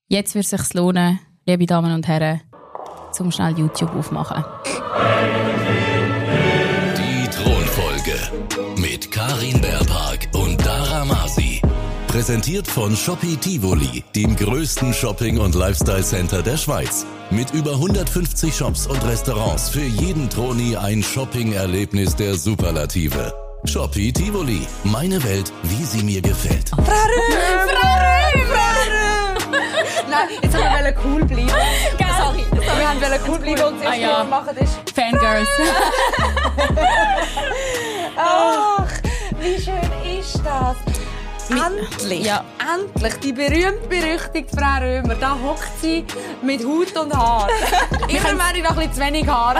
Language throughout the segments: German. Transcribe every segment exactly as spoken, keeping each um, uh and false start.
Jetzt würde es sich lohnen, liebe Damen und Herren, zum schnell YouTube aufmachen. Die Thronfolge mit Karin Beerpark und Dara Masi. Präsentiert von Shopee Tivoli, dem größten Shopping- und Lifestyle-Center der Schweiz. Mit über hundertfünfzig Shops und Restaurants für jeden Troni ein Shopping-Erlebnis der Superlative. Shopee Tivoli, meine Welt, wie sie mir gefällt. Frau Röhm! Frau Röhm! Frau Röhm! Nein, jetzt haben wir cool bleiben. Sorry, sorry, wir haben cool bleiben und das erste, ah, ja. was wir machen, ist... Fangirls. Ach, wie schön ist das? Endlich, ja. endlich, die berühmt-berüchtigte Frau Römer, da hockt sie mit Hut und Haar. Immer mehr noch ein bisschen zu wenig Haar.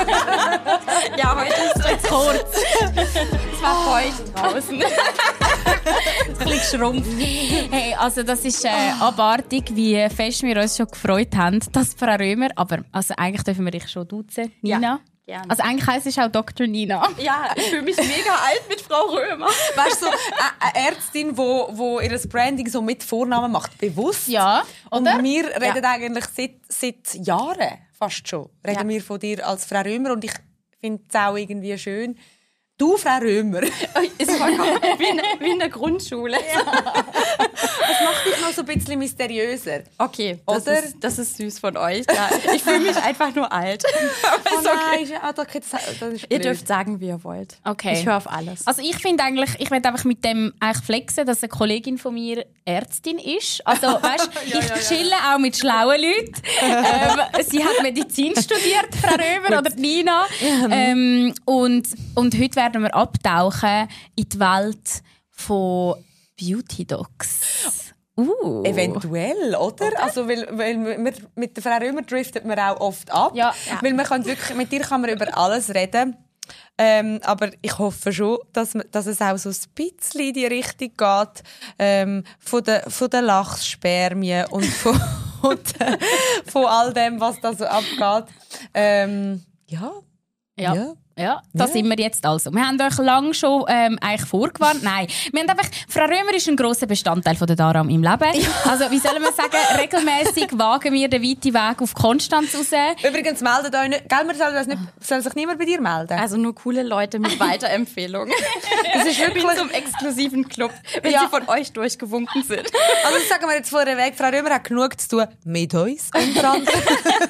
Ja, heute ist es jetzt kurz. Es war feucht draußen. Ein bisschen geschrumpft. Hey, also das ist äh, abartig, wie fest wir uns schon gefreut haben, dass Frau Römer, aber also eigentlich dürfen wir dich schon duzen, Nina. Ja. Gerne. Also eigentlich heisst es auch Doktor Nina. Ja, ich fühle mich mega alt mit Frau Römer. Weißt du, so eine Ärztin, die wo, wo ihr Branding so mit Vornamen macht, bewusst. Ja, oder? Und wir reden ja. eigentlich seit, seit Jahren, fast schon, reden ja. wir von dir als Frau Römer. Und ich finde es auch irgendwie schön. Du, Frau Römer. Es war wie in, wie in der Grundschule. Ja. Das macht dich noch so ein bisschen mysteriöser. Okay, das, oder? Ist, das ist süß von euch. Ja, ich fühle mich einfach nur alt. Aber oh nein, okay. das, das ist ihr dürft sagen, wie ihr wollt. Okay. Ich höre auf alles. Also ich finde eigentlich, ich will einfach mit dem eigentlich flexen, dass eine Kollegin von mir Ärztin ist. Also weißt, ja, ich ja, chille ja. auch mit schlauen Leuten. ähm, sie hat Medizin studiert, Frau Römer oder Nina. Ähm, und, und heute werden wir abtauchen in die Welt von Beauty Docs. Uh. Eventuell, oder? Okay. Also, weil, weil wir, mit der Frau Römer driftet man auch oft ab. Ja. Ja. Weil man kann wirklich, mit dir kann man über alles reden. Ähm, aber ich hoffe schon, dass, dass es auch so ein bisschen in die Richtung geht. Ähm, von den von der Lachsspermien und von, von, de, von all dem, was da so abgeht. Ähm, ja. Ja. ja. Ja, da ja. sind wir jetzt also. Wir haben euch lange schon ähm, eigentlich vorgewarnt. Nein, wir haben einfach, Frau Römer ist ein grosser Bestandteil von der Dara in meinem Leben. Ja. Also wie soll man sagen, regelmäßig wagen wir den weiten Weg auf Konstanz raus. Übrigens, meldet euch nicht, gell, man soll, das nicht, soll sich niemand bei dir melden? Also nur coole Leute mit Weiterempfehlungen. Das ist wirklich zum exklusiven Club, wenn ja. sie von euch durchgewunken sind. Also das sagen wir jetzt vorweg, Frau Römer hat genug zu tun mit uns, unter anderem.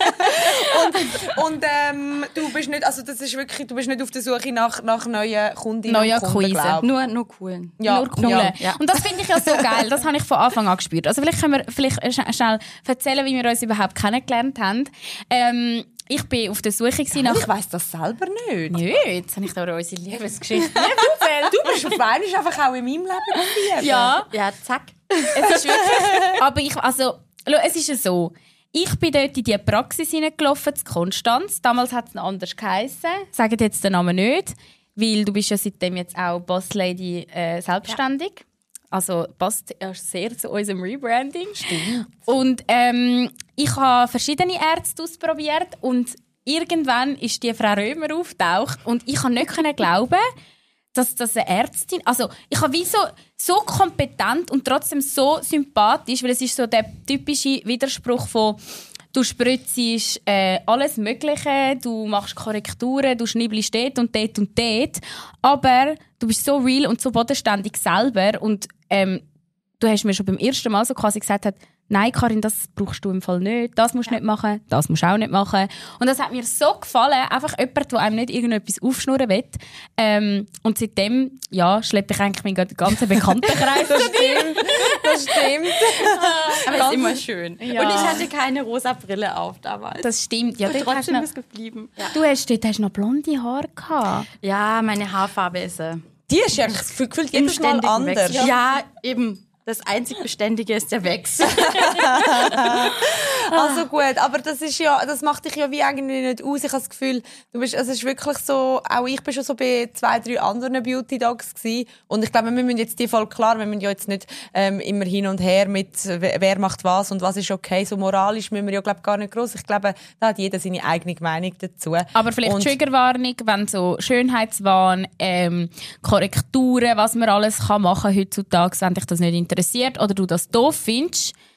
und und ähm, du bist nicht, also das ist wirklich, du bist nicht auf der Suche nach, nach neuen Kundinnen Neue und Kunden, Quise. Nur, nur coolen. Ja, nur coole. Ja. Ja. Und das finde ich ja so geil. Das habe ich von Anfang an gespürt. Also vielleicht können wir vielleicht schnell erzählen, wie wir uns überhaupt kennengelernt haben. Ähm, ich bin auf der Suche ja, nach... Ich weiss das selber nicht. Nö, jetzt habe ich da unsere Liebesgeschichte erzählt. Du bist auf einmal einfach auch in meinem Leben verliebt. Ja. Ja, zack. Es ist wirklich... Aber ich, also, es ist ja so... Ich bin dort in die Praxis hineingelaufen, zu Konstanz. Damals hat es noch anders geheissen. Sagt jetzt den Namen nicht, weil du bist ja seitdem jetzt auch Bosslady äh, selbstständig. Ja. Also passt ja sehr zu unserem Rebranding. Stimmt. Und ähm, ich habe verschiedene Ärzte ausprobiert und irgendwann ist die Frau Römer aufgetaucht und ich konnte nicht glauben, dass das eine Ärztin, also ich habe wie so, so kompetent und trotzdem so sympathisch, weil es ist so der typische Widerspruch von du spritzt äh, alles Mögliche, du machst Korrekturen, du schnibbelst dort und dort und dort, aber du bist so real und so bodenständig selber und ähm, du hast mir schon beim ersten Mal so quasi gesagt, nein, Karin, das brauchst du im Fall nicht. Das musst du ja. nicht machen, das musst du auch nicht machen. Und das hat mir so gefallen. Einfach jemand, der einem nicht irgendetwas aufschnurren will. Ähm, und seitdem, ja, schleppe ich eigentlich meinen ganzen Bekanntenkreis. Das stimmt. Das stimmt. Aber es ist immer schön. Ja. Und ich hatte keine rosa Brille auf damals. Das stimmt. Ja, und trotzdem noch, ist geblieben. Ja. Du hast, dort hast noch blonde Haare gehabt. Ja, meine Haarfarbe ist äh, Die ist ja gefühlt jedes Mal anders. Ja. ja, eben. Das einzig Beständige ist der Wechsel. Also gut, aber das ist ja, das macht dich ja wie irgendwie nicht aus. Ich habe das Gefühl, du bist, also es ist wirklich so, auch ich bin schon so bei zwei, drei anderen Beauty Dogs gewesen. Und ich glaube, wir müssen jetzt die voll klar, wir müssen ja jetzt nicht ähm, immer hin und her mit, wer macht was und was ist okay. So moralisch müssen wir ja, glaube gar nicht gross. Ich glaube, da hat jeder seine eigene Meinung dazu. Aber vielleicht und Triggerwarnung, wenn so Schönheitswahn, ähm, Korrekturen, was man alles kann machen heutzutage, wenn dich das nicht interessiert oder du das doof findest,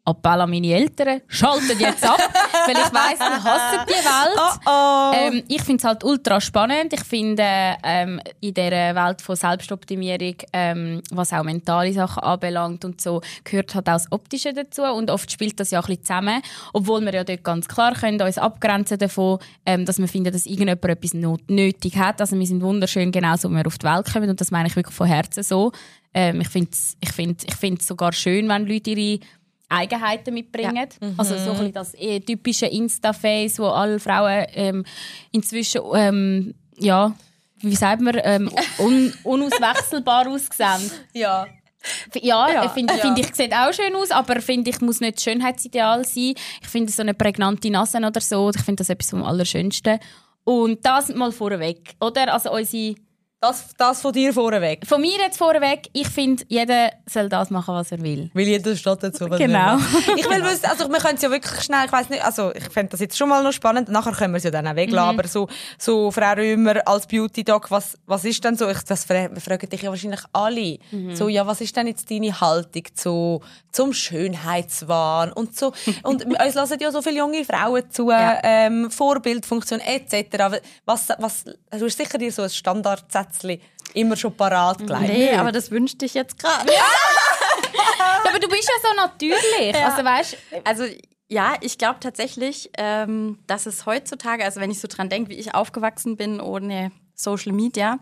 Appell an meine Eltern, schaltet jetzt ab, weil ich weiss, die hassen die Welt. Oh oh. Ähm, ich finde es halt ultra spannend. Ich finde, ähm, in dieser Welt von Selbstoptimierung, ähm, was auch mentale Sachen anbelangt und so, gehört halt auch das Optische dazu. Und oft spielt das ja auch ein bisschen zusammen. Obwohl wir ja dort ganz klar können uns abgrenzen davon, ähm, dass wir finden, dass irgendjemand etwas not- nötig hat. Also wir sind wunderschön, genauso wie wir auf die Welt kommen. Und das meine ich wirklich von Herzen so. Ähm, ich finde es ich find, ich find sogar schön, wenn Leute ihre Eigenheiten mitbringen. Ja. Mhm. Also so ein bisschen das eh typische Insta-Face, wo alle Frauen ähm, inzwischen, ähm, ja, wie sagt man, ähm, un- unauswechselbar aussehen. Ja. Ja, ja, finde ja. find ich, sieht auch schön aus, aber finde ich, muss nicht das Schönheitsideal sein. Ich finde so eine prägnante Nase oder so, ich finde das etwas vom Allerschönsten. Und das mal vorweg, oder? Also unsere Das, das von dir vorweg. Von mir jetzt vorweg, ich finde, jeder soll das machen, was er will. Weil jeder steht dazu, was Genau. er will. Ich will wissen, also wir können es ja wirklich schnell, ich weiss nicht, also ich fände das jetzt schon mal noch spannend, nachher können wir es ja dann auch weglassen, mhm. aber so, so Frau Römer als Beauty-Doc, was, was ist denn so, ich, das fra- fragen dich ja wahrscheinlich alle, mhm. so, ja, was ist denn jetzt deine Haltung zu, zum Schönheitswahn und so, und uns hören ja so viele junge Frauen zu, ja. ähm, Vorbildfunktion et cetera. Was, was, du hast sicher dir so ein Standardsätzchen immer schon parat gelegt. Nee, aber das wünschte ich jetzt gerade. Ja. Aber du bist ja so natürlich. Ja. Also, weißt, also ja, ich glaube tatsächlich, ähm, dass es heutzutage, also wenn ich so dran denke, wie ich aufgewachsen bin ohne Social Media,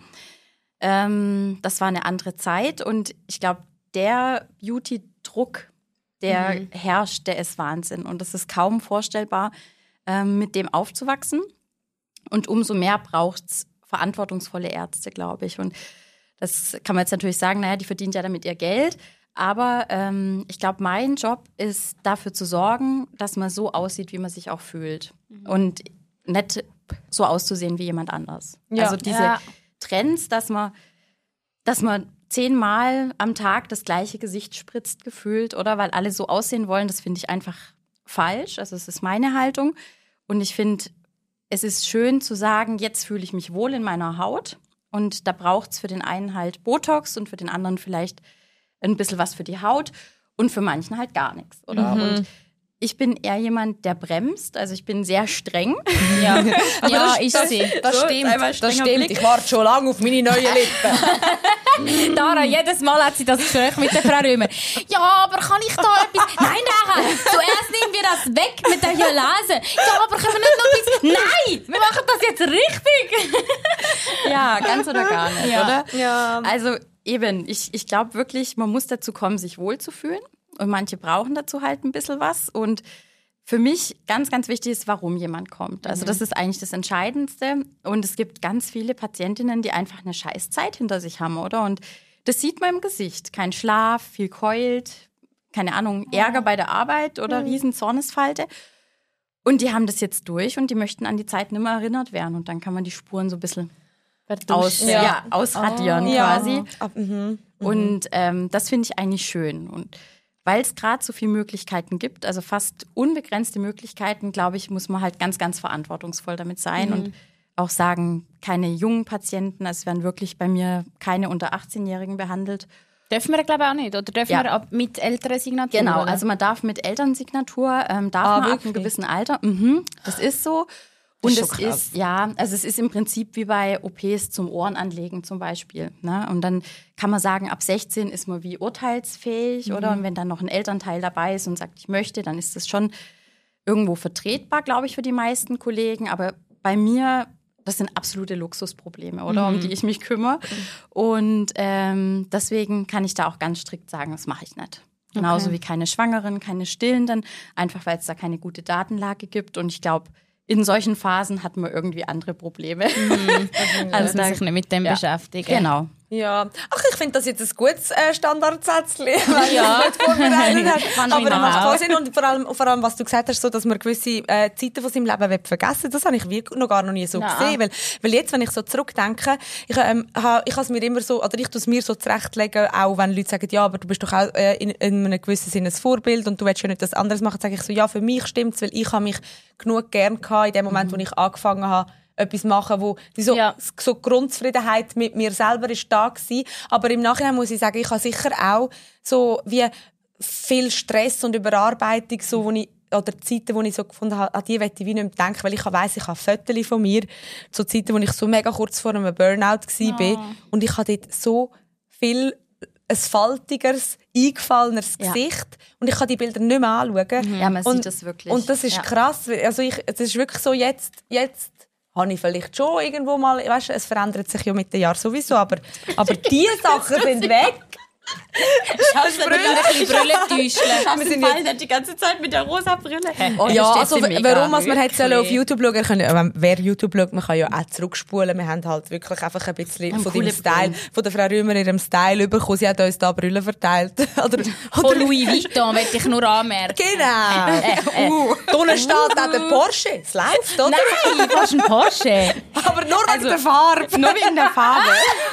ähm, das war eine andere Zeit. Und ich glaube, der Beauty-Druck, der mhm. herrscht, der ist Wahnsinn. Und das ist kaum vorstellbar, ähm, mit dem aufzuwachsen. Und umso mehr braucht es verantwortungsvolle Ärzte, glaube ich. Und das kann man jetzt natürlich sagen, naja, die verdient ja damit ihr Geld. Aber ähm, ich glaube, mein Job ist dafür zu sorgen, dass man so aussieht, wie man sich auch fühlt. Mhm. Und nicht so auszusehen wie jemand anders. Ja. Also diese ja. Trends, dass man, dass man zehnmal am Tag das gleiche Gesicht spritzt, gefühlt, oder? Weil alle so aussehen wollen, das finde ich einfach falsch. Also es ist meine Haltung. Und ich finde, es ist schön zu sagen, jetzt fühle ich mich wohl in meiner Haut und da braucht es für den einen halt Botox und für den anderen vielleicht ein bisschen was für die Haut und für manchen halt gar nichts, oder? Mhm. Und ich bin eher jemand, der bremst, also ich bin sehr streng. Ja, aber ja das, ich das, sehe. Das so, stimmt, das stimmt. Blick. Ich warte schon lange auf meine neuen Lippen. Dara, jedes Mal hat sie das Gespräch mit der Frau Römer. Ja, aber kann ich da etwas... Nein, Dara, zuerst nehmen wir das weg mit der Hyalase. Ja, aber können wir nicht noch etwas... Nein, wir machen das jetzt richtig. Ja, ganz oder gar nicht, ja. oder? Ja. Also eben, ich, ich glaube wirklich, man muss dazu kommen, sich wohlzufühlen. Und manche brauchen dazu halt ein bisschen was. Und für mich ganz, ganz wichtig ist, warum jemand kommt. Also das ist eigentlich das Entscheidendste. Und es gibt ganz viele Patientinnen, die einfach eine Scheißzeit hinter sich haben, oder? Und das sieht man im Gesicht. Kein Schlaf, viel keult, keine Ahnung, Ärger bei der Arbeit oder riesen Zornesfalte. Und die haben das jetzt durch und die möchten an die Zeit nicht mehr erinnert werden. Und dann kann man die Spuren so ein bisschen aus, Ja. ja, ausradieren Oh. quasi. Ja. Ab, mhm. Und ähm, das finde ich eigentlich schön. Und weil es gerade so viele Möglichkeiten gibt, also fast unbegrenzte Möglichkeiten, glaube ich, muss man halt ganz, ganz verantwortungsvoll damit sein mhm. und auch sagen, keine jungen Patienten, also es werden wirklich bei mir keine unter achtzehn-Jährigen behandelt. Dürfen wir, glaube ich, auch nicht? Oder dürfen Ja. wir ab mit älteren Signaturen? Genau, oder? also man darf mit Elternsignatur, ähm, darf Ah, man ab wirklich? einem gewissen Alter, mhm, das ist so. Und ist es schon krass. ist, ja, also es ist im Prinzip wie bei O Ps zum Ohrenanlegen zum Beispiel. Ne? Und dann kann man sagen, ab sechzehn ist man wie urteilsfähig, Mhm. oder? Und wenn dann noch ein Elternteil dabei ist und sagt, ich möchte, dann ist das schon irgendwo vertretbar, glaube ich, für die meisten Kollegen. Aber bei mir, das sind absolute Luxusprobleme, oder? Mhm. Um die ich mich kümmere. Und ähm, deswegen kann ich da auch ganz strikt sagen, das mache ich nicht. Genauso Okay. wie keine Schwangeren, keine Stillenden, einfach weil es da keine gute Datenlage gibt. Und ich glaube, in solchen Phasen hat man irgendwie andere Probleme. Mhm. Also da- sich nicht mit dem ja. beschäftigen. Genau. Ja. Ach, ich finde das jetzt ein gutes äh, Standardsätzchen, wenn Ja. du es nicht vorbereitet hast. Kann Aber ich es macht auch. voll Sinn. Und vor allem, vor allem, was du gesagt hast, so, dass man gewisse äh, Zeiten von seinem Leben will vergessen, das habe ich wirklich noch gar noch nie so Nein. gesehen. Weil, weil jetzt, wenn ich so zurückdenke, ich, ähm, ha, ich habe es mir immer so, oder ich tue es mir so zurechtlegen, auch wenn Leute sagen, ja, aber du bist doch auch äh, in, in einem gewissen Sinne ein Vorbild und du willst ja nicht das anderes machen, sage ich so, ja, für mich stimmt's, weil ich habe mich genug gern gehabt in dem Moment, wo ich angefangen habe, etwas machen, wo die so, Ja. so Grundzufriedenheit mit mir selber ist da gewesen. Aber im Nachhinein muss ich sagen, ich habe sicher auch so wie viel Stress und Überarbeitung, so, wo ich, oder Zeiten, wo ich so gefunden habe, an die möchte ich wie nicht mehr denken, weil ich weiss, ich habe Fotos von mir, so Zeiten, wo ich so mega kurz vor einem Burnout war. Oh. Und ich habe dort so viel ein faltigeres, eingefalleneres ja. Gesicht. Und ich kann die Bilder nicht mehr anschauen. Ja, man und, sieht das wirklich. Und das ist ja. krass. Also ich, es ist wirklich so, jetzt, jetzt habe ich vielleicht schon irgendwo mal, weißt, es verändert sich ja mit den Jahren sowieso, aber, aber diese Sachen sind weg. Schaust du wieder ein bisschen Brille täuschen? Wir sind jetzt nicht die ganze Zeit mit der rosa Brille. Oh, ja, also warum was man hätte auf YouTube schauen können, wer YouTube schaut, man kann ja auch zurückspulen. Wir haben halt wirklich einfach ein bisschen von dem Style, von der Frau Römer ihrem Style bekommen. Sie hat uns da Brille verteilt. oder, von Louis Vuitton, möchte ich nur anmerken. Genau. Äh, äh, äh. Da steht auch der Porsche. Es läuft, oder? Nein, fast ein Porsche. Aber nur wegen also, der Farbe. Nur wegen der Farbe.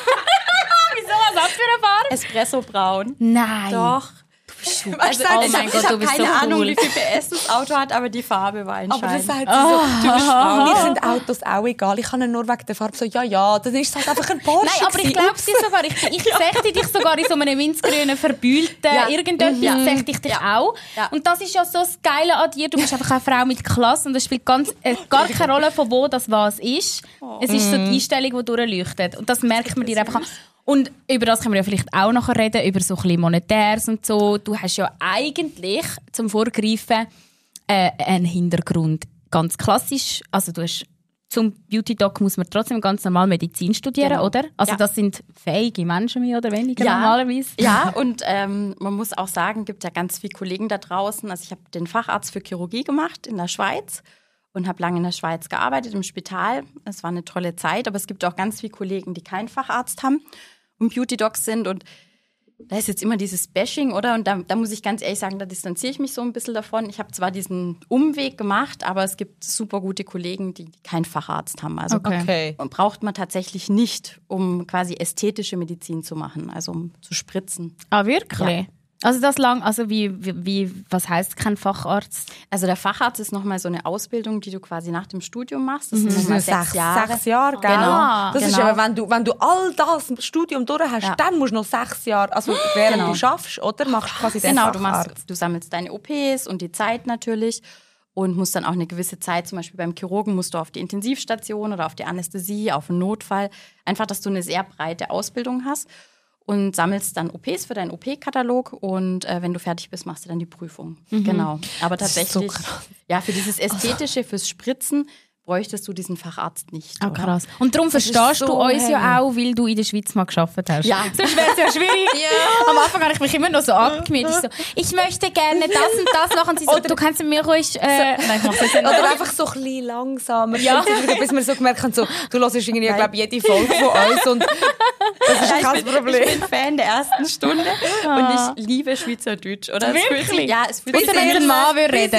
Wieso, was hat für eine Farbe? Espresso braun. Nein. Doch. Also, also, oh ich mein ich Gott, habe du bist keine so cool. Ahnung, wie viel P S das Auto hat, aber die Farbe war entscheidend. Aber das sagt sie oh. so, typisch Frau. Mir sind Autos auch egal. Ich kann ihn nur wegen der Farbe so, ja, ja, dann ist es halt einfach ein Porsche. Nein, aber ich glaube dir sogar, ich, ich ja. sehe dich sogar in so einem winzgrünen, verbühlten, ja. irgendetwas ja. sehe ich dich ja. auch. Ja. Und das ist ja so das Geile an dir, du bist einfach eine Frau mit Klasse und es spielt ganz, äh, gar keine Rolle, von wo das was ist. Oh. Es ist so die Einstellung, die durchleuchtet. Und das merkt man dir einfach an. Und über das können wir ja vielleicht auch nachher reden, über so ein bisschen Monetäres und so. Du hast ja eigentlich zum Vorgreifen äh, einen Hintergrund. Ganz klassisch. Also du hast, zum Beauty-Doc muss man trotzdem ganz normal Medizin studieren, genau. oder? Also ja. das sind fähige Menschen mehr oder weniger ja. normalerweise. Ja, und ähm, man muss auch sagen, es gibt ja ganz viele Kollegen da draußen. Also ich habe den Facharzt für Chirurgie gemacht in der Schweiz. Und habe lange in der Schweiz gearbeitet, im Spital. Es war eine tolle Zeit, aber es gibt auch ganz viele Kollegen, die keinen Facharzt haben und Beauty-Docs sind. Und da ist jetzt immer dieses Bashing, oder? Und da, da muss ich ganz ehrlich sagen, da distanziere ich mich so ein bisschen davon. Ich habe zwar diesen Umweg gemacht, aber es gibt super gute Kollegen, die, die keinen Facharzt haben. Also okay. Und braucht man tatsächlich nicht, um quasi ästhetische Medizin zu machen, also um zu spritzen. Ah, wirklich? Ja. Also das lang, also wie, wie, wie was heisst kein Facharzt? Also der Facharzt ist nochmal so eine Ausbildung, die du quasi nach dem Studium machst. Das mhm. sind nochmal sechs, sechs Jahre. Sechs Jahre, genau. genau. Das genau. ist aber, wenn du, wenn du all das Studium durch hast, ja. dann musst du noch sechs Jahre, also während genau. du schaffst, oder? Machst du quasi den Genau, Facharzt. du, machst, du sammelst deine O Ps und die Zeit natürlich und musst dann auch eine gewisse Zeit, zum Beispiel beim Chirurgen, musst du auf die Intensivstation oder auf die Anästhesie, auf einen Notfall. Einfach, dass du eine sehr breite Ausbildung hast. Und sammelst dann O Ps für deinen O P-Katalog und äh, wenn du fertig bist, machst du dann die Prüfung. Mhm. Genau. Aber tatsächlich, so ja, für dieses Ästhetische, fürs Spritzen bräuchtest du diesen Facharzt nicht. Ah, krass. Und darum das verstehst so du uns hell. ja auch, weil du in der Schweiz mal gearbeitet hast. Ja. Sonst wäre es ja schwierig. Ja. Am Anfang habe ich mich immer noch so abgemüht. Ich, so, ich möchte gerne das und das machen. Sie so, du kannst mir ruhig... Äh, so, nein, ich mach's jetzt nicht. Oder einfach so ein bisschen langsamer. Ja. Bis wir so gemerkt haben, so, du hörst irgendwie, ich glaube, jede Folge von uns und das ist ja, kein ich bin, Problem. Ich bin Fan der ersten Stunde ah. und ich liebe Schweizerdeutsch. Oder? Wirklich? Sich, ja, es fühlt sich... Wenn ein Mann würde reden.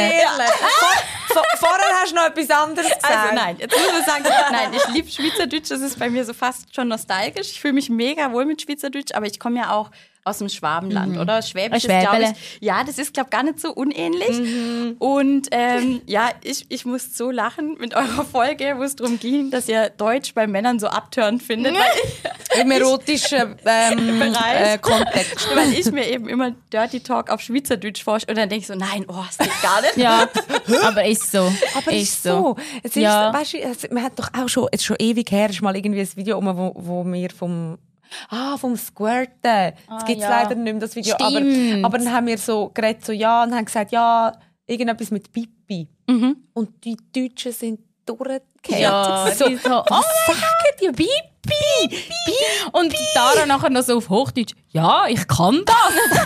Vor, vorher hast du noch etwas anderes gesagt. Also nein, jetzt muss man sagen, nein, ich liebe Schweizerdeutsch, das ist bei mir so fast schon nostalgisch. Ich fühle mich mega wohl mit Schweizerdeutsch, aber ich komme ja auch aus dem Schwabenland, mhm. oder? Schwäbisch ist, glaube ich, ja, das ist, glaube ich, gar nicht so unähnlich. Mhm. Und ähm, ja, ich, ich muss so lachen mit eurer Folge, wo es darum ging, dass ihr Deutsch bei Männern so abtörend findet. Mhm. Weil ich, Im erotischen ähm, äh, Kontext. Weil ich mir eben immer Dirty Talk auf Schweizerdeutsch vorstelle und dann denke ich so, nein, oh, das geht gar nicht. Ja, aber ist so. Aber ist, ist so. so. Es ist, ja. weißt du, man hat doch auch schon, jetzt schon ewig her, ist mal irgendwie ein Video, wo, wo wir vom Ah, vom Squirten. Das ah, gibt es ja. leider nicht mehr, das Video. Aber, aber dann haben wir so geredet, so, ja, und haben gesagt, ja, irgendetwas mit Pipi. Mhm. Und die Deutschen sind durchgekehrt. Ja, so, so, oh, was sagen die? Pipi! Pipi! Und Tara nachher noch so auf Hochdeutsch, ja, ich kann das.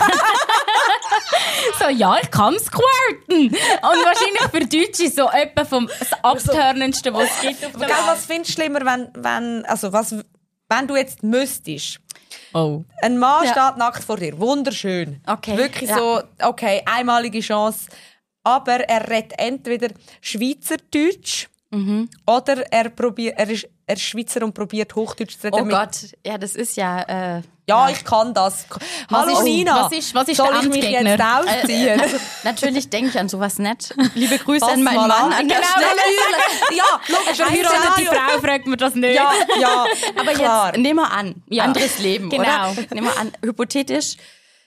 So, ja, ich kann squirten. Und wahrscheinlich für Deutsche so etwa vom das Abtörnendste, was es gibt auf der Welt. Was findest du schlimmer, wenn, wenn, also was... Wenn du jetzt müsstest, oh. ein Mann ja. steht nackt vor dir, wunderschön. Okay. Wirklich ja. so, okay, einmalige Chance. Aber er redet entweder Schweizerdeutsch mhm. oder er, probiert, er, ist, er ist Schweizer und probiert Hochdeutsch zu reden. Oh Gott, ja, das ist ja... Äh, ja, ja, ich kann das. Was Hallo ist, Nina, was ist, was ist soll der ich mich jetzt ausziehen? Also, natürlich denke ich an sowas nicht. Liebe Grüße Pass an meinen mal Mann. An. An Genau, der ja, logisch. Er heiratet die Frau, fragt man das nicht. Ja, ja, aber klar. jetzt nehmen wir an, ja. anderes Leben, genau. oder? Nehmen wir an, hypothetisch,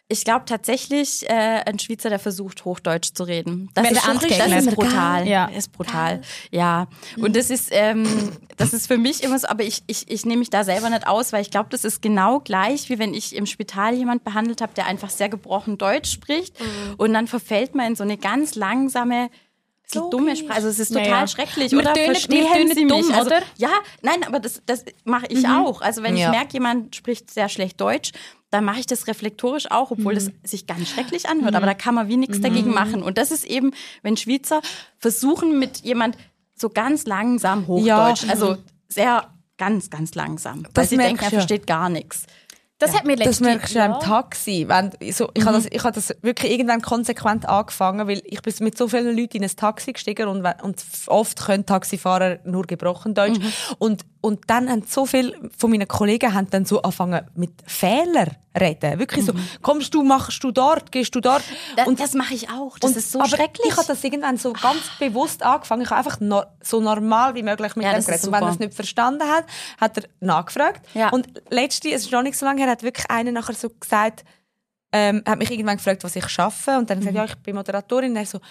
Ich glaube tatsächlich, äh, ein Schweizer, der versucht, Hochdeutsch zu reden. Das, Wenn ist, der das Angegner. ist brutal. Ja. ist brutal. Ja. Und das ist, ähm, das ist für mich immer so, aber ich, ich, ich nehme mich da selber nicht aus, weil ich glaube, das ist genau gleich, wie wenn ich im Spital jemand behandelt habe, der einfach sehr gebrochen Deutsch spricht. Mhm. Und dann verfällt man in so eine ganz langsame, so dumme Sprache. Also es ist total ja, ja. schrecklich. Wir Oder tönen- verstehen wir tönen Sie mich? dumm, also, oder? Ja, nein, aber das, das mache ich Mhm. auch. Also wenn Ja. ich merke, jemand spricht sehr schlecht Deutsch, dann mache ich das reflektorisch auch, obwohl Mhm. das sich ganz schrecklich anhört. Aber da kann man wie nichts dagegen machen. Und das ist eben, wenn Schweizer versuchen mit jemand so ganz langsam Hochdeutsch, Ja. also sehr ganz, ganz langsam. Weil Das sie denken, merkst er du ja. versteht gar nichts. Das hat mir Das letztens... merkst du ja im Taxi. Wenn, so, ich mhm. habe das, ich habe das wirklich irgendwann konsequent angefangen, weil ich bin mit so vielen Leuten in ein Taxi gestiegen und, und oft können Taxifahrer nur gebrochen Deutsch. Mhm. Und, und dann haben so viele von meinen Kollegen haben dann so angefangen mit Fehlern reden. Wirklich mhm. so, kommst du, machst du dort, gehst du dort. Das, und das mache ich auch. Das und, ist so aber schrecklich. Ich habe das irgendwann so ganz bewusst angefangen. Ich habe einfach no, so normal wie möglich mit Ja, dem das ist geredet. Und wenn er super. es nicht verstanden hat, hat er nachgefragt. Ja. Und letzte, es ist noch nicht so lange her, hat wirklich einer nachher so gesagt, ähm, hat mich irgendwann gefragt, was ich schaffe. Und dann mhm. gesagt, ja, ich bin Moderatorin. Und er so,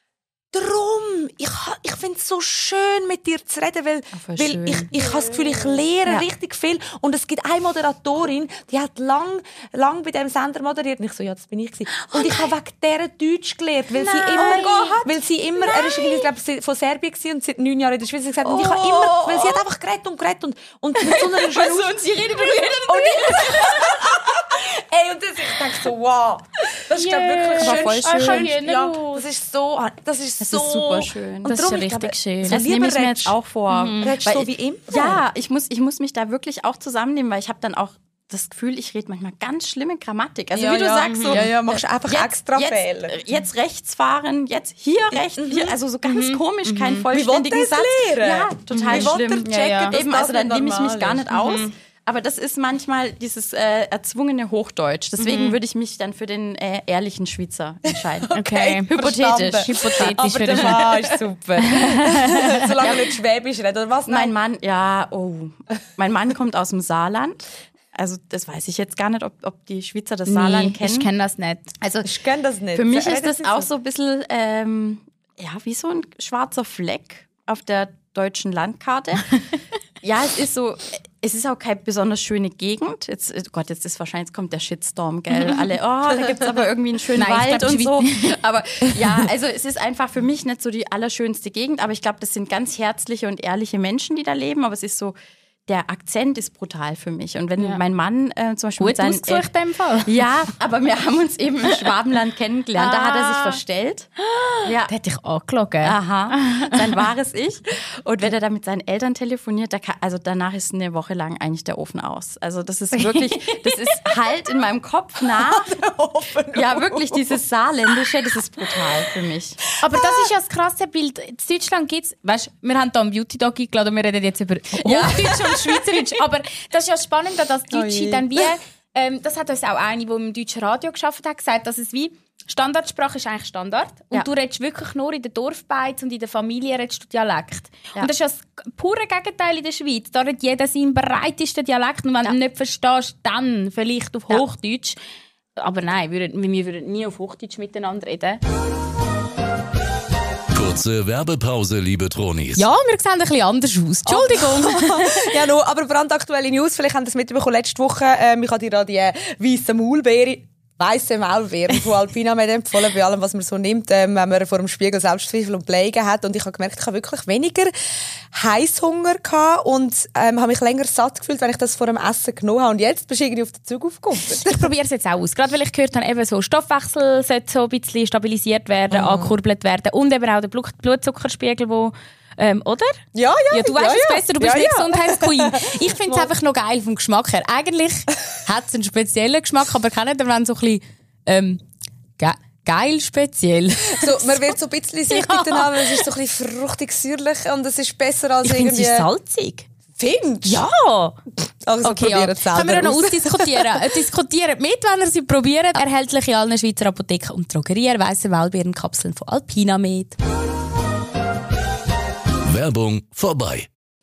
drum, ich, ha- ich finde es so schön, mit dir zu reden, weil, voll weil schön. ich, ich habe das Gefühl, ich lehre Ja. richtig viel. Und es gibt eine Moderatorin, die hat lang, lang bei diesem Sender moderiert. Und ich so, ja, das bin ich gewesen. Und ich habe wegen dieser Deutsch gelernt, weil sie immer, Oh weil sie immer, er ist irgendwie, ich glaube, sie- von Serbien gewesen und seit neun Jahren in der Schweiz gesagt. Und ich habe immer, weil sie hat einfach geredet und geredet und, und mit so einer schönen Also, und sie redet und redet. und ich, ey, und das, ich denke so, wow, das ist glaub, wirklich Aber schön. voll schön. schön. Ja, das ist so, das ist Das so ist super schön. Und Das ist darum, ich richtig glaube, schön. so Das lieber nehme ich mir redest- jetzt auch vor. Redest Weil so ich- wie immer. Ja, ich muss, ich muss mich da wirklich auch zusammennehmen, weil ich habe dann auch das Gefühl, ich rede manchmal ganz schlimme Grammatik. Also Ja, wie du ja. sagst, so Ja, ja, machst einfach jetzt, extra jetzt, Fehler. Jetzt rechts fahren, jetzt hier rechts, hier, also so ganz komisch, kein vollständigen Wie will das Satz. lernen? Ja, total Wie will schlimm. der checken, Ja, ja. dass Eben, das also dann nicht nehme ich mich normal gar ist? nicht aus. Aber das ist manchmal dieses äh, erzwungene Hochdeutsch. Deswegen würde ich mich dann für den äh, ehrlichen Schweizer entscheiden. Okay, Hypothetisch. verstanden. Hypothetisch Aber würde der ich Mann ist super. Solange er nicht Schwäbisch redet, oder was? Mein Mann, ja, oh. Mein Mann kommt aus dem Saarland. Also das weiß ich jetzt gar nicht, ob, ob die Schweizer das Saarland Nee, kennen. ich kenne das nicht. Also Ich kenne das nicht. für mich Redet ist das sie auch so ein bisschen, ähm, ja, wie so ein schwarzer Fleck auf der deutschen Landkarte. Ja, es ist so, es ist auch keine besonders schöne Gegend. Jetzt, oh Gott, jetzt ist wahrscheinlich, jetzt kommt der Shitstorm, gell? Alle, oh, da gibt's aber irgendwie einen schönen Nein, ich Wald glaub, und die so. Aber ja, also es ist einfach für mich nicht so die allerschönste Gegend, aber ich glaube, das sind ganz herzliche und ehrliche Menschen, die da leben, aber es ist so, der Akzent ist brutal für mich. Und wenn Ja. mein Mann äh, zum Beispiel Gut mit seinen ausgesucht in dem Fall. ja, aber wir haben uns eben im Schwabenland kennengelernt. Da hat er sich Ah. verstellt. Ja. Der hat dich angelogen. Aha, sein wahres Ich. Und wenn er dann mit seinen Eltern telefoniert, da kann, also danach ist eine Woche lang eigentlich der Ofen aus. Also das ist wirklich, das ist halt in meinem Kopf nach. Ja, wirklich dieses Saarländische, das ist brutal für mich. Aber das ist ja das krasse Bild. In Deutschland gibt's, weißt, wir haben da einen Beauty-Dog eingeladen und wir reden jetzt über Hochdeutsch und Schweizerdeutsch. Aber das ist ja spannend, dass Deutsche je. dann wie, ähm, das hat uns auch eine, die im deutschen Radio geschafft hat, gesagt, dass es wie, Standardsprache ist eigentlich Standard. Und Ja. du redest wirklich nur in den Dorfbeiz und in der Familie redest du Dialekt. Ja. Und das ist ja das pure Gegenteil in der Schweiz. Da redet jeder seinen breitesten Dialekt. Und wenn Ja. du ihn nicht verstehst, dann vielleicht auf Ja. Hochdeutsch. Aber nein, wir, würden- wir würden nie auf Hochdeutsch miteinander reden. Kurze Werbepause, liebe Tronis. Ja, wir sehen ein bisschen anders aus. Entschuldigung. Ja, no, aber brandaktuelle News, vielleicht haben Sie das mitbekommen letzte Woche. Ähm, ich habe dir da die äh, weisse Maulbeere, weisse Maulbeeren von Alpina Med empfohlen, bei allem, was man so nimmt, ähm, wenn man vor dem Spiegel Selbstzweifel und Blähungen hat. Und ich habe gemerkt, ich habe wirklich weniger Heisshunger gehabt und ähm, habe mich länger satt gefühlt, wenn ich das vor dem Essen genommen habe. Und jetzt bist du irgendwie auf den Zug aufgekommen. Ich probiere es jetzt auch aus. Gerade weil ich gehört habe, eben so Stoffwechsel sollte so ein bisschen stabilisiert werden, angekurbelt werden und eben auch der Blut- Blutzuckerspiegel, wo ähm, oder? Ja, ja. Ja, du weißt ja, es ja. besser, du bist ja, nicht ja. Gesundheitsqueen. Ich finde es einfach noch geil vom Geschmack her. Eigentlich hat es einen speziellen Geschmack, aber kennt ihr, wenn so ein bisschen ähm, ge geil speziell? So, man wird so ein bisschen süchtig Ja. danach, weil es ist so ein bisschen fruchtig, säuerlich und es ist besser als Ich finde, es irgendwie... ist salzig. Findest du? Ja! Also Okay, ja. probieren es selber Können wir ja noch aus. ausdiskutieren. Äh, Diskutiert mit, wenn ihr sie probiert. Erhältlich in allen Schweizer Apotheken und Drogerien. Weisse Maulbeerenkapseln von Alpina Med. Werbung vorbei.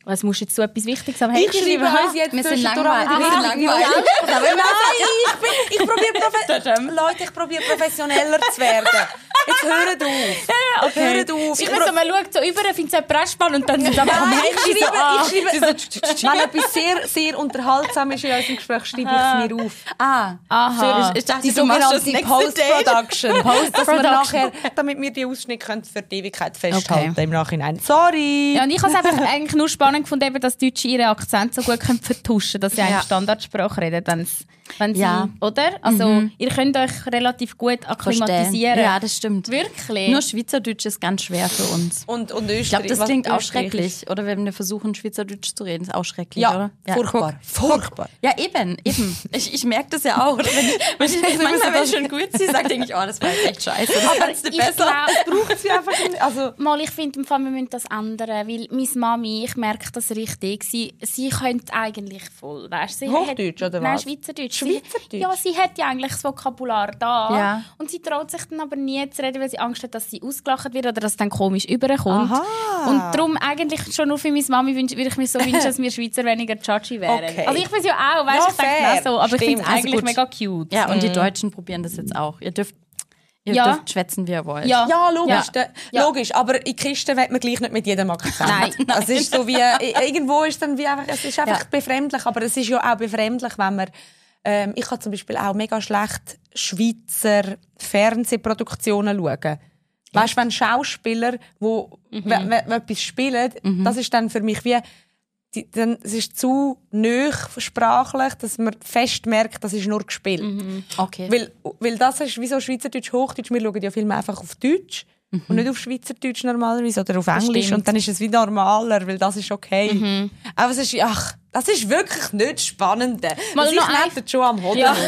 Was musst du jetzt so etwas Wichtiges am Handy Ich schreibe uns jetzt Wir sind zwischendurch langweilig. alle Wir sind wichtigen langweilig. Nein, ich, bin, ich probiere profe- Leute, ich probiere professioneller zu werden. Jetzt hört auf. Okay. Hört auf. Ich so, man schaut so über, findet es jemand spannend und dann sind aber am Nein, Handy ich so, schreibe, ah. ich schreibe, wenn etwas sehr, sehr unterhaltsam ist in unserem Gespräch, schreibe ich es mir auf. Ah, Aha. ich, ich dachte, Die du machst das sogenannte nächste Date. Post-Production. Post, dass wir Production. nachher, damit wir die Ausschnitte können für die Ewigkeit festhalten okay. im Nachhinein. Sorry! Ja, und ich habe es einfach eigentlich nur spannend gefunden, eben, dass Deutsche ihre Akzente so gut können vertuschen können, dass sie eigentlich Ja. Standardsprache reden, wenn's, wenn sie, Ja. oder? Also, ihr könnt euch relativ gut akklimatisieren. Ja, das stimmt. Wirklich? Nur Schweizerdeutsch ist ganz schwer für uns. Und, und Ich glaube, das was- klingt auch Österreich. schrecklich. Oder wenn wir versuchen, Schweizerdeutsch zu reden, ist auch schrecklich, Ja, oder? furchtbar. guck. Furchtbar. Ja, eben, eben. Ich, ich merke das ja auch. Oder wenn ich, wenn ich, manchmal, wenn ich schon gut sie sagt, denke ich, oh, das war jetzt echt scheiße. Das kannst du ich besser. glaube, Braucht sie einfach nicht. Also, mal, ich finde, im Fall, wir müssen das ändern, weil meine Mami, ich merke das richtig, sie, sie könnte eigentlich voll, weißt, sie Hochdeutsch hat, oder Nein, was? Schweizerdeutsch. Schweizerdeutsch? Sie, ja, sie hat ja eigentlich das Vokabular da Ja. und sie traut sich dann aber nie zu reden, weil sie Angst hat, dass sie ausgelacht wird oder dass es dann komisch überkommt. Aha. Und darum eigentlich schon nur für meine Mami wünsch, würde ich mir so wünschen, dass wir Schweizer weniger judgy wären. Okay. Also ich finde es ja auch, weißt, Ja, ich denke fair. auch so, aber ich finde es Stimmt. Also eigentlich gut. mega cute. Ja, und die Deutschen probieren das jetzt auch. Ihr dürft, ihr Ja. dürft schwätzen, wie ihr wollt. Ja. ja, logisch. Ja. Da- Ja. logisch. Aber in Kisten will man gleich nicht mit jedem Akzent. Nein. Es ist so wie, irgendwo ist dann wie einfach, es ist einfach Ja. befremdlich. Aber es ist ja auch befremdlich, wenn man, ähm, ich kann zum Beispiel auch mega schlecht Schweizer Fernsehproduktionen schauen. Weißt du, wenn Schauspieler, wo Mhm. wenn, wenn, wenn etwas spielen, das ist dann für mich wie, die, dann, es ist zu nöch sprachlich, dass man fest merkt, das ist nur gespielt. Okay. Weil, weil das ist wie so Schweizerdeutsch, Hochdeutsch. Wir schauen ja Filme einfach auf Deutsch und nicht auf Schweizerdeutsch normalerweise oder auf Englisch. stimmt. Und dann ist es wie normaler, weil das ist okay. Aber es ist, ach, das ist wirklich nicht spannend. Mal Also noch ich ein- nehme schon am Hoden. Ja.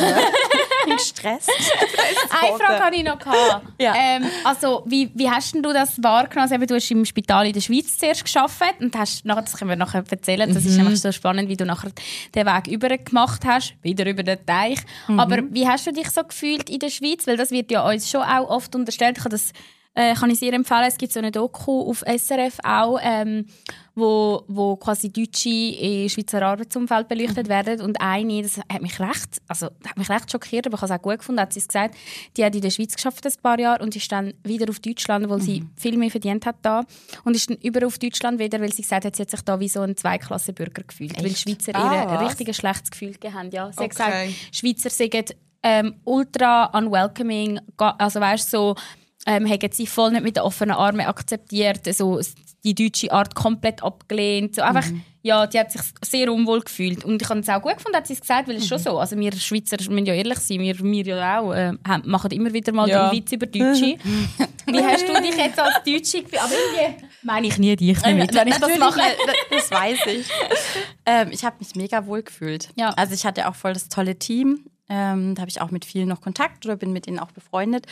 Stress. Eine Frage hatte ich noch. Ja. ähm, also, wie, wie hast denn du das wahrgenommen? Also, eben, du hast im Spital in der Schweiz zuerst gearbeitet und hast, nachher, das können wir nachher erzählen, das ist nämlich so spannend, wie du nachher den Weg über gemacht hast, wieder über den Teich. Aber wie hast du dich so gefühlt in der Schweiz? Weil das wird ja uns schon auch oft unterstellt. Ich kann das äh, kann ich sehr empfehlen. Es gibt so eine Doku auf S R F auch, ähm, wo, wo quasi Deutsche im Schweizer Arbeitsumfeld beleuchtet werden. Und eine, das hat mich recht, also hat mich recht schockiert, aber ich habe es auch gut gefunden, hat sie es gesagt, die hat in der Schweiz geschafft ein paar Jahre und ist dann wieder auf Deutschland, weil sie viel mehr verdient hat da. Und ist dann über auf Deutschland wieder, weil sie gesagt hat, sie hat sich da wie so ein Zweiklassenbürger gefühlt. Echt? Weil die Schweizer Ah, ihr was? richtig schlechtes Gefühl haben. Ja, sie hat Okay. gesagt, Schweizer sind ähm, ultra unwelcoming, ga- also weißt so, ähm, haben sie voll nicht mit den offenen Armen akzeptiert, so die deutsche Art komplett abgelehnt. So einfach, ja, die hat sich sehr unwohl gefühlt. Und ich habe es auch gut gefunden, hat sie es gesagt, weil es ist schon so. Also wir Schweizer müssen ja ehrlich sein, wir, wir ja auch, äh, haben- machen immer wieder mal Ja. den Witz über Deutsche. Wie hast du dich jetzt als Deutsche gefühlt? Aber irgendwie meine ich nie dich damit, wenn ich das Natürlich, mache. äh, das weiß ich. ähm, ich habe mich mega wohl gefühlt. Ja. Also ich hatte auch voll das tolle Team. Ähm, da habe ich auch mit vielen noch Kontakt oder bin mit ihnen auch befreundet.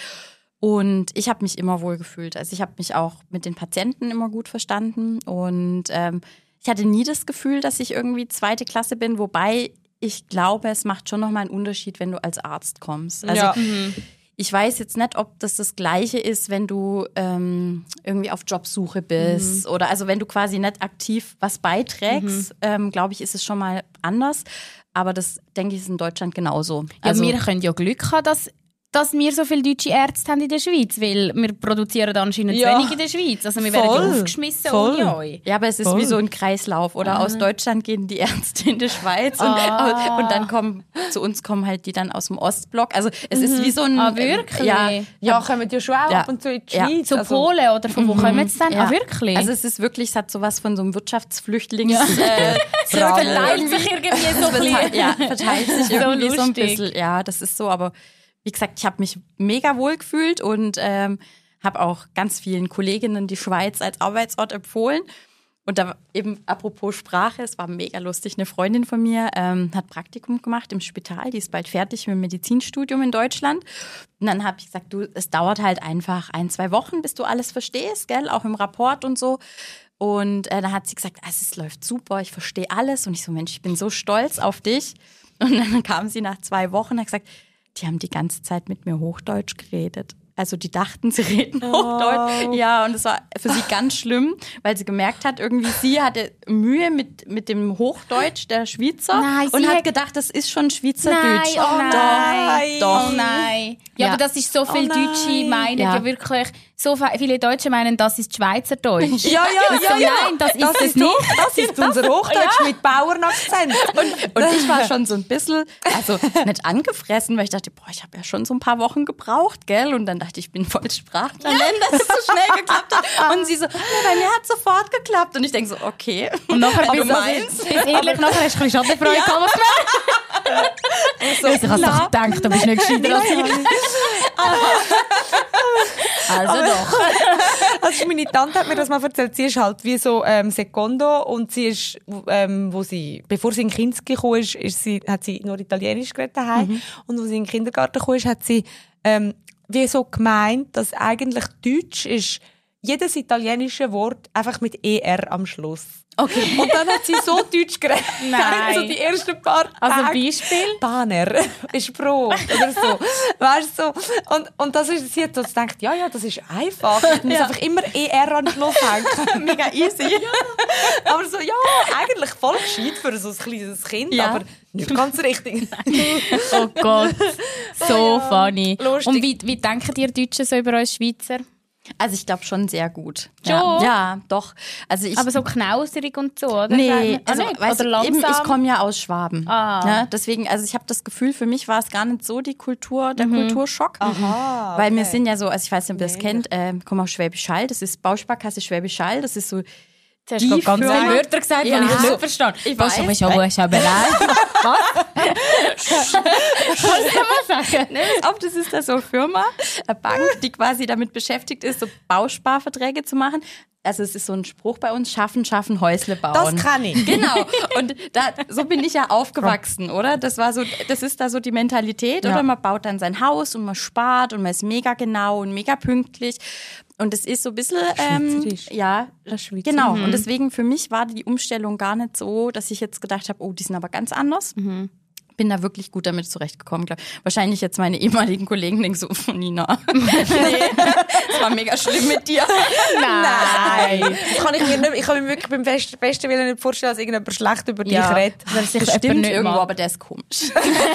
Und ich habe mich immer wohl gefühlt. Also ich habe mich auch mit den Patienten immer gut verstanden. Und ähm, ich hatte nie das Gefühl, dass ich irgendwie zweite Klasse bin. Wobei ich glaube, es macht schon nochmal einen Unterschied, wenn du als Arzt kommst. Also Ja. ich weiß jetzt nicht, ob das das Gleiche ist, wenn du ähm, irgendwie auf Jobsuche bist Mhm. oder also wenn du quasi nicht aktiv was beiträgst, ähm, glaube ich, ist es schon mal anders. Aber das, denke ich, ist in Deutschland genauso. Ja, Also, wir können ja Glück haben, dass, dass wir so viele deutsche Ärzte haben in der Schweiz, weil wir produzieren anscheinend Ja. zu wenig in der Schweiz. Also wir werden Voll. ja aufgeschmissen Voll. ohne euch. ja, aber es ist Voll. wie so ein Kreislauf. Oder aus Deutschland gehen die Ärzte in die Schweiz und, Ah. und dann kommen zu uns kommen halt die dann aus dem Ostblock. Also es ist wie so ein Ah, wirklich? ja, Ja, kommen ja schon auch Ja. ab und zu in die Ja. Schweiz. Zu also, Polen oder von wo kommen sie denn? Ja. Ah, wirklich? Also es ist wirklich, es hat sowas von so einem Wirtschaftsflüchtlings... Äh, Bravo. verteilt sich irgendwie so ein bisschen. verteilt, ja, verteilt sich So irgendwie so ein lustig. bisschen. Ja, das ist so, aber wie gesagt, ich habe mich mega wohl gefühlt und ähm, habe auch ganz vielen Kolleginnen die Schweiz als Arbeitsort empfohlen. Und da eben, apropos Sprache, es war mega lustig, eine Freundin von mir ähm, hat Praktikum gemacht im Spital, die ist bald fertig mit dem Medizinstudium in Deutschland. Und dann habe ich gesagt, du, es dauert halt einfach ein, zwei Wochen, bis du alles verstehst, gell, auch im Rapport und so. Und äh, dann hat sie gesagt, also, es läuft super, ich verstehe alles. Und ich so, Mensch, ich bin so stolz auf dich. Und dann kam sie nach zwei Wochen und hat gesagt, die haben die ganze Zeit mit mir Hochdeutsch geredet. also die dachten, sie reden Hochdeutsch. Ja, und es war für sie ganz schlimm, weil sie gemerkt hat, irgendwie sie hatte Mühe mit, mit dem Hochdeutsch der Schweizer Nein, und sie hat hat gedacht, das ist schon Schweizerdeutsch. Nein, oh nein. Doch. Oh nein. Ja, Ja. aber das ist so viel Oh Deutsche nein. meinen Ja. ja wirklich, so viele Deutsche meinen, das ist Schweizerdeutsch. Ja, ja, ja, so, ja. Nein, das ist das es ist nicht. doch- Das ist unser Hochdeutsch mit Bauernakzent. Und ich war schon so ein bisschen, also nicht angefressen, weil ich dachte, boah, ich habe ja schon so ein paar Wochen gebraucht, gell? Und dann dachte ich, ich bin voll Sprachtalent, dass es so schnell geklappt hat. Und sie so, ja, bei mir hat sofort geklappt. Und ich denke so, okay. Und nachher Ob bis, du meinst. bis ehrlich, nachher hast du ein bisschen Schadenfreude Ja. gehabt, was du meinst. Also, ich habe doch gedacht, du bist nicht gescheiter als ich. Also doch. Also meine Tante hat mir das mal erzählt. Sie ist halt wie so ähm, Secondo und sie ist, ähm, wo sie, bevor sie in den Kinski gekommen ist, ist sie, hat sie nur Italienisch geredet daheim. Mhm. Und wo sie in den Kindergarten gekommen ist, hat sie ähm, wie so gemeint, dass eigentlich Deutsch ist jedes italienische Wort einfach mit er am Schluss. Okay. Und dann hat sie so Deutsch geredet. Nein. So die ersten paar Also Tage. Beispiel? Banner ist Brot oder so. Weißt du, so. Und, und das ist, sie hat so gedacht, ja, ja, das ist einfach. Ich muss Ja. einfach immer er an den Schluss hängen. Mega easy. Aber so, ja, eigentlich voll gescheit für so ein kleines Kind, Ja. aber nicht ganz richtig. Oh Gott, so funny. Lustig. Und wie, wie denken die Deutschen so über uns Schweizer? Also ich glaube schon sehr gut. Schon? Ja, ja, doch. Also ich, Aber so knauserig und so, oder? nee, Ah, also, nicht? weißt Oder du, eben, langsam? ich komme ja aus Schwaben. Ah. Ja, deswegen, also ich habe das Gefühl, für mich war es gar nicht so die Kultur, der Kulturschock. Aha, Weil wir okay. sind ja so, also ich weiß nicht, ob ihr das kennt, äh, ich komme aus Schwäbisch Hall, das ist Bausparkasse Schwäbisch Hall, das ist so Du hast gerade ganz Firma- viele Wörter gesagt, die Ja. ich nicht verstanden habe. Ich Was, weiß. was, was, was, was? Was kann man sagen? Ne, auf, das ist da so eine Firma, eine Bank, die quasi damit beschäftigt ist, so Bausparverträge zu machen. Also es ist so ein Spruch bei uns, schaffen, schaffen, Häusle bauen. Das kann ich. Genau. Und da, so bin ich ja aufgewachsen, oder? Das war so, das ist da so die Mentalität, Ja. oder? Man baut dann sein Haus und man spart und man ist mega genau und mega pünktlich. Und es ist so ein bisschen, ähm, Schweizerisch. ja, Das Schweizer. genau. Und deswegen für mich war die Umstellung gar nicht so, dass ich jetzt gedacht habe, oh, die sind aber ganz anders. Bin da wirklich gut damit zurechtgekommen, glaube ich. Wahrscheinlich jetzt meine ehemaligen Kollegen denken so, Nina, nee, das war mega schlimm mit dir. Nein. Das kann ich mir nicht, ich kann mir wirklich beim Fest, besten Willen nicht vorstellen, dass irgendjemand schlecht über Ja. dich redet. Weil sich Das jemand stimmt nicht irgendwo, mag. aber der ist komisch.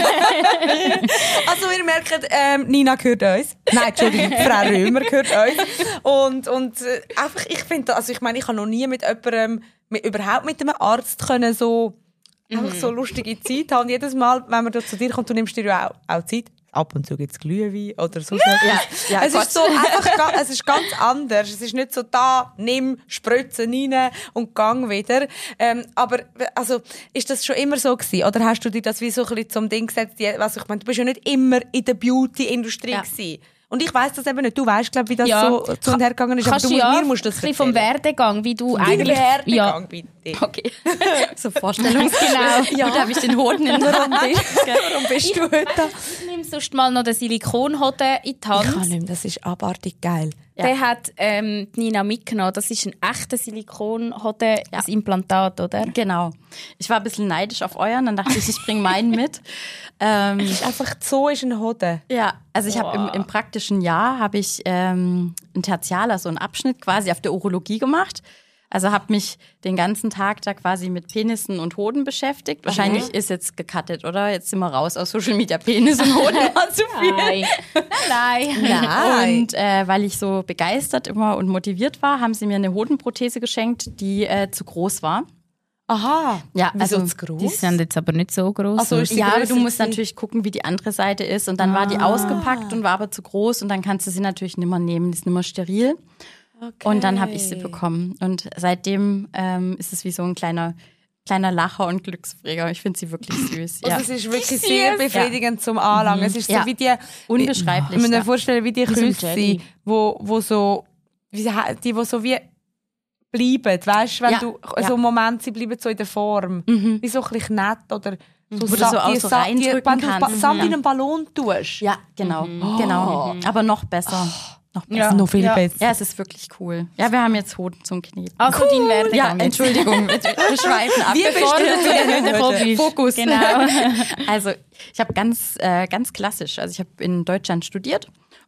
Also ihr merkt, ähm, Nina gehört uns. Nein, Entschuldigung, Frau Römer gehört uns. Und, und äh, einfach, ich finde, also ich meine, ich habe noch nie mit jemandem, mit, überhaupt mit einem Arzt können so, einfach so lustige Zeit haben. Und jedes Mal, wenn man da zu dir kommt, du nimmst dir ja auch, auch Zeit. Ab und zu gibt es Glühwein oder so. Ja, ja, es Gott. ist so einfach, ga- es ist ganz anders. Es ist nicht so da, nimm, spritze rein und gang wieder. Ähm, aber, also, ist das schon immer so gewesen? Oder hast du dir das wie so ein bisschen zum Ding gesetzt? Die- Also, ich meine, du bist ja nicht immer in der Beauty-Industrie Ja. gewesen. Und ich weiss das eben nicht. Du weißt, glaube wie das Ja. so zu und her gegangen ist. Aber Kannst du, du ja mir musst du das ein bisschen vom erzählen. Werdegang, wie du Dein eigentlich... Werdegang, bitte. Okay. So Vorstellung. Genau. Ja. Gut, habe ich den Hoden in der Hand. Warum bist du heute da? Ich nehme sonst mal noch den Silikonhoden in die Hand. Ich kann nicht mehr, das ist abartig geil. Ja. Den hat ähm, die Nina mitgenommen. Das ist ein echter Silikonhoden, das Implantat, oder? Genau. Ich war ein bisschen neidisch auf euren, dann dachte ich, ich bringe meinen mit. Ähm, Einfach so ist ein Hoden. ja, also ich habe im, im praktischen Jahr habe ich ähm, einen Tertialer, so einen Abschnitt quasi auf der Urologie gemacht. Also habe mich den ganzen Tag da quasi mit Penissen und Hoden beschäftigt. Wahrscheinlich ist jetzt gecuttet, oder? Jetzt sind wir raus aus Social Media. Penis und Hoden war zu viel. Nein. Nein. Nein. Und äh, weil ich so begeistert immer und motiviert war, haben sie mir eine Hodenprothese geschenkt, die äh, zu groß war. Aha. Ja, Wieso also zu groß? Die sind jetzt aber nicht so groß. Ach so, ist sie Ja, aber grösser du musst gewesen? natürlich gucken, wie die andere Seite ist. Und dann war die ausgepackt und war aber zu groß. Und dann kannst du sie natürlich nimmer nehmen, die ist nimmer steril. Okay. Und dann habe ich sie bekommen. Und seitdem ähm, ist es wie so ein kleiner, kleiner Lacher und Glücksbringer. Ich finde sie wirklich süß. Ja. Also es ist wirklich Süß. sehr befriedigend zum Anlangen. Es ist so Ja. wie die... Unbeschreiblich, Ich muss mir ja. vorstellen, wie die Wie so ein Küsse, Jelly. wo, wo so... Wie, sie- die, die so wie bleiben, weißt du? Wenn Ja, du ja. so einen Moment, sie bleiben so in der Form. Wie so ein bisschen nett oder... So Wo du Sa- so auch die so Sa- die- reindrücken Wenn du kannst. Sand Ja. in einen Ballon tust. Ja, genau. genau. Aber noch besser. Noch besser. Ja. Noch viel Ja. besser. Ja, es ist wirklich cool. Ja, wir haben jetzt Hoden zum Kneten. Also dein Werdegang Ja, jetzt. Entschuldigung, wir wir schweifen ab. Wie bist du denn zu den Hunden gekommen bist? Fokus. Genau. Also ich habe ganz, äh, ganz klassisch, also ich habe in Deutschland studiert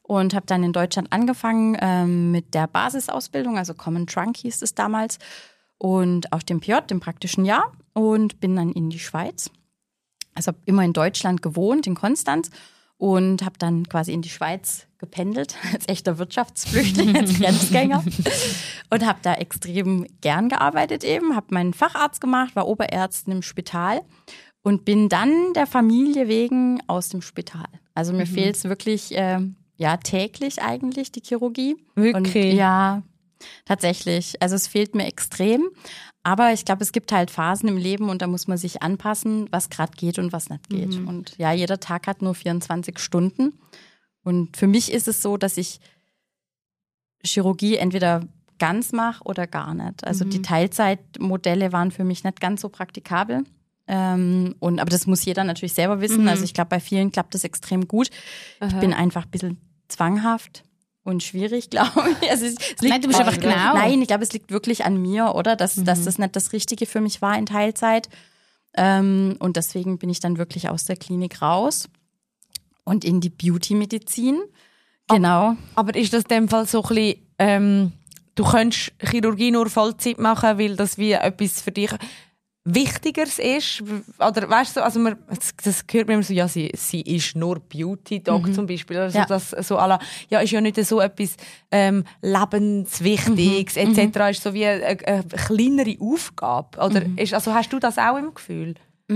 und habe dann in Deutschland angefangen ähm, mit der Basisausbildung, also Common Trunk hieß es damals, und auch dem P J, dem praktischen Jahr, und bin dann in die Schweiz. Also habe immer in Deutschland gewohnt, in Konstanz, und habe dann quasi in die Schweiz gependelt, als echter Wirtschaftsflüchtling, als Grenzgänger, und habe da extrem gern gearbeitet eben, habe meinen Facharzt gemacht, war Oberärztin im Spital und bin dann der Familie wegen aus dem Spital. Also mir mhm. fehlt es wirklich äh, ja, täglich eigentlich, die Chirurgie. Wirklich? Und, ja, tatsächlich. Also es fehlt mir extrem. Aber ich glaube, es gibt halt Phasen im Leben und da muss man sich anpassen, was gerade geht und was nicht geht. Mhm. Und ja, jeder Tag hat nur vierundzwanzig Stunden. Und für mich ist es so, dass ich Chirurgie entweder ganz mache oder gar nicht. Also mhm. die Teilzeitmodelle waren für mich nicht ganz so praktikabel. Ähm, und, aber das muss jeder natürlich selber wissen. Mhm. Also ich glaube, bei vielen klappt das extrem gut. Aha. Ich bin einfach ein bisschen zwanghaft und schwierig, glaube ich. Also es, es liegt Nein, du bist einfach genau. Nein, ich glaube, es liegt wirklich an mir, oder? Dass, mhm. dass das nicht das Richtige für mich war in Teilzeit. Ähm, und deswegen bin ich dann wirklich aus der Klinik raus und in die Beauty-Medizin. Genau. Aber ist das in dem Fall so ein bisschen, ähm, du könntest Chirurgie nur Vollzeit machen, weil das wie etwas für dich Wichtigeres ist? Oder weißt du, also man, das hört man immer so, ja, sie, sie ist nur Beauty-Doc mhm. zum Beispiel. Also ja. das, so à la, ja, ist ja nicht so etwas ähm, Lebenswichtiges mhm. et cetera. Ist so wie eine, eine kleinere Aufgabe. Oder mhm. ist, also hast du das auch im Gefühl?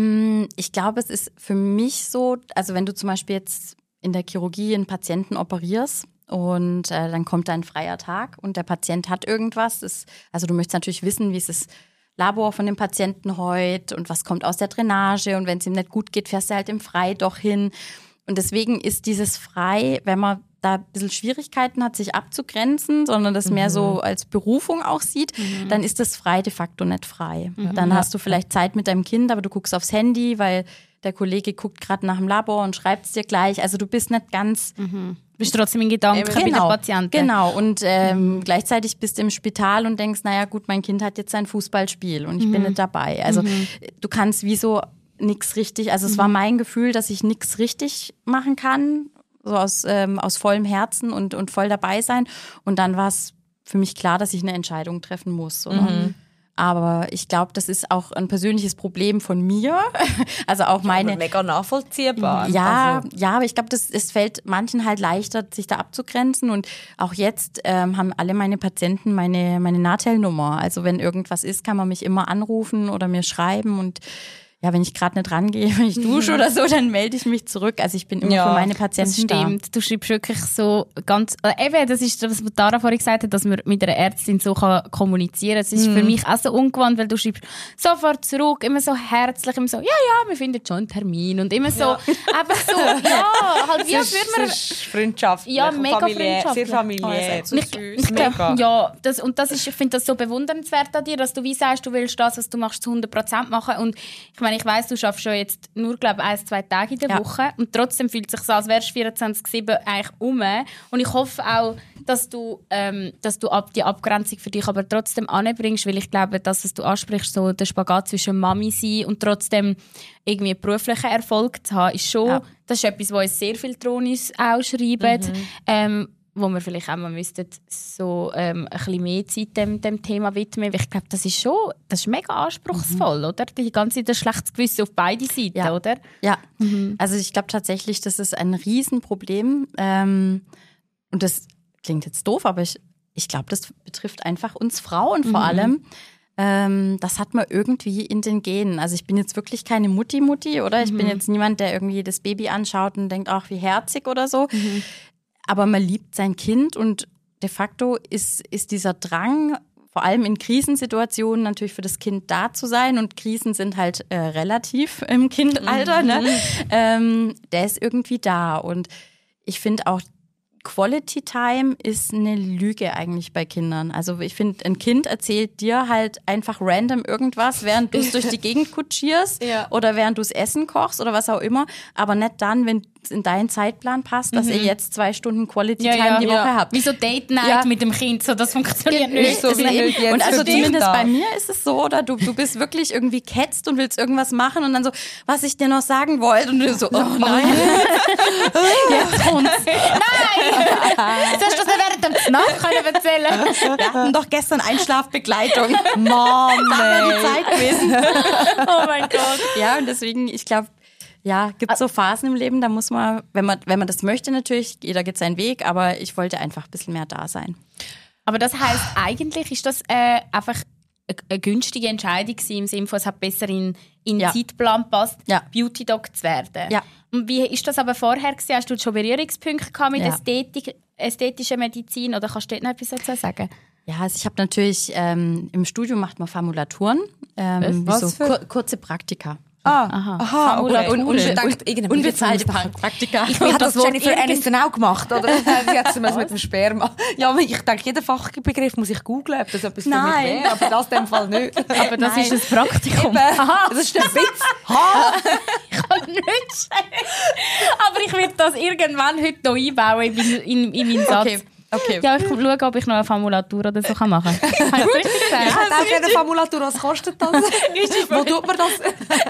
Ich glaube, es ist für mich so, also wenn du zum Beispiel jetzt in der Chirurgie einen Patienten operierst und äh, dann kommt da ein freier Tag und der Patient hat irgendwas. Das, also du möchtest natürlich wissen, wie ist das Labor von dem Patienten heute und was kommt aus der Drainage und wenn es ihm nicht gut geht, fährst du halt im Frei doch hin. Und deswegen ist dieses Frei, wenn man da ein bisschen Schwierigkeiten hat, sich abzugrenzen, sondern das mhm. mehr so als Berufung auch sieht, mhm. dann ist das Frei de facto nicht frei. Mhm. Dann hast du vielleicht Zeit mit deinem Kind, aber du guckst aufs Handy, weil der Kollege guckt gerade nach dem Labor und schreibt es dir gleich. Also du bist nicht ganz... Mhm. Du bist trotzdem in Gedanken genau, bei der Patienten. Genau, und ähm, mhm. gleichzeitig bist du im Spital und denkst, naja gut, mein Kind hat jetzt ein Fußballspiel und ich mhm. bin nicht dabei. Also mhm. du kannst wie so nichts richtig, also es mhm. war mein Gefühl, dass ich nichts richtig machen kann, so aus, ähm, aus vollem Herzen und, und voll dabei sein. Und dann war es für mich klar, dass ich eine Entscheidung treffen muss. Oder? Mhm. Aber ich glaube, das ist auch ein persönliches Problem von mir. Also auch meine. Ja, mega nachvollziehbar. Ja, also. ja, aber ich glaube, das, es fällt manchen halt leichter, sich da abzugrenzen. Und auch jetzt ähm, haben alle meine Patienten meine, meine Nahtelnummer. Also wenn irgendwas ist, kann man mich immer anrufen oder mir schreiben. Und ja, wenn ich gerade nicht rangehe, wenn ich dusche oder so, dann melde ich mich zurück. Also ich bin immer ja, für meine Patienten das stimmt. Da. Du schreibst wirklich so ganz, äh, eben, das ist das, was Dara vorhin gesagt hat, dass man mit einer Ärztin so kann kommunizieren kann. Das ist mm. für mich auch so ungewohnt, weil du schreibst sofort zurück, immer so herzlich, immer so, ja, ja, wir finden schon einen Termin und immer so, ja. einfach so, ja, halt wie als würde man... Das ist freundschaftlich, ja, mega familiär, freundschaftlich. sehr familiär. Oh, so ich, ich glaub, ja, das, und das ist, ich finde das so bewundernswert an dir, dass du wie sagst, du willst das, was du machst, zu hundert Prozent machen. Und ich meine, ich weiss, du schaffst schon jetzt nur, glaube ich, ein, zwei Tage in der ja. Woche. Und trotzdem fühlt es sich so, als wärst du vierundzwanzig sieben eigentlich um. Und ich hoffe auch, dass du, ähm, dass du ab, die Abgrenzung für dich aber trotzdem anbringst, weil ich glaube, das, was du ansprichst, so der Spagat zwischen Mami sein und trotzdem irgendwie beruflichen Erfolg zu haben, ist schon, ja. das ist etwas, was uns sehr viel Tronis auch schreiben. Mhm. Ähm, wo wir vielleicht auch mal müssten, so ähm, ein bisschen mehr Zeit dem, dem Thema widmen. Ich glaube, das ist schon, das ist mega anspruchsvoll, mhm. oder? Die ganze Zeit ein schlechtes Gewissen auf beide Seiten, ja. oder? Ja, mhm. also ich glaube tatsächlich, das ist ein Riesenproblem. Ähm, und das klingt jetzt doof, aber ich, ich glaube, das betrifft einfach uns Frauen vor mhm. allem. Ähm, das hat man irgendwie in den Genen. Also ich bin jetzt wirklich keine Mutti-Mutti, oder? Ich mhm. bin jetzt niemand, der irgendwie das Baby anschaut und denkt, ach, wie herzig oder so. Mhm. Aber man liebt sein Kind und de facto ist, ist dieser Drang, vor allem in Krisensituationen natürlich für das Kind da zu sein, und Krisen sind halt äh, relativ im Kindalter, mhm. ne? ähm, der ist irgendwie da. Und ich finde auch, Quality Time ist eine Lüge eigentlich bei Kindern. Also ich finde, ein Kind erzählt dir halt einfach random irgendwas, während du es durch die Gegend kutschierst ja. oder während du es Essen kochst oder was auch immer, aber nicht dann, wenn es in deinen Zeitplan passt, dass mhm. ihr jetzt zwei Stunden Quality ja, Time ja, die ja. Woche habt. Wie so Date Night ja. mit dem Kind, so das funktioniert ja, nicht. So das nicht. Nicht. Und also zumindest bei mir ist es so, oder du, du bist wirklich irgendwie ketzt und willst irgendwas machen und dann so, was ich dir noch sagen wollte, und du so, oh nein. Jetzt kommt's. Nein! Sollst du das nicht während der Nacht können erzählen? Wir hatten doch gestern Einschlafbegleitung. Mann, die ey. Zeit gewesen. Oh mein Gott. Ja, und deswegen, ich glaube, ja, gibt so Phasen im Leben, da muss man, wenn man, wenn man das möchte natürlich, jeder geht seinen Weg, aber ich wollte einfach ein bisschen mehr da sein. Aber das heisst, eigentlich ist das äh, einfach eine, eine günstige Entscheidung gewesen, im Sinne von, es hat besser in in den Ja. Zeitplan gepasst, Ja. Beauty-Doc zu werden. Ja. Und wie ist das aber vorher gewesen? Hast du schon Berührungspunkte gehabt mit Ja. Ästhetik, ästhetischer Medizin oder kannst du dort noch etwas dazu sagen? Ja, also ich habe natürlich, ähm, im Studium macht man Formulaturen, ähm, Was so für- kur kurze Praktika. Ah, Aha. aha, okay. Und- Und, und, ich dachte, irgendeine Unbezahlte Prüfung- Praktika. Hat das das Wort Jennifer irgend- Aniston auch gemacht? Oder sie hat es mit dem Sperma. Ja, aber ich denke, jeden Fachbegriff muss ich googlen, ob das etwas für mich Nein. wäre. Aber das in dem Fall nicht. Aber das Nein. ist ein Praktikum. Aha, das ist der Witz. Ha! Ich kann nicht sagen. Aber ich werde das irgendwann heute noch einbauen in, mein- in, in meinen Satz. Okay, okay. Ja, ich schaue, ob ich noch eine Formulatur oder so kann machen kann. Habe ich das richtig Ich gesagt? hätte auch gerne eine Formulatur. Was kostet das? Wo tut man das?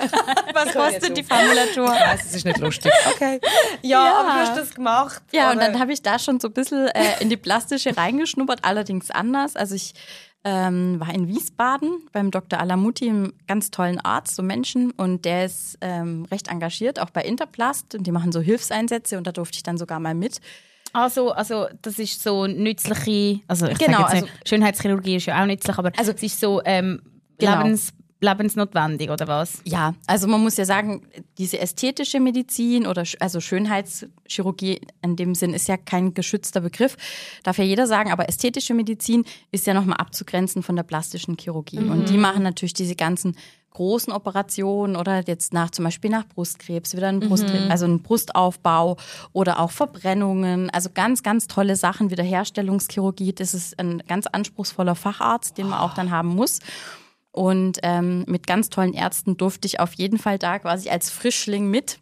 Was kostet die Formulatur? Ich weiss, es ist nicht lustig. Okay. Ja, Ja. aber du hast das gemacht. Ja, und aber- dann habe ich da schon so ein bisschen äh, in die plastische reingeschnuppert, allerdings anders. Also ich ähm, war in Wiesbaden beim Doktor Alamuti, einem ganz tollen Arzt, so Menschen, und der ist ähm, recht engagiert, auch bei Interplast, und die machen so Hilfseinsätze, und da durfte ich dann sogar mal mit. Also, also, das ist so nützliche, also ich Genau, sage jetzt nicht, also- Schönheitschirurgie ist ja auch nützlich, aber Also- es ist so ähm, Genau. lebens, lebensnotwendig, oder was? Ja, also man muss ja sagen, diese ästhetische Medizin oder sch- also Schönheitschirurgie in dem Sinn ist ja kein geschützter Begriff, darf ja jeder sagen, aber ästhetische Medizin ist ja nochmal abzugrenzen von der plastischen Chirurgie. Mhm. Und die machen natürlich diese ganzen großen Operationen oder jetzt nach zum Beispiel nach Brustkrebs, wieder ein Brust, Mhm. also ein Brustaufbau oder auch Verbrennungen, also ganz, ganz tolle Sachen, Wiederherstellungschirurgie, das ist ein ganz anspruchsvoller Facharzt, den man auch dann haben muss. Und ähm, mit ganz tollen Ärzten durfte ich auf jeden Fall da quasi als Frischling mit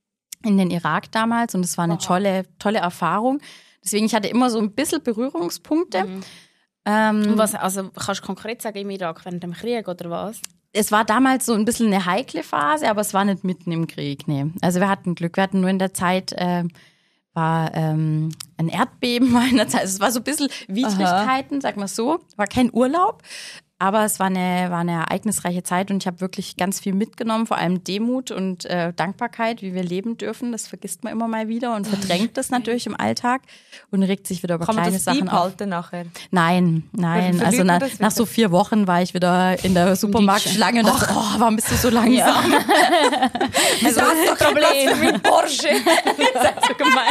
in den Irak damals. Und es war eine tolle, tolle Erfahrung. Deswegen, ich hatte immer so ein bisschen Berührungspunkte. Ähm, Und was, also kannst du konkret sagen, im Irak während dem Krieg, oder was? es war damals so ein bisschen eine heikle Phase, aber es war nicht mitten im Krieg. Nee. Also wir hatten Glück. Wir hatten nur in der Zeit, äh, war ähm, ein Erdbeben war in der Zeit. Also es war so ein bisschen Widrigkeiten, sag mal so. War kein Urlaub. Aber es war eine, war eine ereignisreiche Zeit und ich habe wirklich ganz viel mitgenommen, vor allem Demut und äh, Dankbarkeit, wie wir leben dürfen. Das vergisst man immer mal wieder und verdrängt das natürlich im Alltag und regt sich wieder über Kann man kleine das Sachen auf. beibehalten nachher? Nein, nein. Verliert Also man na, das wieder? nach so vier Wochen war ich wieder in der Supermarktschlange und dachte, oh, warum bist du so langsam? Also, das ist doch kein Platz für meinen Porsche. so gemein.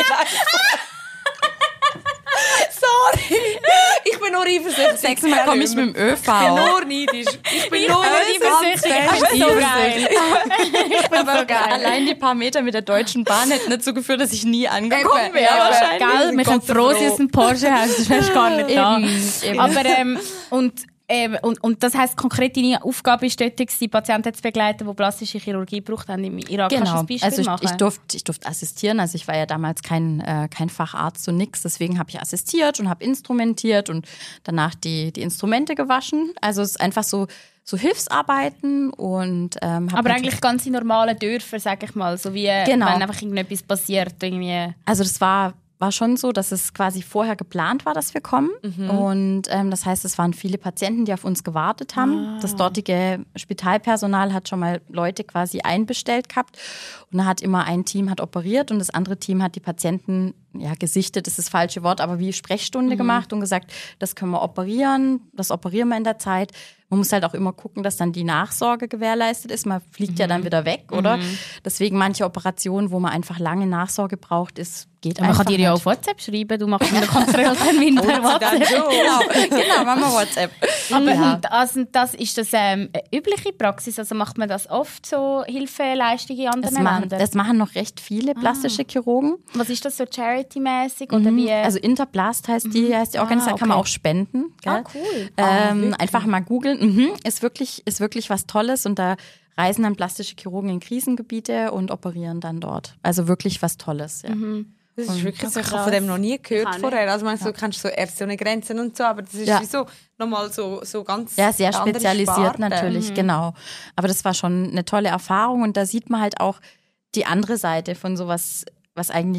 Sorry. Ich bin nur eifersüchtig. Nächstes Mal komme ich mit dem ÖV. Ich bin nur neidisch. Ich bin nur eifersüchtig. eifersüchtig. So geil. Aber allein die paar Meter mit der Deutschen Bahn hätten dazu geführt, dass ich nie angekommen Eben, wäre. ja, wahrscheinlich. Geil, wir können froh sein, dass du einen Porsche hast, das wärst du gar nicht da. Eben, eben. Aber, ähm, und, ähm, und, und das heisst, konkret deine Aufgabe ist dort, gewesen, Patienten zu begleiten, die plastische Chirurgie gebraucht haben im Irak. Kannst du Genau, ein Beispiel also ich, machen? ich, durfte, ich durfte assistieren, also ich war ja damals kein, äh, kein Facharzt und nix, deswegen habe ich assistiert und habe instrumentiert und danach die, die Instrumente gewaschen. Also es ist einfach so, so Hilfsarbeiten und ähm, hab Aber natürlich- eigentlich ganz normale Dörfer, sag ich mal, so wie Genau. wenn einfach irgendetwas passiert. Irgendwie. Also das war, war schon so, dass es quasi vorher geplant war, dass wir kommen. Und ähm, das heißt, es waren viele Patienten, die auf uns gewartet haben. Das dortige Spitalpersonal hat schon mal Leute quasi einbestellt gehabt. Und da hat immer ein Team hat operiert und das andere Team hat die Patienten, ja, gesichtet, ist das falsche Wort, aber wie Sprechstunde gemacht und gesagt, das können wir operieren, das operieren wir in der Zeit. Man muss halt auch immer gucken, dass dann die Nachsorge gewährleistet ist. Man fliegt ja dann wieder weg, oder? Deswegen manche Operationen, wo man einfach lange Nachsorge braucht, ist, geht Man einfach kann dir ja nicht. auf WhatsApp schreiben, du machst einen Kontrolltermin per WhatsApp. Genau, genau, machen wir WhatsApp. Aber Ja. und, also, das, ist das ähm, eine übliche Praxis? Also macht man das oft, so Hilfeleistungen in Das anderen machen, Ländern? das machen noch recht viele plastische Chirurgen. Was ist das so charity-mäßig? Oder wie? Also Interplast heißt die, heißt die Organisation, Ah, kann man okay. auch spenden. Gell? Ah, cool. Ähm, einfach mal googeln. Mhm. Ist wirklich, ist wirklich was Tolles und da reisen dann plastische Chirurgen in Krisengebiete und operieren dann dort. Also wirklich was Tolles. Ja. Das ist wirklich so, ich habe krass. von dem noch nie gehört Kann vorher. Also meinst du, du kennst so Ärzte ohne Grenzen und so, aber das ist Ja. wieso nochmal so, so ganz Ja, sehr andere spezialisiert Sparte. natürlich, genau. Aber das war schon eine tolle Erfahrung und da sieht man halt auch die andere Seite von sowas, was eigentlich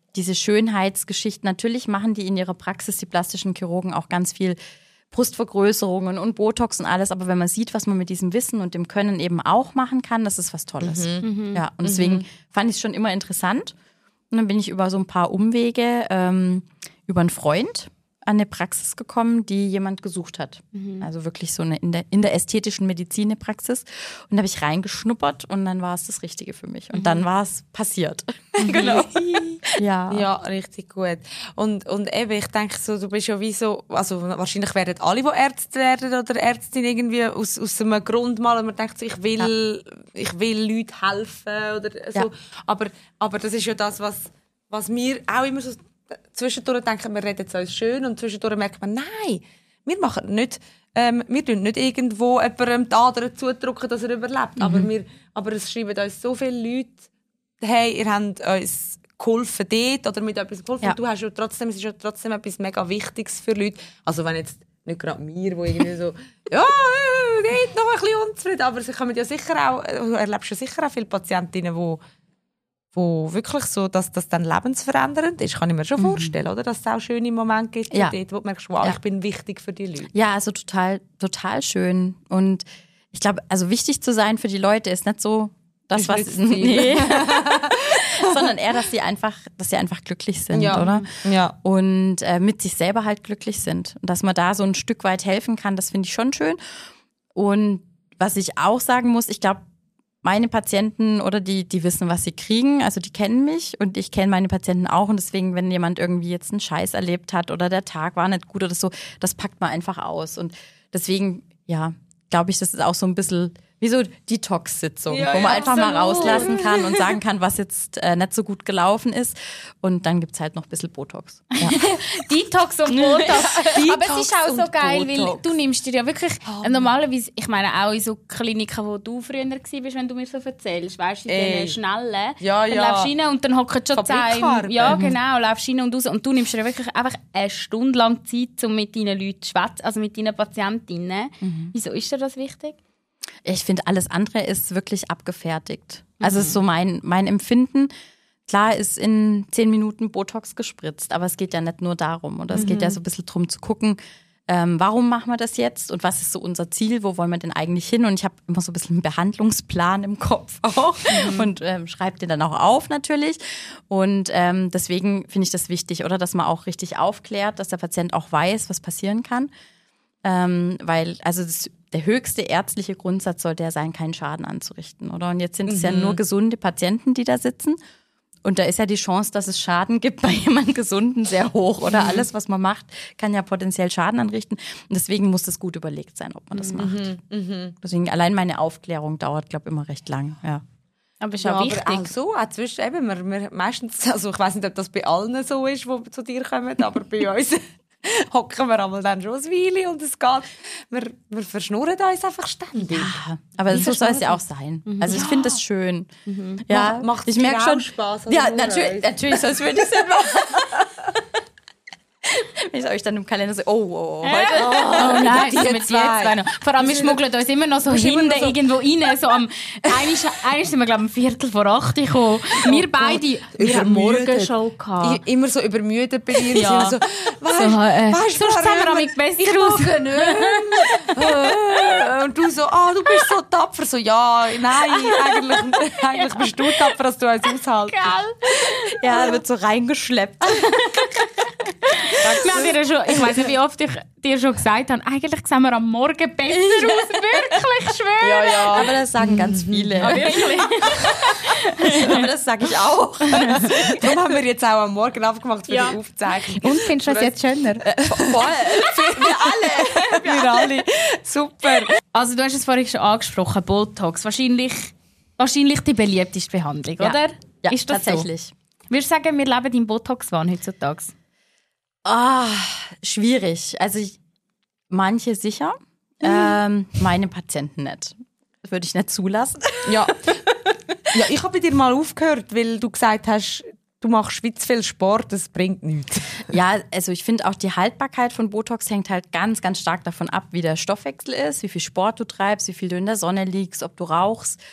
diese Schönheitsgeschichten, natürlich machen die in ihrer Praxis, die plastischen Chirurgen, auch ganz viel Brustvergrößerungen und Botox und alles, aber wenn man sieht, was man mit diesem Wissen und dem Können eben auch machen kann, das ist was Tolles. Mhm. Ja, und deswegen mhm. fand ich es schon immer interessant. Und dann bin ich über so ein paar Umwege ähm, über einen Freund an eine Praxis gekommen, die jemand gesucht hat. Mhm. Also wirklich so eine in der, in der ästhetischen Medizin eine Praxis. Und da habe ich reingeschnuppert und dann war es das Richtige für mich. Und mhm. dann war es passiert. Genau. ja. ja, richtig gut. Und, und eben, ich denke so, du bist ja wie so, also wahrscheinlich werden alle, die Ärzte werden oder Ärztin irgendwie aus, aus einem Grund mal, und man denkt so, ich will, ja. ich will Leuten helfen oder so. Ja. Aber, aber das ist ja das, was, was wir auch immer so zwischendurch denken, wir reden es uns schön und zwischendurch merkt man, nein, wir machen nicht, ähm, wir tun nicht irgendwo jemandem die Adern zudrücken, dass er überlebt. Mhm. Aber, wir, aber es schreiben uns so viele Leute, hey, ihr habt uns geholfen dort oder mit etwas geholfen. Ja. Du hast ja trotzdem, es ist ja trotzdem etwas mega Wichtiges für Leute. Also wenn jetzt nicht gerade mir, wo irgendwie so, ja, geht noch ein bisschen unzufrieden, aber sie kommen ja sicher auch, du erlebst ja sicher auch viele Patientinnen, die wo wirklich so, dass das dann lebensverändernd ist, kann ich mir schon mhm. vorstellen, oder? Dass es auch schöne Momente gibt, ja. dort, wo du merkst, wow, ja. ich bin wichtig für die Leute. Ja, also total, total schön. Und ich glaube, also wichtig zu sein für die Leute ist nicht so, das, was ist, nee. sondern eher, dass sie einfach, dass sie einfach glücklich sind, ja. oder? Ja. Und äh, mit sich selber halt glücklich sind. Und dass man da so ein Stück weit helfen kann, das finde ich schon schön. Und was ich auch sagen muss, ich glaube, meine Patienten oder die, die wissen, was sie kriegen, also die kennen mich und ich kenne meine Patienten auch und deswegen, wenn jemand irgendwie jetzt einen Scheiß erlebt hat oder der Tag war nicht gut oder so, das packt man einfach aus und deswegen, ja, glaube ich, das ist auch so ein bisschen wie so Detox-Sitzung, ja, wo man ja, einfach absolut. mal rauslassen kann und sagen kann, was jetzt äh, nicht so gut gelaufen ist. Und dann gibt's halt noch ein bisschen Botox. Ja. Detox und Botox. Detox aber es ist auch so geil, Botox. Weil du nimmst dir ja wirklich, oh. normalerweise, ich meine auch in so Kliniken, wo du früher warst, wenn du mir so erzählst, weißt du, in diesen schnellen, ja, ja. dann läufst du rein und dann hocken schon zwei. Ja, genau, läufst rein und raus. Und du nimmst dir wirklich einfach eine Stunde lang Zeit, um mit deinen Leuten zu schwätzen, also mit deinen Patientinnen. Mhm. Wieso ist dir das wichtig? Ich finde, alles andere ist wirklich abgefertigt. Also mhm. ist so mein, mein Empfinden. Klar ist in zehn Minuten Botox gespritzt, aber es geht ja nicht nur darum. Oder es mhm. geht ja so ein bisschen darum zu gucken, ähm, warum machen wir das jetzt und was ist so unser Ziel, wo wollen wir denn eigentlich hin? Und ich habe immer so ein bisschen einen Behandlungsplan im Kopf auch mhm. und ähm, schreibe den dann auch auf natürlich. Und ähm, deswegen finde ich das wichtig, oder dass man auch richtig aufklärt, dass der Patient auch weiß, was passieren kann. Ähm, weil, also das, der höchste ärztliche Grundsatz sollte ja sein, keinen Schaden anzurichten, oder? Und jetzt sind es mhm. ja nur gesunde Patienten, die da sitzen. Und da ist ja die Chance, dass es Schaden gibt bei jemandem Gesunden sehr hoch, oder? Mhm. Alles, was man macht, kann ja potenziell Schaden anrichten. Und deswegen muss es gut überlegt sein, ob man das mhm. macht. Mhm. Deswegen allein meine Aufklärung dauert, glaube ich, immer recht lang, ja. Aber ist ja, ja wichtig. Aber auch so, auch zwischen, eben, wir, wir meistens, also ich weiss nicht, ob das bei allen so ist, die zu dir kommen, aber bei uns hocken wir einmal dann schon ein Weile und es geht, wir, wir verschnurren uns einfach ständig. Ja, aber so soll es ja auch sein. Mhm. Also ich ja. finde das schön. Mhm. Ja, macht es mir auch Spaß. Ja, natürlich, natürlich soll es für dich Sinn machen. Wenn ich euch dann im Kalender so, oh, oh, oh heute. Oh, oh nein, mit jetzt zwei. Vor allem, wir schmuggeln uns immer noch so hinten so irgendwo rein. So am, eigentlich, eigentlich sind wir, glaube ich, um Viertel vor acht gekommen. Wir oh beide, wir haben Morgenshow gehabt. Immer so übermüdet bei dir. Ja. So, weißt, so, äh, weißt, sonst sehen wir damit besser aus. Und du so, ah, oh, du bist so tapfer. So, ja, nein, eigentlich, eigentlich bist du tapfer, als du uns aushaltest. Ja, er wird so reingeschleppt. Dir schon, ich weiss nicht, wie oft ich dir schon gesagt habe, eigentlich sehen wir am Morgen besser aus. Wirklich, schwöre. Ja, ja. Aber das sagen ganz viele. Ah, wirklich? Aber das sage ich auch. Darum haben wir jetzt auch am Morgen aufgemacht für ja. die Aufzeichnung. Und findest du das jetzt schöner? Äh, voll. Für wir alle. Wir alle. Super. Also du hast es vorhin schon angesprochen, Botox. Wahrscheinlich, wahrscheinlich die beliebteste Behandlung, ja. oder? Ja, ist das tatsächlich. So? Würdest du sagen, wir leben im Botox-Wahn heutzutage? Ah, schwierig. Also ich, manche sicher, mhm. ähm, meine Patienten nicht. Das würde ich nicht zulassen. Ja, ja ich habe bei dir mal aufgehört, weil du gesagt hast, du machst zu viel Sport, das bringt nichts. Ja, also ich finde auch die Haltbarkeit von Botox hängt halt ganz, ganz stark davon ab, wie der Stoffwechsel ist, wie viel Sport du treibst, wie viel du in der Sonne liegst, ob du rauchst.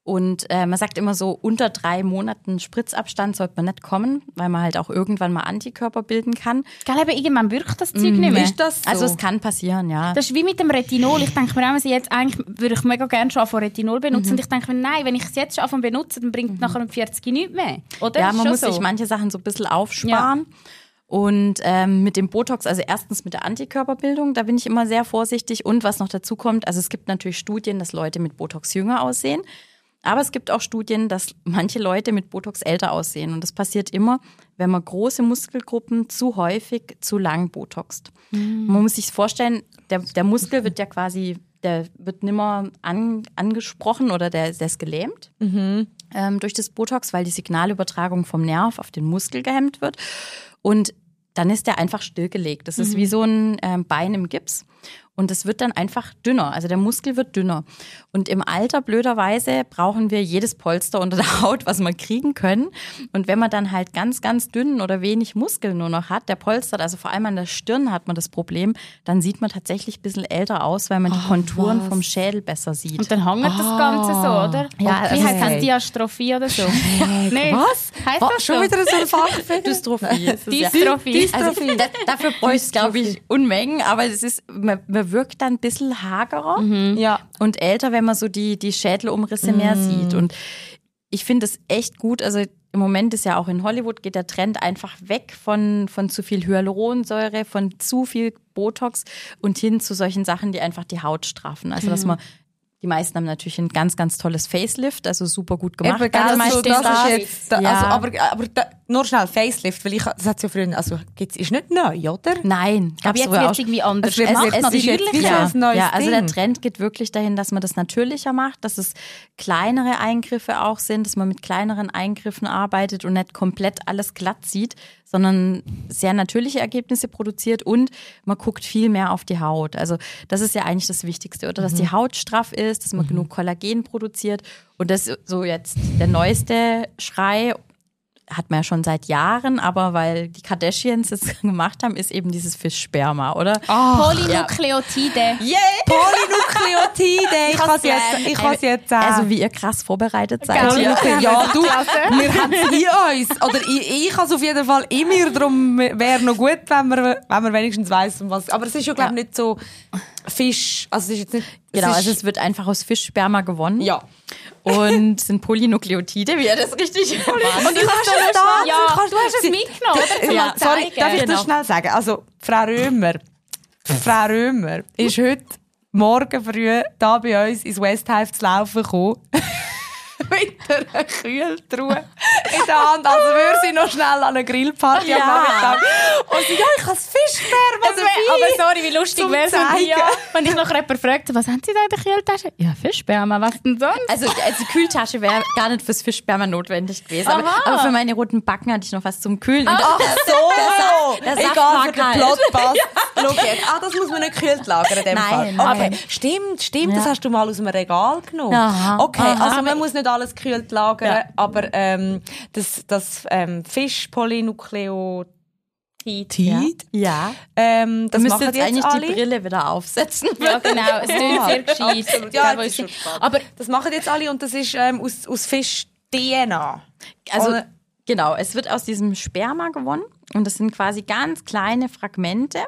Und äh, man sagt immer so, unter drei Monaten Spritzabstand sollte man nicht kommen, weil man halt auch irgendwann mal Antikörper bilden kann. Gell, aber irgendwann wirkt das Zeug nicht mehr. Ist das so? Also es kann passieren, ja. Das ist wie mit dem Retinol. Ich denke mir auch, jetzt eigentlich würde ich mega gerne schon von Retinol benutzen. Mhm. Und ich denke mir, nein, wenn ich es jetzt schon anfange zu benutzen, dann bringt es mhm. nachher mit vierzig nichts mehr. Oder? Ja, man muss so. sich manche Sachen so ein bisschen aufsparen. Ja. Und ähm, mit dem Botox, also erstens mit der Antikörperbildung, da bin ich immer sehr vorsichtig. Und was noch dazu kommt, also es gibt natürlich Studien, dass Leute mit Botox jünger aussehen. Aber es gibt auch Studien, dass manche Leute mit Botox älter aussehen. Und das passiert immer, wenn man große Muskelgruppen zu häufig, zu lang botoxt. Mhm. Man muss sich vorstellen, der, der Muskel wird ja quasi, der wird nimmer an, angesprochen oder der, der ist gelähmt mhm. ähm, durch das Botox, weil die Signalübertragung vom Nerv auf den Muskel gehemmt wird. Und dann ist der einfach stillgelegt. Das ist mhm. wie so ein ähm, Bein im Gips. Und es wird dann einfach dünner. Also der Muskel wird dünner. Und im Alter, blöderweise, brauchen wir jedes Polster unter der Haut, was wir kriegen können. Und wenn man dann halt ganz, ganz dünn oder wenig Muskeln nur noch hat, der polstert, also vor allem an der Stirn hat man das Problem, dann sieht man tatsächlich ein bisschen älter aus, weil man die Konturen oh, vom Schädel besser sieht. Und dann hängt oh. das Ganze so, oder? Ja, okay. Wie also heisst das? Diastrophie oder so? Nee. Was? Heisst Was? das schon so? wieder so ein Fachbegriff? Dystrophie. Dystrophie. Dystrophie. Also, dafür bräuchte ich, glaube ich, Unmengen. Aber es ist, man, man wirkt dann ein bisschen hagerer mhm. ja. und älter, wenn man so die, die Schädelumrisse mhm. mehr sieht. Und ich finde es echt gut. Also im Moment ist ja auch in Hollywood geht der Trend einfach weg von, von zu viel Hyaluronsäure, von zu viel Botox und hin zu solchen Sachen, die einfach die Haut straffen. Also dass man die meisten haben natürlich ein ganz, ganz tolles Facelift, also super gut gemacht. Eben, ganz also, das ist jetzt, da, ja. also, aber aber da, nur schnell Facelift, weil ich, das hat ja früher, also gibt's, ist nicht neu, oder? Nein. Aber jetzt wird es irgendwie anders es wird gemacht, jetzt, natürlich. Jetzt ja, ein neues ja, also Ding. der Trend geht wirklich dahin, dass man das natürlicher macht, dass es kleinere Eingriffe auch sind, dass man mit kleineren Eingriffen arbeitet und nicht komplett alles glatt sieht, sondern sehr natürliche Ergebnisse produziert und man guckt viel mehr auf die Haut. Also das ist ja eigentlich das Wichtigste, oder? Dass mhm. die Haut straff ist, dass man mhm. genug Kollagen produziert und das ist so jetzt der neueste Schrei, hat man ja schon seit Jahren, aber weil die Kardashians es gemacht haben, ist eben dieses Fischsperma, oder? Oh, Polynukleotide. Yeah. Polynukleotide. Ich kann es jetzt, ich kann's jetzt sagen. Also wie ihr krass vorbereitet seid. Ja, ja du, wir haben es in uns. Oder ich, ich habe es auf jeden Fall in mir, darum wäre noch gut, wenn man, wenn man wenigstens weiss, um was. Aber es ist ja, glaube ich, ja. nicht so Fisch. Also es ist jetzt nicht, genau, es also es wird einfach aus Fischsperma gewonnen. Ja. Und sind Polynukleotide, wie er das richtig Und du hast es da. Ja, du hast es mitgenommen, oder? Ja, sorry, darf ich genau. das schnell sagen? Also, Frau Römer, Frau Römer ist heute Morgen früh da bei uns ins Westhive zu laufen gekommen. Mit einer Kühltruhe in der Hand, also würde sie noch schnell an eine Grillparty ja. am Nachmittag. Und sie, ja, ich habe das Fischsperma also, aber sorry, wie lustig wäre es mit mir, wenn ich noch jemanden fragte, was haben Sie da in der Kühltasche? Ja, Fischsperma, was denn sonst? Also, also die Kühltasche wäre gar nicht fürs Fischsperma notwendig gewesen. Aber, aber für meine roten Backen hatte ich noch was zum Kühlen. Und Ach so! Der Saft Egal, war für den kalt. Plot passt. Schau jetzt. Ah, das muss man nicht gekühlt lagern in dem Nein, Fall. Okay, nein. stimmt, stimmt. Ja. Das hast du mal aus dem Regal genommen. Aha. Okay, Aha. also man muss nicht alles gekühlt lagern, Ja. aber ähm, das, das ähm, Fischpolynukleotid, Ja. ja. ähm, das Du machen müsstest jetzt jetzt eigentlich alle. die Brille wieder aufsetzen. Ja, genau, es klingt sehr gescheit. Absolut. Ja, Gell, das ist schon spannend. aber das machen jetzt alle und das ist ähm, aus, aus Fisch-D N A. Also Oder- genau, es wird aus diesem Sperma gewonnen und das sind quasi ganz kleine Fragmente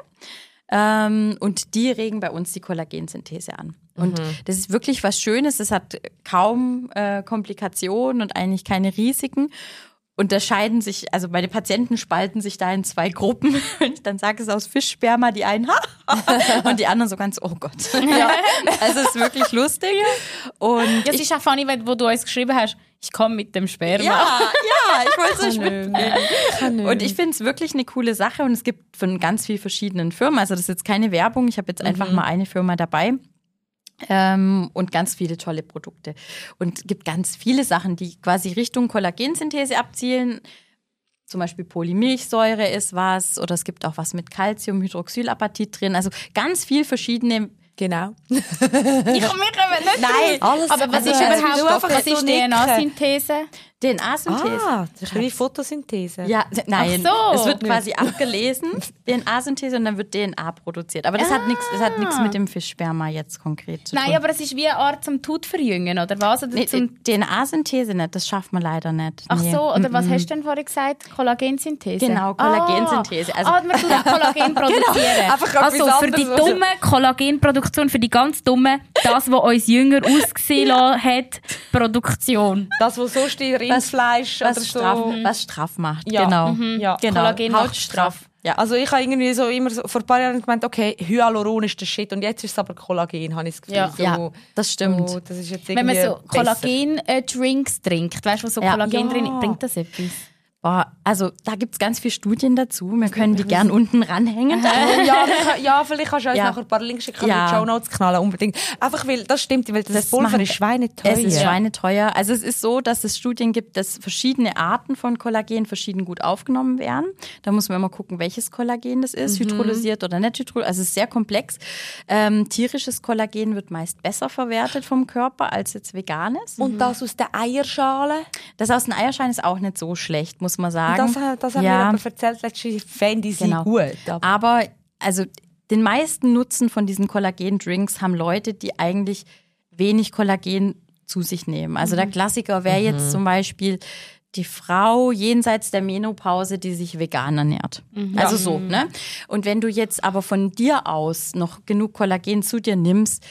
ähm, und die regen bei uns die Kollagensynthese an. Und mhm. das ist wirklich was Schönes, es hat kaum äh, Komplikationen und eigentlich keine Risiken. Unterscheiden sich, also meine Patienten spalten sich da in zwei Gruppen. Wenn ich dann sage, es ist aus Fischsperma, die einen und die anderen so ganz, oh Gott. Ja. Also es ist wirklich lustig. Und ja, es ich, ist auch funny, wenn- wo du uns geschrieben hast, ich komme mit dem Sperma. ja, ja, ich wollte es euch Kann mitbringen. Und ich finde es wirklich eine coole Sache und es gibt von ganz vielen verschiedenen Firmen, also das ist jetzt keine Werbung, ich habe jetzt einfach mal eine Firma dabei. Ähm, und ganz viele tolle Produkte. Und es gibt ganz viele Sachen, die quasi Richtung Kollagensynthese abzielen. Zum Beispiel Polymilchsäure ist was oder es gibt auch was mit Calciumhydroxylapatit drin. Also ganz viel verschiedene. Genau. Ich komme nicht Nein, alles, Aber was also, ist also, überhaupt, du einfach was so ist D N A-Synthese? D N A-Synthese. Ah, das ist wie Photosynthese. Ja, nein. Ach so. Es wird quasi abgelesen, D N A-Synthese, und dann wird D N A produziert. Aber das Ah. hat nichts, das hat nichts mit dem Fischsperma jetzt konkret zu tun. Nein, aber es ist wie eine Art zum Tut verjüngen, oder was? Oder Nee, zum D N A-Synthese nicht, das schafft man leider nicht. Ach Nee. so, oder was Mm-mm. hast du denn vorhin gesagt? Kollagensynthese? Genau, Kollagensynthese. Also, Also- ah, man tut auch Kollagen produzieren. Einfach Also etwas für die anderes. dumme Kollagenproduktion, für die ganz dumme, das, was uns jünger ausgesehen lassen hat, Produktion. Das, was sonst die Rindfleisch was, oder so... straff, was straff macht. Ja. Genau. Ja. genau. Kollagen macht Hautstraff. Ja. Also ich habe irgendwie so immer so, vor ein paar Jahren gemeint, okay, Hyaluron ist der Shit und jetzt ist es aber Kollagen, habe ich das Gefühl. Ja. So, Ja, das stimmt. So, das ist jetzt Wenn man irgendwie so besser. Kollagen-Drinks trinkt, weißt du, wo so Ja. Kollagen Ja. drin ist, bringt das etwas? Boah, also da gibt es ganz viele Studien dazu. Wir können die gern unten ranhängen. Oh, ja, wir können- ja, vielleicht kannst du uns Ja. nachher ein paar Links schicken, Ja. in die Shownotes knallen, unbedingt. Einfach weil, das stimmt, weil das, Das Pulver machen- ist schweineteuer. Es ist schweineteuer. Also es ist so, dass es Studien gibt, dass verschiedene Arten von Kollagen verschieden gut aufgenommen werden. Da muss man immer gucken, welches Kollagen das ist, hydrolysiert oder nicht hydrolysiert. Also es ist sehr komplex. Ähm, tierisches Kollagen wird meist besser verwertet vom Körper als jetzt veganes. Und das aus der Eierschale, Das aus den Eierschein ist auch nicht so schlecht, muss man sagen. das, hat- das hat Ja. mir jemand erzählt, letztens fände ich sie Genau. gut. Aber Aber also den meisten Nutzen von diesen Kollagen-Drinks haben Leute, die eigentlich wenig Kollagen zu sich nehmen. Also der Klassiker wäre jetzt zum Beispiel die Frau jenseits der Menopause, die sich vegan ernährt. Also so, ne? Und wenn du jetzt aber von dir aus noch genug Kollagen zu dir nimmst,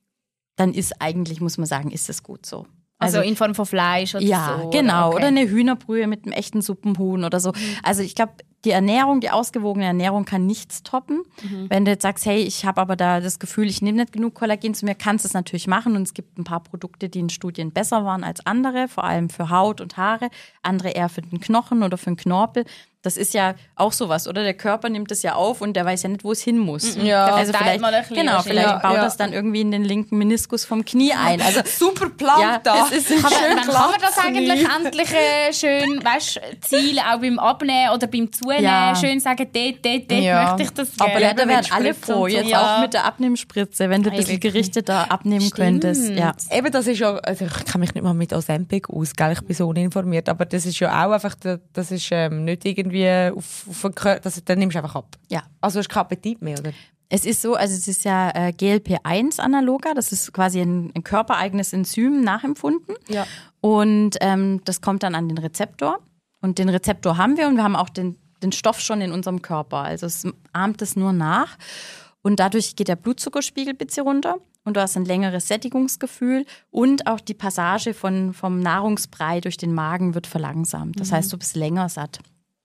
dann ist eigentlich, muss man sagen, ist es gut so. Also, in Form von Fleisch oder Ja, so? genau. Okay. Oder eine Hühnerbrühe mit einem echten Suppenhuhn oder so. Also ich glaube, die Ernährung, die ausgewogene Ernährung kann nichts toppen. Wenn du jetzt sagst, hey, ich habe aber da das Gefühl, ich nehme nicht genug Kollagen zu mir, kannst du es natürlich machen. Und es gibt ein paar Produkte, die in Studien besser waren als andere, vor allem für Haut und Haare. Andere eher für den Knochen oder für den Knorpel. Das ist ja auch sowas, oder? Der Körper nimmt es ja auf und der weiß ja nicht, wo es hin muss. Ja, also teilt vielleicht, mal ein bisschen genau, wahrscheinlich. vielleicht Ja, baut ja. das dann irgendwie in den linken Meniskus vom Knie ein. Also super Plan ja, da. es ist ein Kann man, schön wann kann man das glattes eigentlich Knie. endlich äh, schön, weißt, Ziel auch beim Abnehmen oder beim Zunehmen, Ja. schön sagen, dort, dort, dort Ja. möchte ich das Aber gerne. ja, da wären alle Spritze froh, und so. jetzt Ja. auch mit der Abnehmspritze, wenn du ein bisschen wirklich. gerichteter abnehmen Stimmt. könntest. Ja. Eben, das ist ja, also ich kenne mich nicht mal mit Ozempic aus, gell? Ich bin so uninformiert, aber das ist ja auch einfach, das ist ähm, nicht irgendwie auf, auf den Körper, das, dann nimmst du einfach ab. Ja. Also hast du keinen Appetit mehr, oder? Es ist so, also es ist ja äh, G L P eins Analoga, das ist quasi ein, ein körpereigenes Enzym nachempfunden. Ja. Und ähm, das kommt dann an den Rezeptor. Und den Rezeptor haben wir und wir haben auch den, den Stoff schon in unserem Körper. Also es ahmt es nur nach. Und dadurch geht der Blutzuckerspiegel ein bisschen runter. Und du hast ein längeres Sättigungsgefühl. Und auch die Passage von, vom Nahrungsbrei durch den Magen wird verlangsamt. Das heißt, du bist länger satt.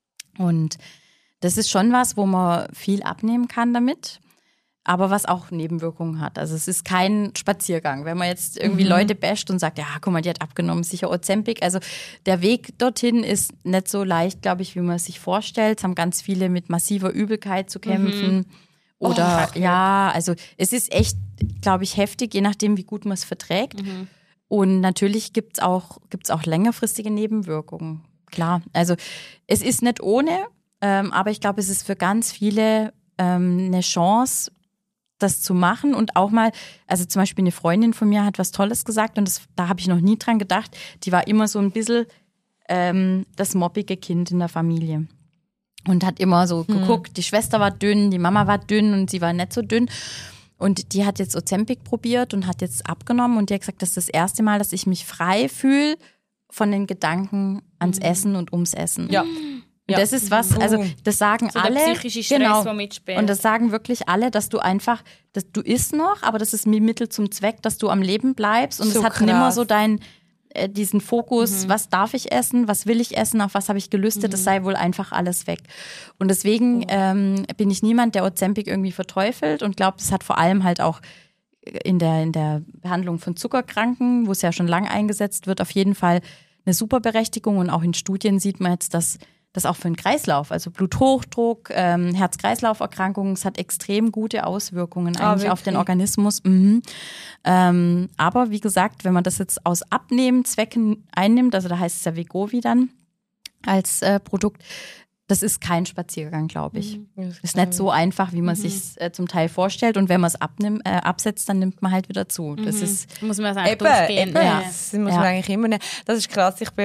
Und das ist schon was, wo man viel abnehmen kann damit. Aber was auch Nebenwirkungen hat. Also es ist kein Spaziergang. Wenn man jetzt irgendwie Mhm. Leute basht und sagt, ja, guck mal, die hat abgenommen, sicher Ozempic. Also der Weg dorthin ist nicht so leicht, glaube ich, wie man es sich vorstellt. Es haben ganz viele mit massiver Übelkeit zu kämpfen. Oder Oh, ja, also es ist echt, glaube ich, heftig, je nachdem, wie gut man es verträgt. Und natürlich gibt's auch, gibt's auch längerfristige Nebenwirkungen. Klar, also es ist nicht ohne, ähm, aber ich glaube, es ist für ganz viele ähm, eine Chance, das zu machen und auch mal, also zum Beispiel eine Freundin von mir hat was Tolles gesagt und das, da habe ich noch nie dran gedacht, die war immer so ein bisschen ähm, das mobbige Kind in der Familie und hat immer so geguckt, die Schwester war dünn, die Mama war dünn und sie war nicht so dünn und die hat jetzt Ozempic probiert und hat jetzt abgenommen und die hat gesagt, das ist das erste Mal, dass ich mich frei fühle von den Gedanken ans Essen und ums Essen. Ja. Und das ist was, also das sagen So der alle. psychische Stress, der mitspielt. Und das sagen wirklich alle, dass du einfach, dass du isst noch, aber das ist ein Mittel zum Zweck, dass du am Leben bleibst. Und So es hat krass. nimmer so dein, äh, diesen Fokus, was darf ich essen, was will ich essen, auf was habe ich gelüstet, das sei wohl einfach alles weg. Und deswegen ähm, bin ich niemand, der Ozempic irgendwie verteufelt und glaubt, es hat vor allem halt auch in der, in der Behandlung von Zuckerkranken, wo es ja schon lang eingesetzt wird, auf jeden Fall eine super Berechtigung. Und auch in Studien sieht man jetzt, dass das auch für den Kreislauf, also Bluthochdruck, ähm, Herz-Kreislauf-Erkrankungen, es hat extrem gute Auswirkungen Ah, eigentlich auf den wirklich? Organismus. Mhm. Ähm, aber wie gesagt, wenn man das jetzt aus Abnehmzwecken einnimmt, also da heißt es ja Wegovy dann als äh, Produkt, das ist kein Spaziergang, glaube ich. Ist nicht so einfach, wie man sich äh, zum Teil vorstellt. Und wenn man es abnimmt, äh, absetzt, dann nimmt man halt wieder zu. Das ist muss man es eigentlich Eben, durchgehen. eben. Ja. Das muss Ja. man eigentlich immer nehmen. Das ist krass. Ich bin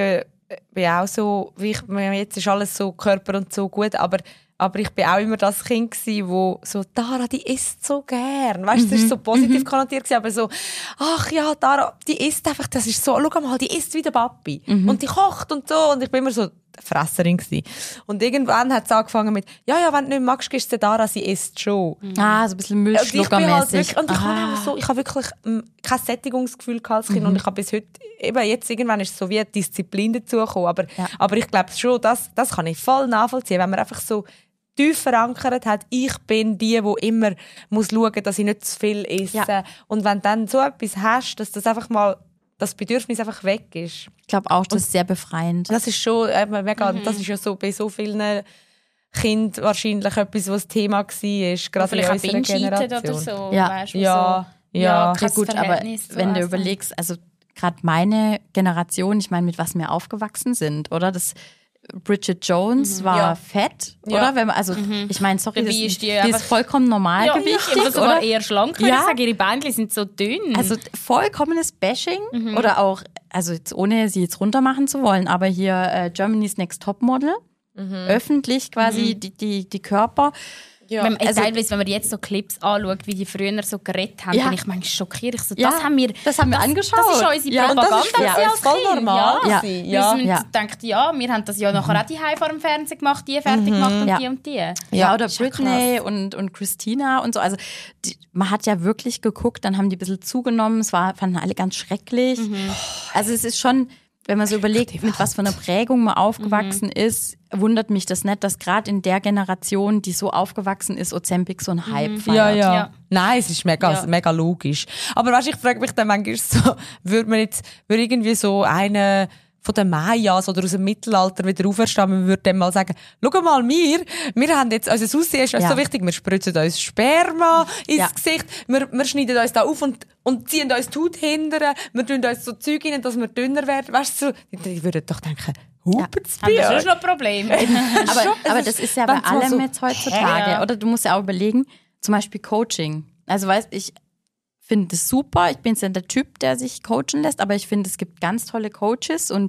bin auch so, wie ich, jetzt ist alles so Körper und so gut, aber Aber ich bin auch immer das Kind gsi, wo so, Tara, die isst so gern. Weißt du, das ist so positiv mhm. konnotiert gewesen, aber so, ach ja, Tara, die isst einfach, das ist so, schau mal, die isst wie der Papi. Mhm. Und die kocht und so. Und ich bin immer so Fresserin gsi. Und irgendwann hat es angefangen mit, ja, ja, wenn du nicht magst, gibst du Tara, sie isst schon. Mhm. Ah, so ein bisschen Milchschluckermäßig. Halt und ich habe so, ich habe wirklich ähm, kein Sättigungsgefühl als Kind mhm. und ich habe bis heute, eben jetzt irgendwann ist so wie eine Disziplin dazugekommen. Aber, ja. aber ich glaube schon, das, das kann ich voll nachvollziehen, wenn man einfach so tief verankert hat, ich bin die, die immer muss schauen, dass ich nicht zu viel esse. Ja. Und wenn du dann so etwas hast, dass das einfach mal das Bedürfnis einfach weg ist. Ich glaube auch, das ist sehr befreiend. Das ist schon, äh, mega, mhm. das ist ja so bei so vielen Kindern wahrscheinlich etwas, was Thema war, gerade in unserer Generation. Oder so, ja. Weißt, ja. So, ja, ja, ja gut, aber wenn du überlegst, also gerade meine Generation, ich meine, mit was wir aufgewachsen sind, oder? Das Bridget Jones mhm. war ja. fett, ja. oder? Wenn man, also, mhm. ich meine, sorry, das, ist die, die ist vollkommen normalgewichtig. Ja, ja, sogar eher schlank, würde ja. ich sagen. Ihre Beinchen sind so dünn. Also vollkommenes Bashing mhm. oder auch, also jetzt, ohne sie jetzt runtermachen zu wollen, aber hier äh, Germany's Next Topmodel, mhm. öffentlich quasi mhm. die, die, die Körper. Ja. Wenn, also, teilweise, wenn man jetzt so Clips anschaut, wie die früher so geredet haben, ja. bin ich manchmal schockiert. Ich so, ja. das haben wir, das haben wir das, angeschaut. Das ist unsere ja, Propaganda. Und das ist ja, als voll kind. normal. Ja. Ja. Ja. Wir haben gedacht, ja, wir haben das ja mhm. nachher auch die vor dem Fernsehen gemacht, die fertig gemacht mhm. und ja. die und die. Ja, ja oder Britney und, und Christina und so. Also die, man hat ja wirklich geguckt, dann haben die ein bisschen zugenommen. Es war, fanden alle ganz schrecklich. Mhm. Also es ist schon... Wenn man so überlegt, mit was für einer Prägung man aufgewachsen mhm. ist, wundert mich das nicht, dass gerade in der Generation, die so aufgewachsen ist, Ozempic so ein Hype mhm. feiert. Ja, ja, ja. Nein, es ist mega, ja. mega logisch. Aber weißt, ich frage mich dann manchmal so, würde man jetzt, würde irgendwie so eine von den Mayas oder aus dem Mittelalter wieder auferstehen, man würde dem mal sagen, schau mal, wir, wir haben jetzt, unser Aussehen ist ja. so wichtig, wir spritzen uns Sperma ins ja. Gesicht, wir, wir schneiden uns da auf und, und ziehen uns die Haut hinterher, wir tun uns so Zeug rein, dass wir dünner werden, weißt du, so, ich würde doch denken, hupet's ja. Haben wir schon noch Probleme. aber, aber das ist ja bei allem so jetzt heutzutage, ja. oder du musst ja auch überlegen, zum Beispiel Coaching, also weißt ich, finde es super. Ich bin ja der Typ, der sich coachen lässt, aber ich finde, es gibt ganz tolle Coaches und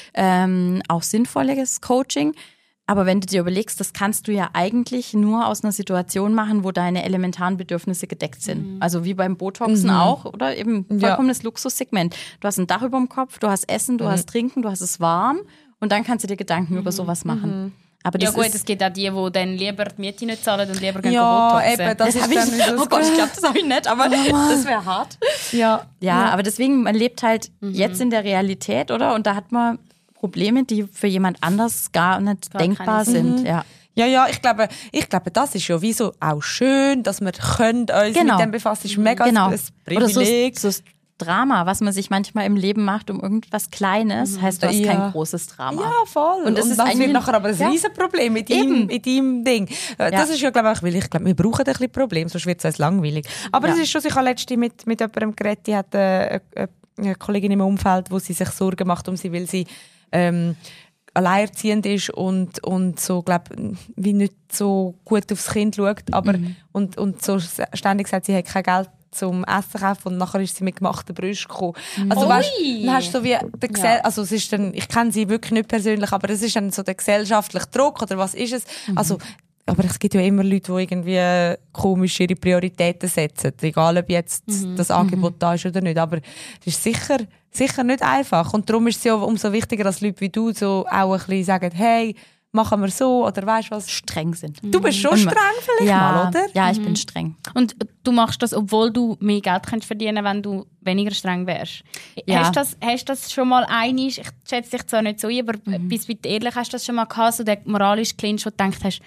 ähm, auch sinnvolles Coaching. Aber wenn du dir überlegst, das kannst du ja eigentlich nur aus einer Situation machen, wo deine elementaren Bedürfnisse gedeckt sind. Mhm. Also wie beim Botoxen mhm. auch, oder? Eben vollkommenes ja. Luxussegment. Du hast ein Dach über dem Kopf, du hast Essen, du mhm. hast Trinken, du hast es warm und dann kannst du dir Gedanken mhm. über sowas machen. Mhm. Aber ja das gut, ist, es gibt auch die, die dann lieber die Miete nicht zahlen und lieber gehen ja, Botoxen. Eben, das, das ist dann ich, oh Gott, ich glaube, das habe ich nicht, aber oh das wäre hart. Ja. ja, ja, aber deswegen, man lebt halt mhm. jetzt in der Realität, oder? Und da hat man Probleme, die für jemand anders gar nicht gar denkbar sind. Mhm. Ja. Ja, ja, ich glaube, ich glaube, das ist ja wie so auch schön, dass wir können uns genau. mit dem befassen. Das ist mega genau. ein Privileg. Oder so, so Drama, was man sich manchmal im Leben macht um irgendwas Kleines, heißt, du hast ja. kein großes Drama. Ja, voll. Und das, und ist das wird nachher aber ein ja. Riesenproblem mit ihm, mit ihm Ding. Das ja. ist ja, glaube ich, weil ich glaube, wir brauchen ein bisschen Problem, sonst wird es uns langweilig. Aber ja. das ist schon, ich habe letztens mit, mit jemandem geredet, die hat eine, eine Kollegin im Umfeld, wo sie sich Sorgen macht um sie, weil sie ähm, alleinerziehend ist und, und so, glaub, wie nicht so gut aufs Kind schaut, aber mhm. und, und so ständig sagt, sie hat kein Geld zum Essen kaufen und nachher ist sie mit gemachten Brüsten gekommen. Also Ui. weißt, dann hast du so wie der Gesell- ja. also es ist dann, ich kenne sie wirklich nicht persönlich, aber es ist dann so der gesellschaftliche Druck oder was ist es? Mhm. Also, aber es gibt ja immer Leute, die irgendwie komisch ihre Prioritäten setzen, egal ob jetzt mhm. das Angebot mhm. da ist oder nicht, aber es ist sicher, sicher nicht einfach und darum ist es ja umso wichtiger, dass Leute wie du so auch ein bisschen sagen, hey, machen wir so oder weißt was? Streng sind. Du bist schon streng vielleicht ja, mal, oder? Ja, ich mhm. bin streng. Und du machst das, obwohl du mehr Geld kannst verdienen, wenn du weniger streng wärst. Ja. Hast du das, hast das schon mal einig, ich schätze dich zwar nicht so ein, aber mhm. bis bitte ehrlich, hast du das schon mal gehabt, so den moralischen Clinch, wo du gedacht hast,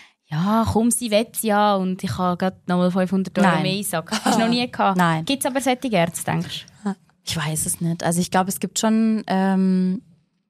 ja, komm, sie will ja und ich habe gerade nochmal fünfhundert Euro Nein. mehr einsagen. Hast du noch nie gehabt? Nein. Gibt es aber solche Ärzte, denkst du? Ich weiß es nicht. Also ich glaube, es gibt schon ähm,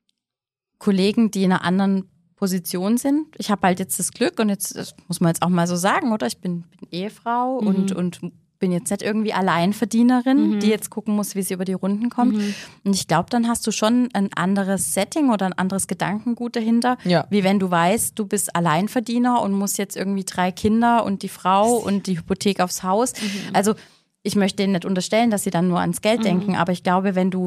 Kollegen, die in einer anderen Position sind. Ich habe halt jetzt das Glück und jetzt, das muss man jetzt auch mal so sagen, oder? Ich bin, bin Ehefrau mhm. und, und bin jetzt nicht irgendwie Alleinverdienerin, mhm. die jetzt gucken muss, wie sie über die Runden kommt. Mhm. Und ich glaube, dann hast du schon ein anderes Setting oder ein anderes Gedankengut dahinter, ja. wie wenn du weißt, du bist Alleinverdiener und musst jetzt irgendwie drei Kinder und die Frau und die Hypothek aufs Haus. Mhm. Also ich möchte denen nicht unterstellen, dass sie dann nur ans Geld mhm. denken, aber ich glaube, wenn du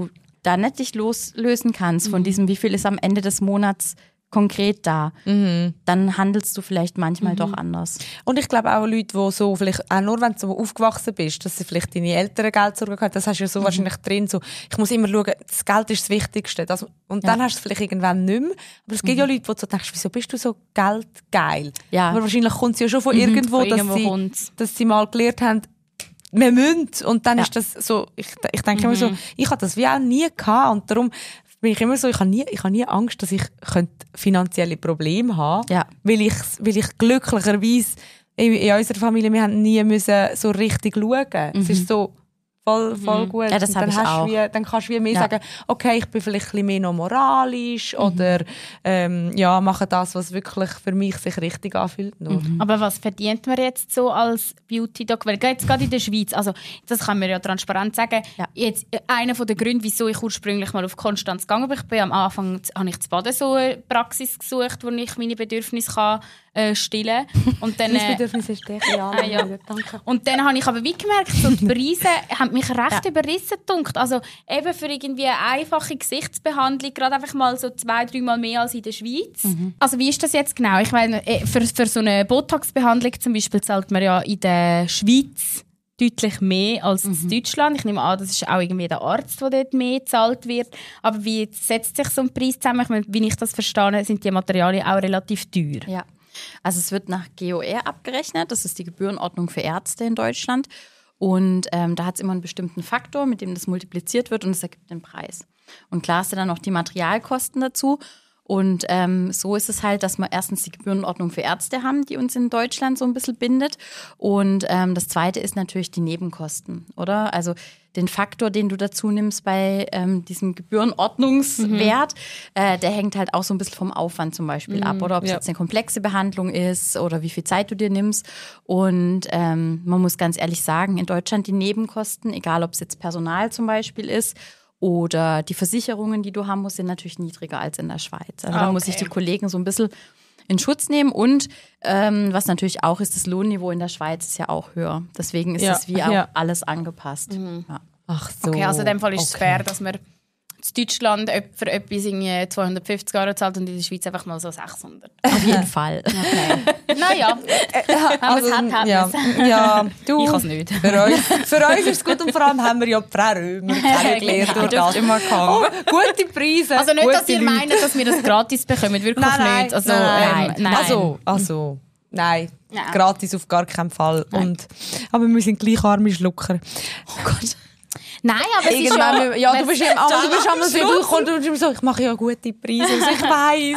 da nicht dich loslösen kannst von diesem, wie viel ist am Ende des Monats konkret da, mhm. dann handelst du vielleicht manchmal mhm. doch anders. Und ich glaube auch Leute, die so, vielleicht auch nur, wenn du so aufgewachsen bist, dass sie vielleicht deine Eltern Geldsorgen haben, das hast du ja so mhm. wahrscheinlich drin, so, ich muss immer schauen, das Geld ist das Wichtigste. Das, und dann ja. hast du es vielleicht irgendwann nicht mehr. Aber es gibt mhm. ja Leute, wo du denkst, wieso bist du so geldgeil? Ja. Aber wahrscheinlich kommt es ja schon von mhm. irgendwo, von dass, irgendwo sie, dass sie mal gelernt haben, wir müssen. Und dann ja. ist das so, ich, ich denke mhm. immer so, ich hatte das wie auch nie gehabt und darum bin ich immer so, ich habe nie, ich habe nie Angst, dass ich finanzielle Probleme haben könnte, ja. weil, ich, weil ich glücklicherweise in, in unserer Familie, wir haben nie müssen so richtig schauen. Mhm. Es ist so voll, voll mhm. gut. Ja, das habe ich auch. Wie, dann kannst du wie mehr ja. sagen, okay, ich bin vielleicht ein bisschen mehr noch moralisch mhm. oder ähm, ja, mache das, was wirklich für mich sich richtig anfühlt. Mhm. Aber was verdient man jetzt so als Beauty-Doc? Weil jetzt gerade in der Schweiz, also das kann man ja transparent sagen, ja. jetzt einer der Gründe, wieso ich ursprünglich mal auf Konstanz gegangen bin, ich bin am Anfang, habe ich zu Baden so eine Praxis gesucht, wo ich meine Bedürfnisse kann Äh, stillen. Und dann, äh, Bedürfnis ist dich, ja. Ah, ja. Danke. Und dann habe ich aber wie gemerkt, so die Preise haben mich recht ja. überrissen gedunkt. Also eben für irgendwie eine einfache Gesichtsbehandlung gerade einfach mal so zwei, dreimal mehr als in der Schweiz. Mhm. Also wie ist das jetzt genau? Ich meine, für, für so eine Botox-Behandlung zum Beispiel zahlt man ja in der Schweiz deutlich mehr als mhm. in Deutschland. Ich nehme an, das ist auch irgendwie der Arzt, der dort mehr gezahlt wird. Aber wie setzt sich so ein Preis zusammen? Ich meine, wie ich das verstehe, sind die Materialien auch relativ teuer. Ja. Also es wird nach G O R abgerechnet, das ist die Gebührenordnung für Ärzte in Deutschland. Und ähm, da hat es immer einen bestimmten Faktor, mit dem das multipliziert wird und es ergibt den Preis. Und klar hast du dann noch die Materialkosten dazu. Und ähm, so ist es halt, dass wir erstens die Gebührenordnung für Ärzte haben, die uns in Deutschland so ein bisschen bindet. Und ähm, das Zweite ist natürlich die Nebenkosten, oder? Also den Faktor, den du dazu nimmst bei ähm, diesem Gebührenordnungswert, mhm. äh, der hängt halt auch so ein bisschen vom Aufwand zum Beispiel mhm. ab. Oder ob es ja. jetzt eine komplexe Behandlung ist oder wie viel Zeit du dir nimmst. Und ähm, man muss ganz ehrlich sagen, in Deutschland die Nebenkosten, egal ob es jetzt Personal zum Beispiel ist, oder die Versicherungen, die du haben musst, sind natürlich niedriger als in der Schweiz. Also ah, da muss ich die Kollegen so ein bisschen in Schutz nehmen. Und ähm, was natürlich auch ist, das Lohnniveau in der Schweiz ist ja auch höher. Deswegen ist ja, es wie auch ja. alles angepasst. Mhm. Ja. Ach so. Okay, also in dem Fall ist es okay. fair, dass man in Deutschland für etwas zweihundertfünfzig Euro zahlt und in der Schweiz einfach mal so sechshundert. Auf jeden Fall. Okay. Naja, also, haben wir es, ja, ja, du, ich kann es nicht. Für uns, für uns ist es gut und vor allem haben wir ja die Frau Römer kennengelernt durch das. Immer kommen. Oh, gute Preise. Also nicht, dass ihr Leute. meint, dass wir das gratis bekommen. Wirklich nein, nein, nicht. Also, nein, ähm, nein. Also, also, nein. Ja. Gratis auf gar keinen Fall. Und, aber wir sind gleich arme Schlucker. Oh Gott. Nein, aber es ist ja... Ja, du bist ja aber du bist einmal so, du kommst und du so, ich mache ja gute Preise, also ich weiss.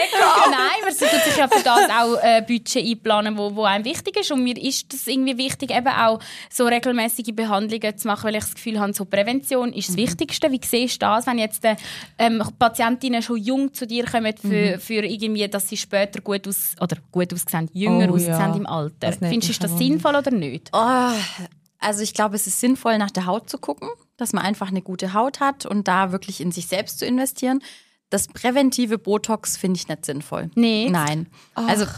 Nein, man tut sich ja für das auch ein Budget einplanen, wo, wo einem wichtig ist. Und mir ist das irgendwie wichtig, eben auch so regelmäßige Behandlungen zu machen, weil ich das Gefühl habe, so Prävention ist das mhm. Wichtigste. Wie siehst du das, wenn jetzt ähm, Patientinnen schon jung zu dir kommen, für, mhm. für irgendwie, dass sie später gut aus oder gut aussehen, jünger oh, aussehen ja. im Alter? Findest du, ist das sinnvoll oder nicht? Oh. Also ich glaube, es ist sinnvoll, nach der Haut zu gucken, dass man einfach eine gute Haut hat und da wirklich in sich selbst zu investieren. Das präventive Botox finde ich nicht sinnvoll. Nee. Nein. Ach. Also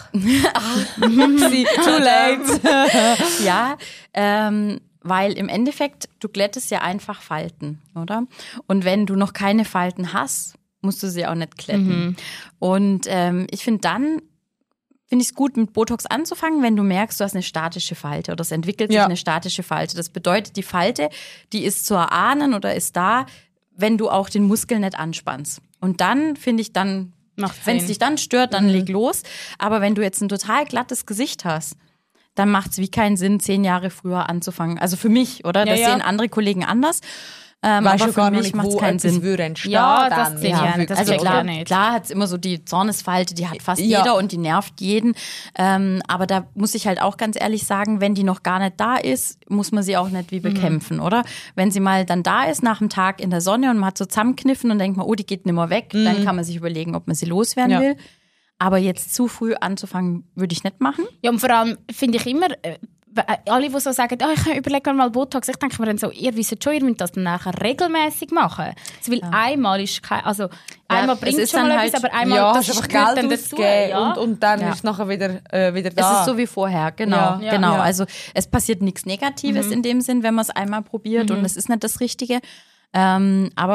too late. Ja, ähm, weil im Endeffekt, du glättest ja einfach Falten, oder? Und wenn du noch keine Falten hast, musst du sie auch nicht glätten. Mhm. Und ähm, ich finde dann, finde ich es gut, mit Botox anzufangen, wenn du merkst, du hast eine statische Falte oder es entwickelt sich ja. eine statische Falte. Das bedeutet, die Falte, die ist zu erahnen oder ist da, wenn du auch den Muskel nicht anspannst. Und dann, finde ich, dann, wenn es dich dann stört, dann mhm. leg los. Aber wenn du jetzt ein total glattes Gesicht hast, dann macht es wie keinen Sinn, zehn Jahre früher anzufangen. Also für mich, oder? Das ja, ja. sehen andere Kollegen anders. Ähm, weißt aber du gar für mich macht es keinen Sinn. Würde entstehen, ja, dann. das ja, ja, das also klar, nicht. klar hat es immer so die Zornesfalte, die hat fast ja. jeder und die nervt jeden. Ähm, aber da muss ich halt auch ganz ehrlich sagen, wenn die noch gar nicht da ist, muss man sie auch nicht wie bekämpfen, mhm. oder? Wenn sie mal dann da ist nach dem Tag in der Sonne und man hat so zusammenkniffen und denkt man, oh, die geht nicht mehr weg, mhm. dann kann man sich überlegen, ob man sie loswerden ja. will. Aber jetzt zu früh anzufangen, würde ich nicht machen. Ja, und vor allem finde ich immer, alle, die so sagen, oh, ich überlege mal Botox, ich denke mir dann so, ihr wisst schon, ihr müsst das dann nachher regelmäßig machen. Also, weil ja. einmal ist kein, also ja, einmal bringt es schon mal halt, etwas, aber einmal ja, das ist ist Geld dann dazu. Ja. Und, und dann ja. ist es nachher wieder, äh, wieder da. Es ist so wie vorher, genau. Ja. Ja. genau. Ja. Also es passiert nichts Negatives mhm. in dem Sinn, wenn man es einmal probiert mhm. und es ist nicht das Richtige. Ähm, aber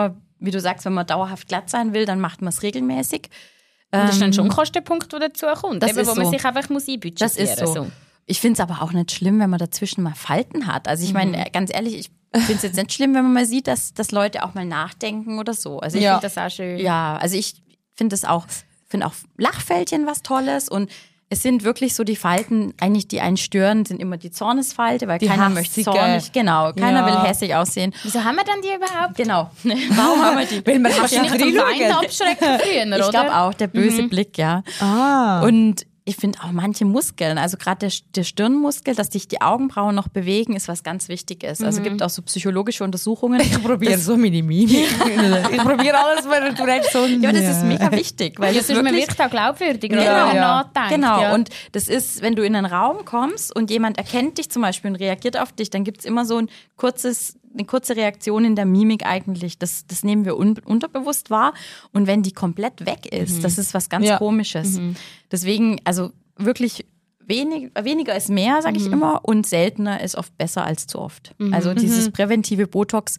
wie du sagst, wenn man dauerhaft glatt sein will, dann macht man es regelmäßig. Und das ist dann schon ein Kostenpunkt, der dazu kommt, das eben, ist wo man so. sich einfach muss einbudgetieren muss. Das ist so. so. Ich finde es aber auch nicht schlimm, wenn man dazwischen mal Falten hat. Also ich meine, mhm. ganz ehrlich, ich finde es jetzt nicht schlimm, wenn man mal sieht, dass, dass Leute auch mal nachdenken oder so. Also ich ja. finde das auch schön. Ja, also ich finde das auch, finde auch Lachfältchen was Tolles und es sind wirklich so die Falten, eigentlich die einen stören, sind immer die Zornesfalte, weil die keiner hässige. möchte zornig, genau, keiner ja. will hässlich aussehen. Wieso haben wir dann die überhaupt? Genau. Warum haben wir die? Weil man Wahrscheinlich zum Weinen abschrecken früher, oder? Ich glaube auch, der böse mhm. Blick, ja. Ah. Und ich finde auch manche Muskeln, also gerade der, der Stirnmuskel, dass sich die Augenbrauen noch bewegen, ist was ganz Wichtiges. Also Mhm. gibt auch so psychologische Untersuchungen. Ich probiere so meine Mimik. Ich probiere alles, wenn du redest so. Ja, das ist mega wichtig, weil Ja, das sonst man wirklich wirkt auch glaubwürdiger, Genau, oder? Wenn man ja. nachdenkt. Genau, ja. und das ist, wenn du in einen Raum kommst und jemand erkennt dich zum Beispiel und reagiert auf dich, dann gibt es immer so ein kurzes, eine kurze Reaktion in der Mimik eigentlich. Das, das nehmen wir un- unterbewusst wahr. Und wenn die komplett weg ist, mhm. das ist was ganz ja. Komisches. Mhm. Deswegen, also wirklich wenig, weniger ist mehr, sage ich Mhm. immer, und seltener ist oft besser als zu oft. Mhm. Also dieses präventive Botox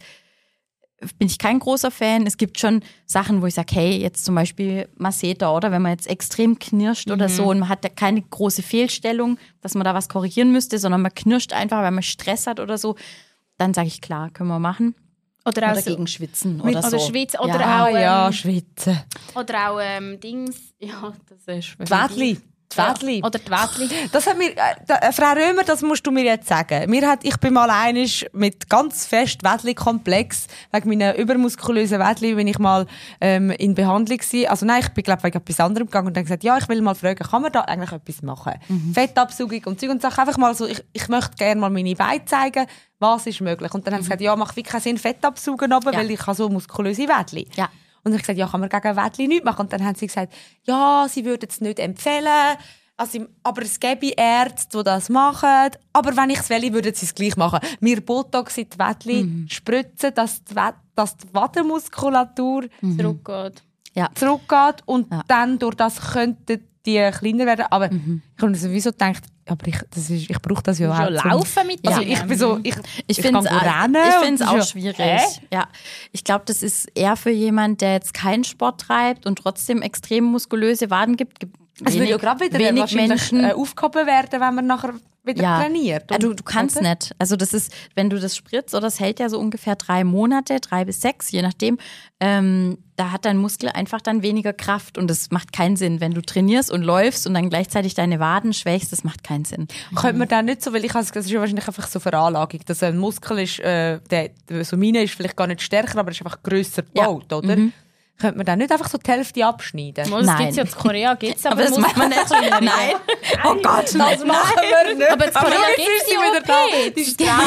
bin ich kein großer Fan. Es gibt schon Sachen, wo ich sage, hey, jetzt zum Beispiel Masseter, oder wenn man jetzt extrem knirscht oder so und man hat da keine große Fehlstellung, dass man da was korrigieren müsste, sondern man knirscht einfach, weil man Stress hat oder so, dann sage ich, klar, können wir machen. Oder, auch Oder so, gegen Schwitzen mit, oder so. Oder Schweiz, oder Ja. auch, ähm, ja, schwitzen. oder auch ähm, Dings, ja, das ist... Wädli. Die Wädli. Ja. Oder die Wädli. Das hat mir, äh, da, äh, Frau Römer, das musst du mir jetzt sagen. Mir hat, ich bin mal einig mit ganz fest Wädli-Komplex, wegen meiner übermuskulösen Wädli, bin ich mal ähm, in Behandlung gewesen. Also nein, ich bin glaube wegen etwas anderem gegangen und dann gesagt, ja, ich will mal fragen, kann man da eigentlich etwas machen? Mhm. Fettabsaugung und Zeug und Sachen. Einfach mal so, ich, ich möchte gerne mal meine Beine zeigen, was ist möglich. Und dann mhm. haben sie gesagt, ja, macht wirklich keinen Sinn, Fettabsaugen, aber Ja. weil ich habe so muskulöse Wädli. Ja. Und ich gesagt, ja, kann man gegen Wädli nichts machen? Und dann haben sie gesagt, ja, sie würden es nicht empfehlen, also, aber es gäbe Ärzte, die das machen. Aber wenn ich es will, würden sie es gleich machen. Mir Botox in die Wädli mhm. spritzen, dass die, Wad- dass die Wadenmuskulatur Mhm. zurückgeht. Ja. zurückgeht und Ja. dann durch das könnten die kleiner werden. Aber mhm. ich habe mir sowieso gedacht, aber ich, das ist, ich brauche das ja auch. Schon zum- laufen mit Also denen. ich bin so, ich, Ich ich finde es kann rennen ich und find's das auch ist ja- schwierig. Äh? Ja. Ich glaube, das ist eher für jemanden, der jetzt keinen Sport treibt und trotzdem extrem muskulöse Waden gibt. gibt Es wird wenig, ja gerade wieder wenig wahrscheinlich Menschen. äh, aufgehoben werden, wenn man nachher wieder Ja. trainiert. Ja, du, du kannst oder? nicht. Also das ist, wenn du das spritzt, oder das hält ja so ungefähr drei Monate, drei bis sechs, je nachdem, ähm, da hat dein Muskel einfach dann weniger Kraft und das macht keinen Sinn. Wenn du trainierst und läufst und dann gleichzeitig deine Waden schwächst, das macht keinen Sinn. Könnte man dann nicht so, weil ich habe, das ist ja wahrscheinlich einfach so Veranlagung, dass ein Muskel ist, äh, der, so meine ist vielleicht gar nicht stärker, aber ist einfach grösser gebaut, Ja. oder? Mhm. Könnte man dann nicht einfach so die Hälfte abschneiden? Das Nein. gibt es ja in Korea, gibt's aber, Aber das macht man nicht. Nein. Oh Gott, Das machen wir nicht. Aber in Korea jetzt gibt es ist sie die wieder da. O P. Die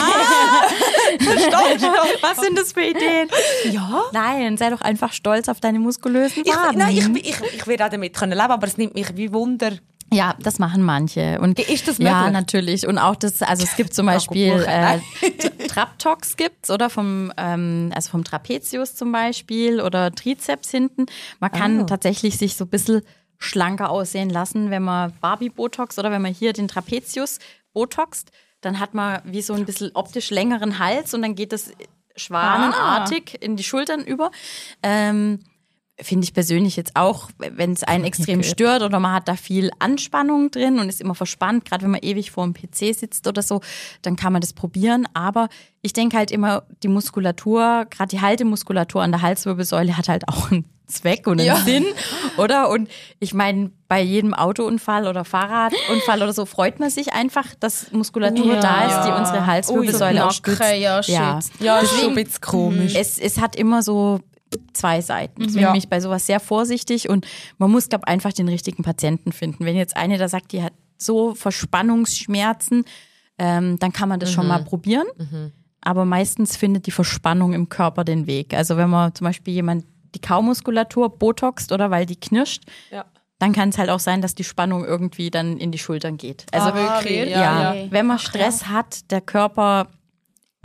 Straße. Was sind das für Ideen? Ja. Nein, sei doch einfach stolz auf deine muskulösen Ich, Waden. nein, ich, ich, ich werde auch damit können leben, aber es nimmt mich wie Wunder. Ja, das machen manche. Und Ist das ja, möglich? natürlich. Und auch das, also es gibt zum Beispiel äh, Traptox gibt's, oder vom, ähm, also vom Trapezius zum Beispiel oder Trizeps hinten. Man kann Oh. tatsächlich sich so ein bisschen schlanker aussehen lassen, wenn man Barbie-Botox oder wenn man hier den Trapezius botoxt, dann hat man wie so ein bisschen optisch längeren Hals und dann geht das schwanenartig in die Schultern über. Ähm, Finde ich persönlich jetzt auch, wenn es einen extrem stört oder man hat da viel Anspannung drin und ist immer verspannt, gerade wenn man ewig vor dem P C sitzt oder so, dann kann man das probieren. Aber ich denke halt immer, die Muskulatur, gerade die Haltemuskulatur an der Halswirbelsäule hat halt auch einen Zweck und einen Ja. Sinn, oder? Und ich meine, bei jedem Autounfall oder Fahrradunfall oder so freut man sich einfach, dass Muskulatur Ja. da ist, die unsere Halswirbelsäule auch stützt. Nacken, ja, Ja. schützt. Ja, das ist schon Deswegen- ein bisschen komisch. Es, es hat immer so zwei Seiten. Deswegen Ja. bin ich bei sowas sehr vorsichtig und man muss, glaube ich, einfach den richtigen Patienten finden. Wenn jetzt eine da sagt, die hat so Verspannungsschmerzen, ähm, dann kann man das Mhm. schon mal probieren. Aber meistens findet die Verspannung im Körper den Weg. Also wenn man zum Beispiel jemand die Kaumuskulatur botoxt oder weil die knirscht, Ja. dann kann es halt auch sein, dass die Spannung irgendwie dann in die Schultern geht. Also Ah, wirklich? ja, Ja. wenn man Stress hat, der Körper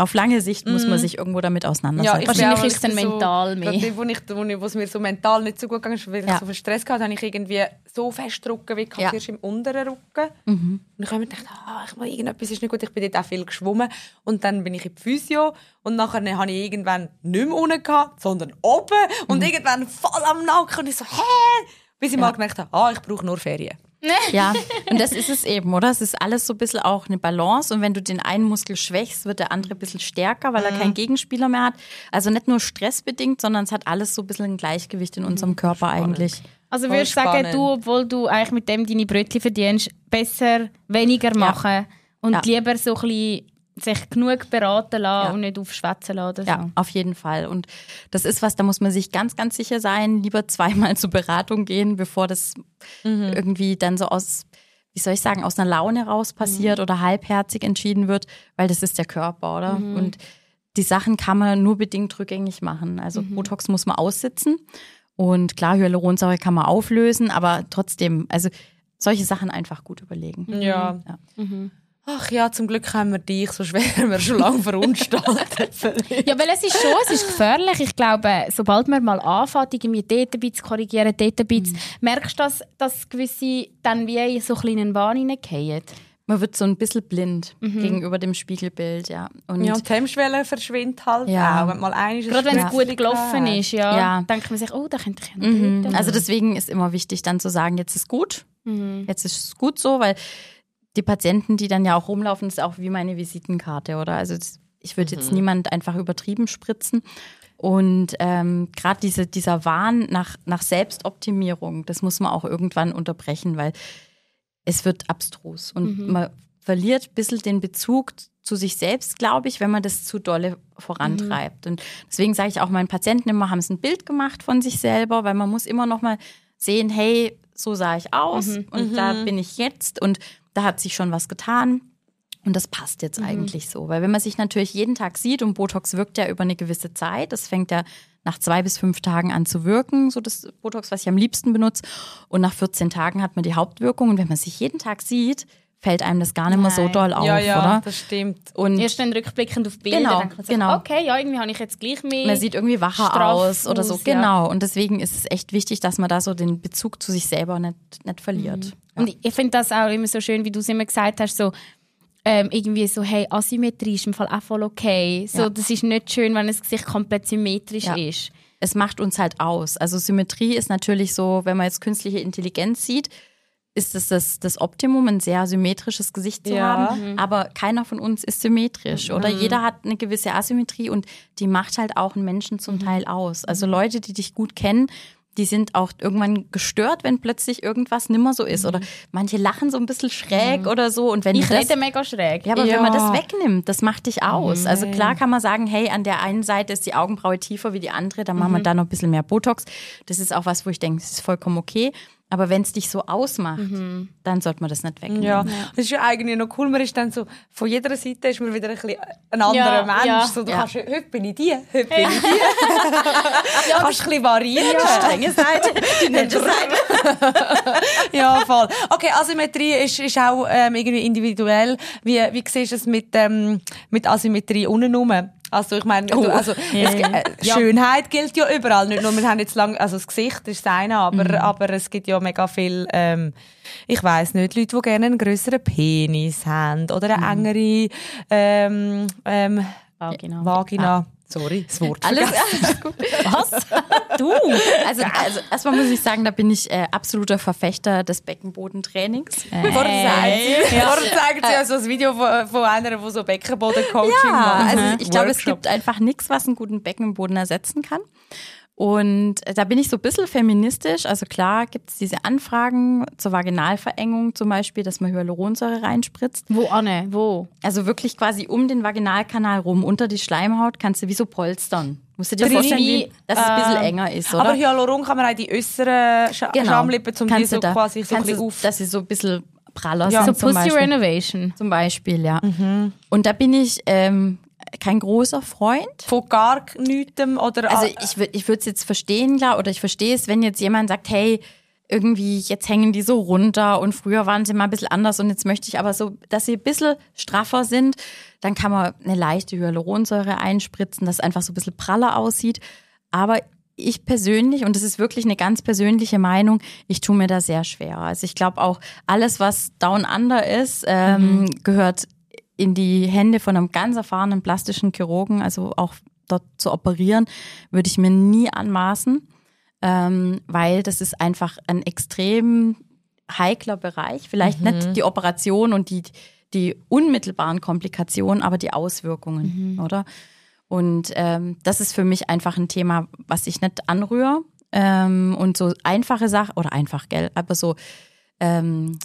auf lange Sicht muss man sich irgendwo damit auseinandersetzen. Ja, Wahrscheinlich bin auch ist es dann so, mental mehr. Dort, wo, ich, wo, ich, wo es mir so mental nicht so gut gegangen ist, weil Ja. ich so viel Stress hatte, habe ich irgendwie so fest Rücken wie Ja. zuerst im unteren Rücken. Mhm. Und ich habe mir gedacht, ah, ich muss, irgendetwas ist nicht gut. Ich bin dort auch viel geschwommen. Und dann bin ich in die Physio. Und nachher habe ich irgendwann nicht mehr unten gehabt, sondern oben. Und Mhm. irgendwann voll am Nacken. Und ich so, hä? Bis ich mal gemerkt habe, ah, ich brauche nur Ferien. Ja, und das ist es eben, oder? Es ist alles so ein bisschen auch eine Balance und wenn du den einen Muskel schwächst, wird der andere ein bisschen stärker, weil er keinen Gegenspieler mehr hat. Also nicht nur stressbedingt, sondern es hat alles so ein bisschen ein Gleichgewicht in unserem Körper eigentlich. Also Voll würdest du sagen, spannend. du, obwohl du eigentlich mit dem deine Brötchen verdienst, besser weniger machen und Ja. lieber so ein bisschen sich genug beraten lassen Ja. und nicht aufschwätzen lassen oder so. Ja, auf jeden Fall. Und das ist was, da muss man sich ganz, ganz sicher sein, lieber zweimal zur Beratung gehen, bevor das irgendwie dann so aus, wie soll ich sagen, aus einer Laune raus passiert oder halbherzig entschieden wird, weil das ist der Körper, oder? Und die Sachen kann man nur bedingt rückgängig machen. Also Botox muss man aussitzen und klar, Hyaluronsäure kann man auflösen, aber trotzdem, also solche Sachen einfach gut überlegen. Ja. Ja. Ach ja, zum Glück haben wir dich, sonst wären wir schon lange verunstaltet. Ja, weil es ist schon, es ist gefährlich. Ich glaube, sobald man mal anfängt, irgendwie dort ein bisschen zu korrigieren, dort ein bisschen, merkst du, dass, dass gewisse dann wie in so einen kleinen Wahn hineingehen? Man wird so ein bisschen blind gegenüber dem Spiegelbild, ja. Und Ja, und die Hemmschwelle verschwindet halt Ja. auch. Wenn mal einmal Gerade wenn es ein gut Stress gelaufen gehabt. ist, ja, Ja. denkt man sich, oh, da könnte ich ja noch Mhm. dort. Also deswegen ist immer wichtig, dann zu sagen, jetzt ist gut, jetzt ist es gut so, weil die Patienten, die dann ja auch rumlaufen, ist auch wie meine Visitenkarte, oder? Also das, ich würde jetzt niemand einfach übertrieben spritzen. Und ähm, gerade diese, dieser Wahn nach, nach Selbstoptimierung, das muss man auch irgendwann unterbrechen, weil es wird abstrus und man verliert ein bisschen den Bezug zu sich selbst, glaube ich, wenn man das zu dolle vorantreibt. Und deswegen sage ich auch meinen Patienten immer, haben sie ein Bild gemacht von sich selber, weil man muss immer noch mal sehen, hey, so sah ich aus und da bin ich jetzt und da hat sich schon was getan und das passt jetzt eigentlich so. Weil wenn man sich natürlich jeden Tag sieht und Botox wirkt ja über eine gewisse Zeit, das fängt ja nach zwei bis fünf Tagen an zu wirken, so das Botox, was ich am liebsten benutze, und nach vierzehn Tagen hat man die Hauptwirkung und wenn man sich jeden Tag sieht, fällt einem das gar nicht mehr so Nein. doll auf, Ja, ja, oder? das stimmt. Und Erst dann rückblickend auf Bilder, Genau, denkt man sich, genau. okay, ja, irgendwie habe ich jetzt gleich mehr. man sieht irgendwie wacher straff aus oder so. aus, ja. Genau. Und deswegen ist es echt wichtig, dass man da so den Bezug zu sich selber nicht, nicht verliert. Und ich- ich finde das auch immer so schön, wie du es immer gesagt hast, so ähm, irgendwie so, hey, Asymmetrie ist im Fall auch voll okay. So, Ja. das ist nicht schön, wenn das Gesicht komplett symmetrisch Ja. ist. Es macht uns halt aus. Also Symmetrie ist natürlich so, wenn man jetzt künstliche Intelligenz sieht, ist es das, das Optimum, ein sehr symmetrisches Gesicht zu Ja. haben. Aber keiner von uns ist symmetrisch, oder? Jeder hat eine gewisse Asymmetrie und die macht halt auch einen Menschen zum Teil aus. Also Leute, die dich gut kennen, die sind auch irgendwann gestört, wenn plötzlich irgendwas nimmer so ist. Oder manche lachen so ein bisschen schräg oder so. Und wenn Ich du das, rede mega schräg. ja, aber Ja. wenn man das wegnimmt, das macht dich aus. Also klar kann man sagen, hey, an der einen Seite ist die Augenbraue tiefer wie die andere, dann machen wir da noch ein bisschen mehr Botox. Das ist auch was, wo ich denke, das ist vollkommen okay. Aber wenn es dich so ausmacht, dann sollte man das nicht wegnehmen. Ja, das ist ja eigentlich noch cool. Man ist dann so, von jeder Seite ist man wieder ein, bisschen ein anderer Ja, Mensch. ja. So, du Ja. kannst, heute bin ich die, heute bin ich die. ja, kannst ein bisschen variieren. Strenge Seite, die nette Seite. Ja, voll. Okay, Asymmetrie ist, ist auch ähm, irgendwie individuell. Wie, wie siehst du es mit, ähm, mit Asymmetrie unten rum? Also ich meine, du- also, es, äh, Schönheit gilt ja überall. Nicht nur, wir haben jetzt lang, also das Gesicht ist das eine, aber, aber es gibt ja mega viel, ähm, ich weiss nicht, Leute, die gerne einen grösseren Penis haben oder eine engere ähm, ähm, Vagina. Vagina. Sorry, das Wort. Alles, alles gut. Was? Du? Also, also erstmal muss ich sagen, da bin ich äh, absoluter Verfechter des Beckenbodentrainings. Vorher sagt sie, vorher zeigt sie ja so ein Video von, von einer, die so Beckenboden-Coaching Ja, macht. also ich glaube, es Workshop. gibt einfach nichts, was einen guten Beckenboden ersetzen kann. Und da bin ich so ein bisschen feministisch. Also klar gibt es diese Anfragen zur Vaginalverengung zum Beispiel, dass man Hyaluronsäure reinspritzt. Wo, Anne? Wo? Also wirklich quasi um den Vaginalkanal rum, unter die Schleimhaut, kannst du wie so polstern. Musst du dir Drin vorstellen, wie, wie, dass es ein bisschen ähm, enger ist, oder? Aber Hyaluron kann man auch die äußeren Sch Schamlippen, um die Kannst so du da- quasi so ein kannst bisschen du, auf... dass sie so ein bisschen praller Ja. sind So zum Pussy Beispiel. Renovation. Zum Beispiel, ja. Und da bin ich ähm, kein großer Freund. Von gar nichts oder... Also ich, wür- ich würde es jetzt verstehen, klar, oder ich verstehe es, wenn jetzt jemand sagt, hey, irgendwie, jetzt hängen die so runter und früher waren sie mal ein bisschen anders und jetzt möchte ich aber so, dass sie ein bisschen straffer sind. Dann kann man eine leichte Hyaluronsäure einspritzen, dass es einfach so ein bisschen praller aussieht. Aber ich persönlich, und das ist wirklich eine ganz persönliche Meinung, ich tue mir da sehr schwer. Also ich glaube auch, alles, was Down Under ist, ähm, mhm. gehört in die Hände von einem ganz erfahrenen plastischen Chirurgen, also auch dort zu operieren, würde ich mir nie anmaßen. Ähm, weil das ist einfach ein extrem heikler Bereich. Vielleicht mhm. nicht die Operation und die, die unmittelbaren Komplikationen, aber die Auswirkungen, mhm. oder? Und ähm, das ist für mich einfach ein Thema, was ich nicht anrühre. Ähm, und so einfache Sachen, oder einfach, gell, aber so ähm,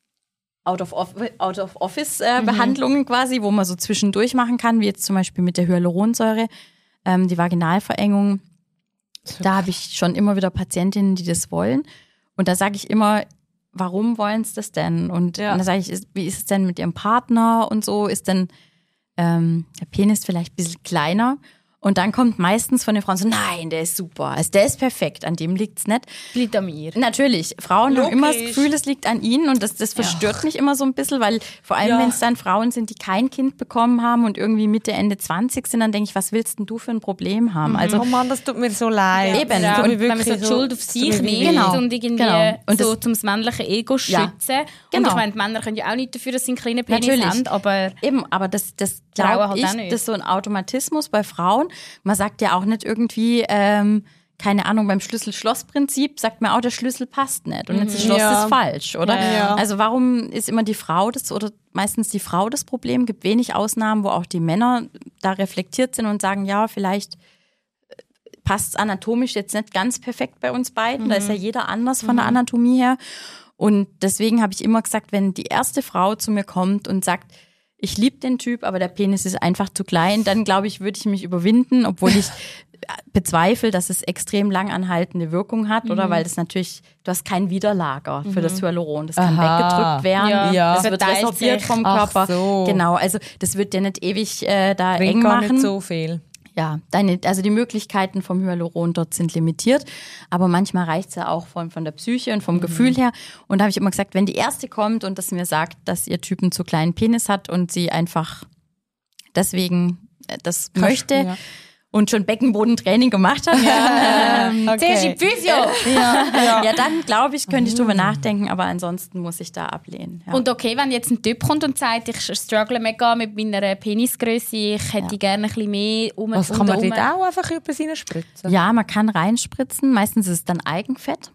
Out-of-Office-Behandlungen äh, mhm. quasi, wo man so zwischendurch machen kann, wie jetzt zum Beispiel mit der Hyaluronsäure, ähm, die Vaginalverengung. Da habe ich schon immer wieder Patientinnen, die das wollen. Und da sage ich immer, warum wollen sie das denn? Und, ja. und da sage ich, wie ist es denn mit ihrem Partner und so? Ist denn ähm, der Penis vielleicht ein bisschen kleiner? Und dann kommt meistens von den Frauen so, nein, der ist super, also der ist perfekt, an dem liegt's nicht. Liegt an mir. Natürlich, Frauen Logisch. haben immer das Gefühl, es liegt an ihnen und das, das verstört ja. mich immer so ein bisschen, weil vor allem, ja. wenn es dann Frauen sind, die kein Kind bekommen haben und irgendwie Mitte, Ende zwanzig sind, dann denke ich, was willst denn du für ein Problem haben? Mhm. Also, oh Mann, das tut mir so leid. Ja, eben. Ja, und und wenn man so die Schuld auf sich nimmt genau. und irgendwie genau. und so das, zum männlichen Ego schützen. Ja. Genau. Und ich Genau. meine, die Männer können ja auch nicht dafür, dass sie einen kleinen Penis Natürlich. haben, aber... Eben, aber das, das Frauen glaube halt ich, auch nicht. das ist so ein Automatismus bei Frauen. Man sagt ja auch nicht irgendwie, ähm, keine Ahnung, beim Schlüssel-Schloss-Prinzip sagt man auch, der Schlüssel passt nicht und jetzt das Schloss Ja. ist falsch, oder? Ja, ja. Also warum ist immer die Frau das oder meistens die Frau das Problem? Gibt wenig Ausnahmen, wo auch die Männer da reflektiert sind und sagen, ja, vielleicht passt es anatomisch jetzt nicht ganz perfekt bei uns beiden. Mhm. Da ist ja jeder anders von mhm. der Anatomie her. Und deswegen habe ich immer gesagt, wenn die erste Frau zu mir kommt und sagt, ich liebe den Typ, aber der Penis ist einfach zu klein, dann glaube ich, würde ich mich überwinden, obwohl ich bezweifle, dass es extrem langanhaltende Wirkung hat, mhm. oder? Weil das natürlich, du hast kein Widerlager mhm. für das Hyaluron. Das kann Aha. weggedrückt werden, ja. Ja. das wird resorbiert vom Körper. Ach so. Genau, also das wird dir nicht ewig äh, da Bringt eng gar machen. nicht so viel. Ja, deine, also die Möglichkeiten vom Hyaluron dort sind limitiert, aber manchmal reicht es ja auch von, von der Psyche und vom mhm. Gefühl her. Und da habe ich immer gesagt, wenn die erste kommt und das mir sagt, dass ihr Typ einen zu kleinen Penis hat und sie einfach deswegen das Krass, möchte ja. und schon Beckenbodentraining gemacht hat, ja, ähm, okay. Zuerst die Physio. Ja, ja. ja, dann glaube ich, könnte ich drüber nachdenken, aber ansonsten muss ich da ablehnen. Ja. Und okay, wenn jetzt ein Typ kommt und sagt, ich struggle mega mit meiner Penisgröße, ich hätte ja. gerne ein bisschen mehr um Was kann man dort auch einfach über seine spritzen? Ja, man kann reinspritzen, meistens ist es dann Eigenfett.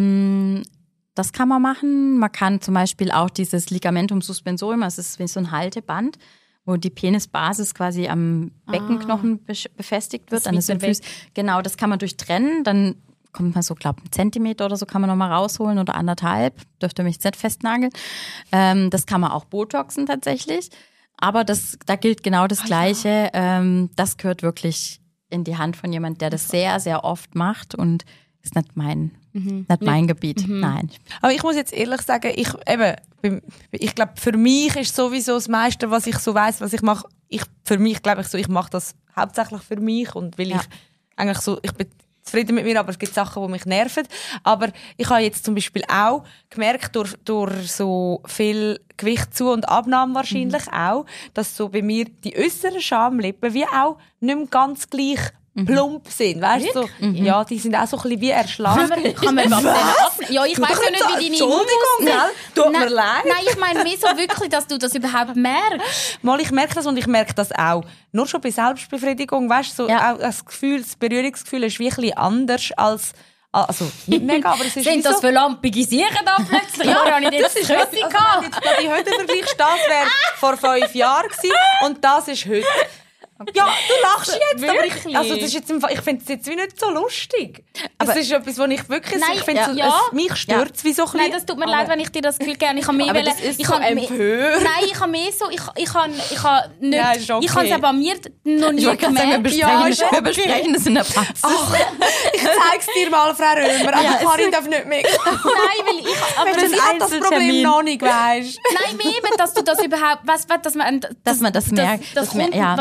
Das kann man machen. Man kann zum Beispiel auch dieses Ligamentum suspensorium, also es ist wie so ein Halteband, wo die Penisbasis quasi am Beckenknochen ah, befestigt wird, an den Symphysen. Genau, das kann man durchtrennen, dann kommt man so, glaube ich, einen Zentimeter oder so kann man nochmal rausholen oder anderthalb, dürfte mich jetzt nicht festnageln. Ähm, das kann man auch botoxen tatsächlich, aber das, da gilt genau das Gleiche. Ähm, das gehört wirklich in die Hand von jemand, der das sehr, sehr oft macht und ist nicht mein Mhm. Nicht mein Gebiet, mhm. nein. Aber ich muss jetzt ehrlich sagen, ich, eben, ich glaube, für mich ist sowieso das meiste, was ich so weiss, was ich mache, ich, für mich glaube ich so, ich mache das hauptsächlich für mich und weil ja. ich eigentlich so, ich bin zufrieden mit mir, aber es gibt Sachen, die mich nerven. Aber ich habe jetzt zum Beispiel auch gemerkt, durch, durch so viel Gewicht zu- und Abnahme wahrscheinlich mhm. auch, dass so bei mir die äußeren Schamlippen wie auch nicht mehr ganz gleich plump sind, weißt du? So, mhm. Ja, die sind auch so ein bisschen wie erschlagen. Kann man, kann man was was? Ja, ich weiss ja nicht, wie deine Entschuldigung, gell? Tut nein, mir leid. Nein, ich meine mehr so wirklich, dass du das überhaupt merkst. Mal, ich merke das und ich merke das auch. Nur schon bei Selbstbefriedigung, weißt du, so ja. auch das Gefühl, das Berührungsgefühl ist wirklich anders als also nicht mega, aber es ist sind das so für lampige Sachen da plötzlich? Ja, ja, ich das ist heute, also, wenn jetzt die heute vergleichst, das wäre vor fünf Jahren gewesen und das ist heute. Okay. Ja, du lachst jetzt, wirklich? aber ich, also das ist jetzt im Fall, ich finde es jetzt wie nicht so lustig. Das aber ist etwas, was ich wirklich, nein, ich finde, ja, so, ja. mich stört es ja. wie so ein bisschen. Nein, das tut mir leid, wenn ich dir das Gefühl gebe. Ich habe mehr aber wollen, das ist ich so empört. Nein, ich habe mehr so, ich, ich habe, ich habe nicht, ja, okay. ich habe es aber mir noch nie ich gemerkt. Sagen, wir besprechen, ja, wir okay. besprechen das in der Praxis. Ach, ich zeig's dir mal, Frau Römer, aber ja, Karin darf nicht mehr. Nein, weil ich, aber das hat das Problem noch nicht, weisst. Nein, mehr, dass du das überhaupt, weißt, dass man, dass man das merkt, das, das, das, ja, wahrscheinlich ja.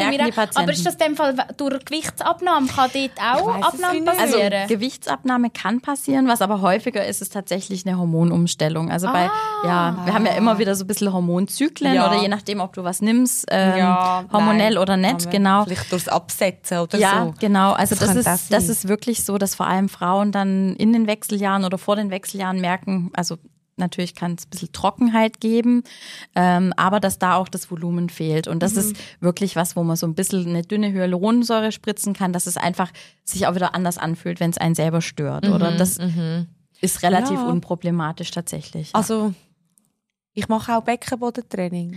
merken mir die Patienten. Aber ist das in dem Fall durch Gewichtsabnahme? Kann dort auch weiss es Abnahme nicht. Also passieren? Gewichtsabnahme kann passieren, was aber häufiger ist, ist tatsächlich eine Hormonumstellung. Also bei, ja, wir haben ja immer wieder so ein bisschen Hormonzyklen Ja. oder je nachdem, ob du was nimmst, ähm, Ja, hormonell nein. oder nicht, Aber genau. Vielleicht durchs Absetzen oder Ja, so. genau. Also Das das, kann das ist, das sein. ist wirklich so, dass vor allem Frauen dann in den Wechseljahren oder vor den Wechseljahren merken, also natürlich kann es ein bisschen Trockenheit geben, ähm, aber dass da auch das Volumen fehlt. Und das Mhm. ist wirklich was, wo man so ein bisschen eine dünne Hyaluronsäure spritzen kann, dass es einfach sich auch wieder anders anfühlt, wenn es einen selber stört. Oder das ist relativ Ja. unproblematisch tatsächlich. Ja. Also, ich mache auch Beckenbodentraining.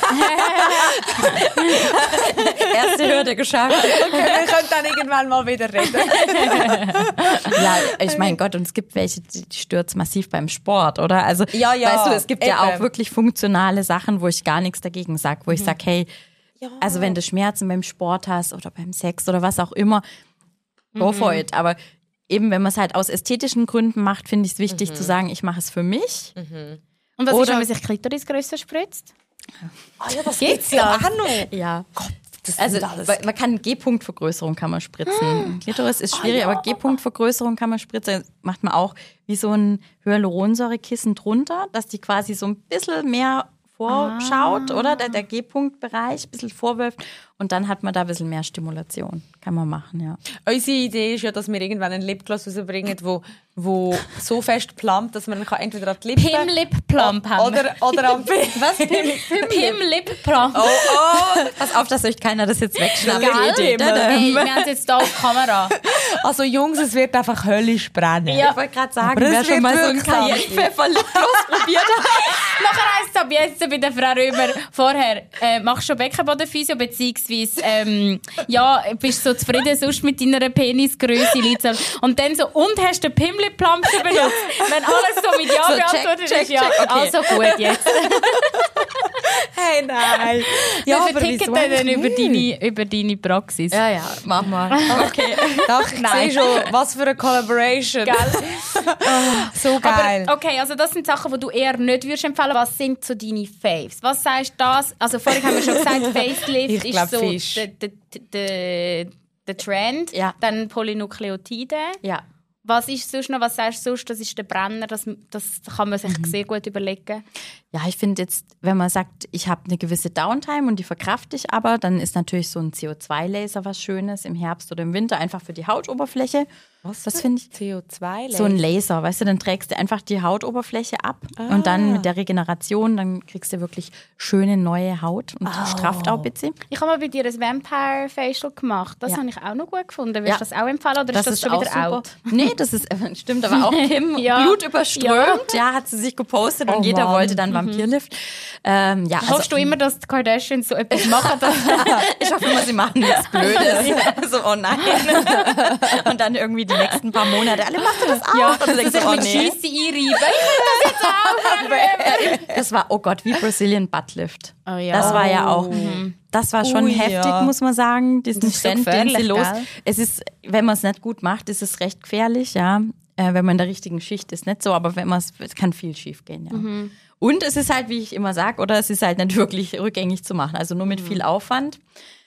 Erste Hürde geschafft. Okay, wir können dann irgendwann mal wieder reden. Ja, ich mein Gott, und es gibt welche, die stürzen massiv beim Sport, oder? Also, Ja, ja, weißt du, es gibt ja eben. auch wirklich funktionale Sachen, wo ich gar nichts dagegen sage, wo ich sage, hey, also wenn du Schmerzen beim Sport hast oder beim Sex oder was auch immer, go for it. Aber eben, wenn man es halt aus ästhetischen Gründen macht, finde ich es wichtig zu sagen, ich mache es für mich. Und was ist, Oder- wenn man sich Klitoris grösser spritzt? Ah ja, das Gibt's gibt's ja das? auch noch. Ja. Das Also sind alles. weil man kann G-Punktvergrößerung kann man spritzen. Klitoris ist schwierig, aber G-Punktvergrößerung kann man spritzen. Das macht man auch wie so ein Hyaluronsäurekissen drunter, dass die quasi so ein bisschen mehr vorschaut, oder? Der, der G-Punkt-Bereich ein bisschen vorwölft und dann hat man da ein bisschen mehr Stimulation. Kann man machen, ja. Unsere Idee ist ja, dass wir irgendwann einen Lipgloss rausbringen, wo, wo so fest plumpt, dass man kann entweder an die Lippen Pim Lip Plump haben wir. oder, oder am Pim. Was? Pim Lip Plump. Oh, oh. Pass auf, dass euch keiner das jetzt wegschnappt. Geil. Die Idee. Hey, wir haben es jetzt hier auf Kamera. Also Jungs, es wird einfach höllisch brennen. Ja, ich wollte gerade sagen, Aber es wer schon wird mal so einen wirksam. Karrierepfeffer-Lipgloss probiert hat. Nachher heisst es ab jetzt bei der Frau Römer, vorher, äh, machst du schon Beckenbodenphysio, beziehungsweise, ähm, ja, bist du so zufrieden sonst mit deiner Penisgröße, Liza. Und dann so, und hast du den Pimmli-Plump schon benutzt? Wenn alles so mit Ja So, check, beantwortet check, ist, ja, check, okay. also gut jetzt. Hey, nein. Ja, Ja, wir verticken dann, dann über, deine, über deine Praxis. Ja, ja, mach mal. Okay. Doch, ich sehe schon, was für eine Collaboration. So geil. Aber okay, also das sind Sachen, die du eher nicht würdest empfehlen. Was sind so deine Faves? Was sagst du das? Also vorhin haben wir schon gesagt, Facelift Ich glaub, ist so Fisch. der de, de, de Trend. Ja. Dann Polynukleotide. Ja. Was ist sonst noch? Was sagst du sonst? Das ist der Brenner. Das, das kann man sich Mhm. sehr gut überlegen. Ja, ich finde jetzt, wenn man sagt, ich habe eine gewisse Downtime und die verkrafte ich aber, dann ist natürlich so ein C O zwei Laser was Schönes im Herbst oder im Winter, einfach für die Hautoberfläche. Was das für finde ich. C O zwei So ein Laser, weißt du, dann trägst du einfach die Hautoberfläche ab und dann mit der Regeneration, dann kriegst du wirklich schöne neue Haut und oh. strafft auch ein bisschen. Ich habe mal bei dir ein Vampire Facial gemacht. Das Ja. habe ich auch noch gut gefunden. Würdest Ja. du das auch empfehlen oder ist das schon auch wieder super. out? Nee, das ist, äh, stimmt, aber auch Kim Ja. blutüberströmt, ja. hat sie sich gepostet und Oh jeder Mann. wollte dann Vampirlift. Ähm, ja, Hoffst du immer, dass die Kardashians so etwas machen? Dass ich hoffe immer, sie machen nichts Blödes. So, oh nein. Und dann irgendwie die nächsten paar Monate, alle machst du das auch? ja, Und du dass denkst sich so, oh mit nee. Scheisse einreiben. Ich will das jetzt auch. Das war, oh Gott, wie Brazilian Buttlift. Oh ja. Das war ja auch, das war schon Ui, heftig, ja. muss man sagen, diesen Das ist so Trend, den sie gefährlich, los. gell? Es ist, wenn man es nicht gut macht, ist es recht gefährlich, ja. Äh, wenn man in der richtigen Schicht ist, nicht so, aber wenn man es, es kann viel schief gehen, ja. Mhm. Und es ist halt, wie ich immer sage, oder es ist halt nicht wirklich rückgängig zu machen, also nur mit Mhm. viel Aufwand.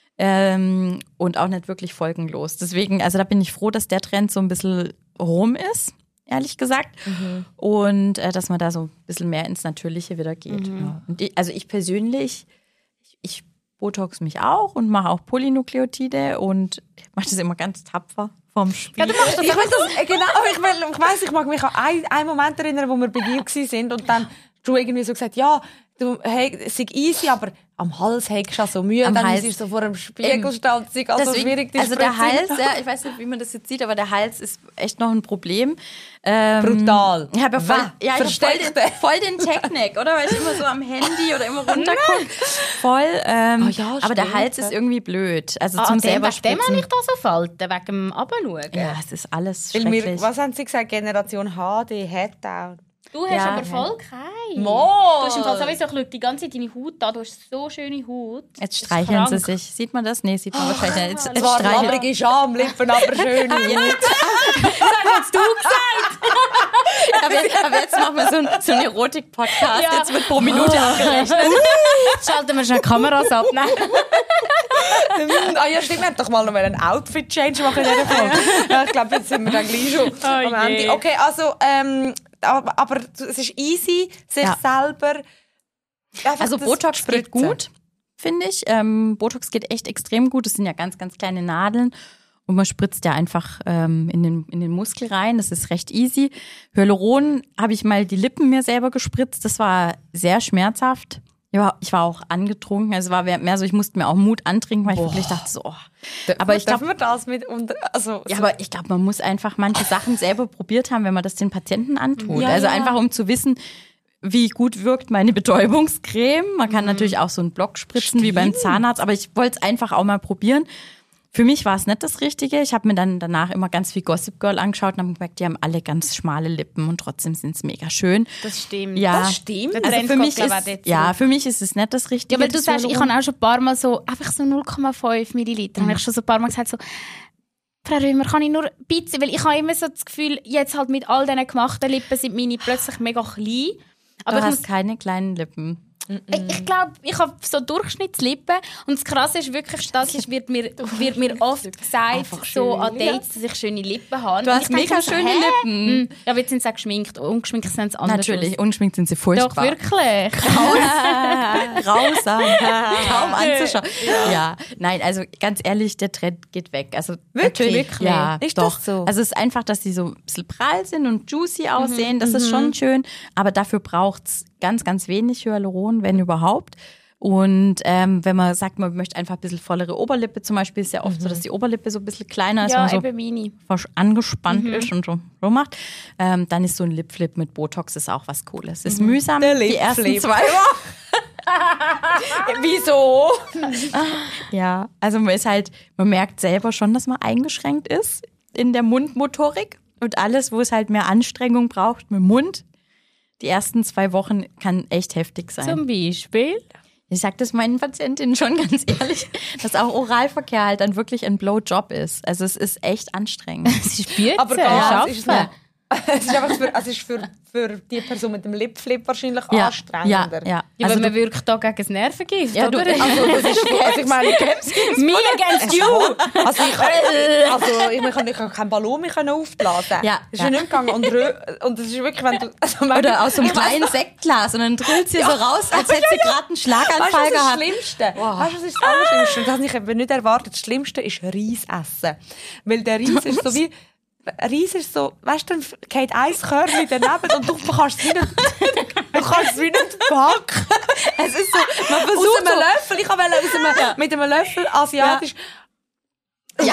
Ähm, und auch nicht wirklich folgenlos. Deswegen, also da bin ich froh, dass der Trend so ein bisschen rum ist, ehrlich gesagt. Mhm. Und äh, dass man da so ein bisschen mehr ins Natürliche wieder geht. Mhm. Ja. Und ich, also ich persönlich, ich, ich botox mich auch und mache auch Polynukleotide und mache das immer ganz tapfer vorm Spiel. Ja, du machst das Ich weiß, das, äh, genau, aber ich, will, ich weiss, ich mag mich an einen, einen Moment erinnern, wo wir bei dir waren und dann du irgendwie so gesagt, ja, du, hey, es ist easy, aber am Hals hast du schon so Mühe, Am dann Hals. musst du so vor dem Spiegel stehen, es ist also Deswegen, schwierig, die also der Spritze- Hals, ja, ich weiß nicht, wie man das jetzt sieht, aber der Hals ist echt noch ein Problem. Ähm, Brutal. Ich habe ja voll, Wah, ja, ich hab voll, versteckte. den, voll den Technik, oder? Weil ich immer so am Handy oder immer runtergucke. Voll. Ähm, Oh ja, aber der stimmt. Hals ist irgendwie blöd. Also Ah, zum an dem, selber wegen dem habe spritzen. ich da so Falten, wegen dem Abschauen. Ja, es ist alles Weil wir, schrecklich. was haben sie gesagt, Generation H D, Headdown. Du hast Ja. aber voll keinen. Mo! Du hast im Fall sowieso, ich schaue die ganze Zeit deine Haut an. Du hast so schöne Haut. Jetzt Das ist streicheln sie krank. sich. Sieht man das? Nee, sieht man wahrscheinlich nicht. Jetzt, jetzt Zwar streicheln. labrige Schamlippen, aber schön. Das hast du gesagt. aber, jetzt, aber jetzt machen wir so, ein, so einen Erotik-Podcast. Ja. Jetzt wird pro Minute oh. abgerechnet. Schalten wir schnell Kameras ab. Nein. Ah ja, stimmt, wir haben doch mal noch einen Outfit-Change machen in dieser Folge. Ja, ich glaube, jetzt sind wir dann gleich schon Oh am je. Ende. Okay, also, ähm, aber, aber es ist easy, sich Ja. selber... einfach Also das Botox spritzen. geht gut, finde ich. Ähm, Botox geht echt extrem gut. Das sind ja ganz, ganz kleine Nadeln. Und man spritzt ja einfach ähm, in, den, in den Muskel rein. Das ist recht easy. Hyaluron habe ich mal die Lippen mir selber gespritzt. Das war sehr schmerzhaft. Ja, ich war auch angetrunken. Also war mehr so, ich musste mir auch Mut antrinken, weil ich wirklich dachte so, oh. Aber ich Darf glaube, man das mit unter... Also, ja, so- aber ich glaube, man muss einfach manche Sachen selber probiert haben, wenn man das den Patienten antut. Ja, also ja. einfach, um zu wissen, wie gut wirkt meine Betäubungscreme. Man kann natürlich auch so einen Block spritzen wie beim Zahnarzt, aber ich wollte es einfach auch mal probieren. Für mich war es nicht das Richtige. Ich habe mir dann danach immer ganz viel Gossip Girl angeschaut und habe gemerkt, die haben alle ganz schmale Lippen und trotzdem sind es mega schön. Das stimmt. Ja, Das stimmt. Der Also Trend für kommt, mich glaub ich, ist auch dort ja zurück. für mich ist es nicht das Richtige. Ja, weil du das sagst, ich Hyaluron. habe auch schon ein paar Mal so, einfach so null Komma fünf Milliliter. Mhm. Habe ich schon so ein paar Mal gesagt, so, Frau Römer, kann ich nur ein bisschen, weil ich habe immer so das Gefühl, jetzt halt mit all diesen gemachten Lippen sind meine plötzlich mega klein. Aber du ich hast muss- keine kleinen Lippen. Ich, ich glaube, ich habe so Durchschnittslippen. Und das Krasse ist wirklich, das ist, wird, mir, wird mir oft gesagt, so an Dates, dass ich schöne Lippen habe. Du Und hast ich denke mega mir so, schöne hä? Lippen. Mm. Ja, aber jetzt sind sie auch geschminkt. Ungeschminkt sind sie anders. Natürlich, aus. ungeschminkt sind sie furchtbar. Doch, wirklich. Grausam. Kaum anzuschauen. Ja. Nein, also ganz ehrlich, der Trend geht weg. Also Wirklich? natürlich, ja, Ist doch. das so? Also es ist einfach, dass sie so ein bisschen prall sind und juicy aussehen. Das ist schon schön. Aber dafür braucht's ganz, ganz wenig Hyaluron, wenn überhaupt. Und ähm, wenn man sagt, man möchte einfach ein bisschen vollere Oberlippe, zum Beispiel ist ja oft so, dass die Oberlippe so ein bisschen kleiner ist, Ja, wenn man so eben meine. versch- angespannt ist und so, so macht, ähm, dann ist so ein Lipflip mit Botox ist auch was Cooles. Ist mühsam, Der die ersten Lipflip. zwei Wochen. Wieso? Ja, also man ist halt, man merkt selber schon, dass man eingeschränkt ist in der Mundmotorik und alles, wo es halt mehr Anstrengung braucht mit dem Mund. Die ersten zwei Wochen kann echt heftig sein. Zum Beispiel. Ich sage das meinen Patientinnen schon ganz ehrlich, dass auch Oralverkehr halt dann wirklich ein Blowjob ist. Also es ist echt anstrengend. Sie spürt Aber sie. ganz Schaffen. ist es nicht. Es ist einfach für, also es ist für, für die Person mit dem Lipflip wahrscheinlich Ja, ja, anstrengender. ja. Ja, Also aber man du, wirkt da gegen das Nervengift, Ja, du- oder? Also, das ist, also ich meine, Me against you! also ich, kann, also ich, kann, ich kann keinen Ballon mehr können aufblasen. Ja, Das ist ja. ja nicht gegangen. Und, rö- und das ist wirklich, wenn du... Also oder aus so einem kleinen Sektglas und dann drüllt sie so raus, als hätte sie gerade einen Weißt Schlaganfall du, was ist das gehabt. Schlimmste? Weißt du, was ist das Allerschlimmste? Und das habe ich eben nicht erwartet. Das Schlimmste ist Reis essen. Weil der Reis ist so wie... Reis ist so... Weißt du, dann geht ein Körnchen daneben und du kannst es wie nicht... Du kannst es wie nicht backen. Es ist so, man Aus versucht einem so, Löffel. Ich wollte aus einem, mit einem Löffel asiatisch... ja,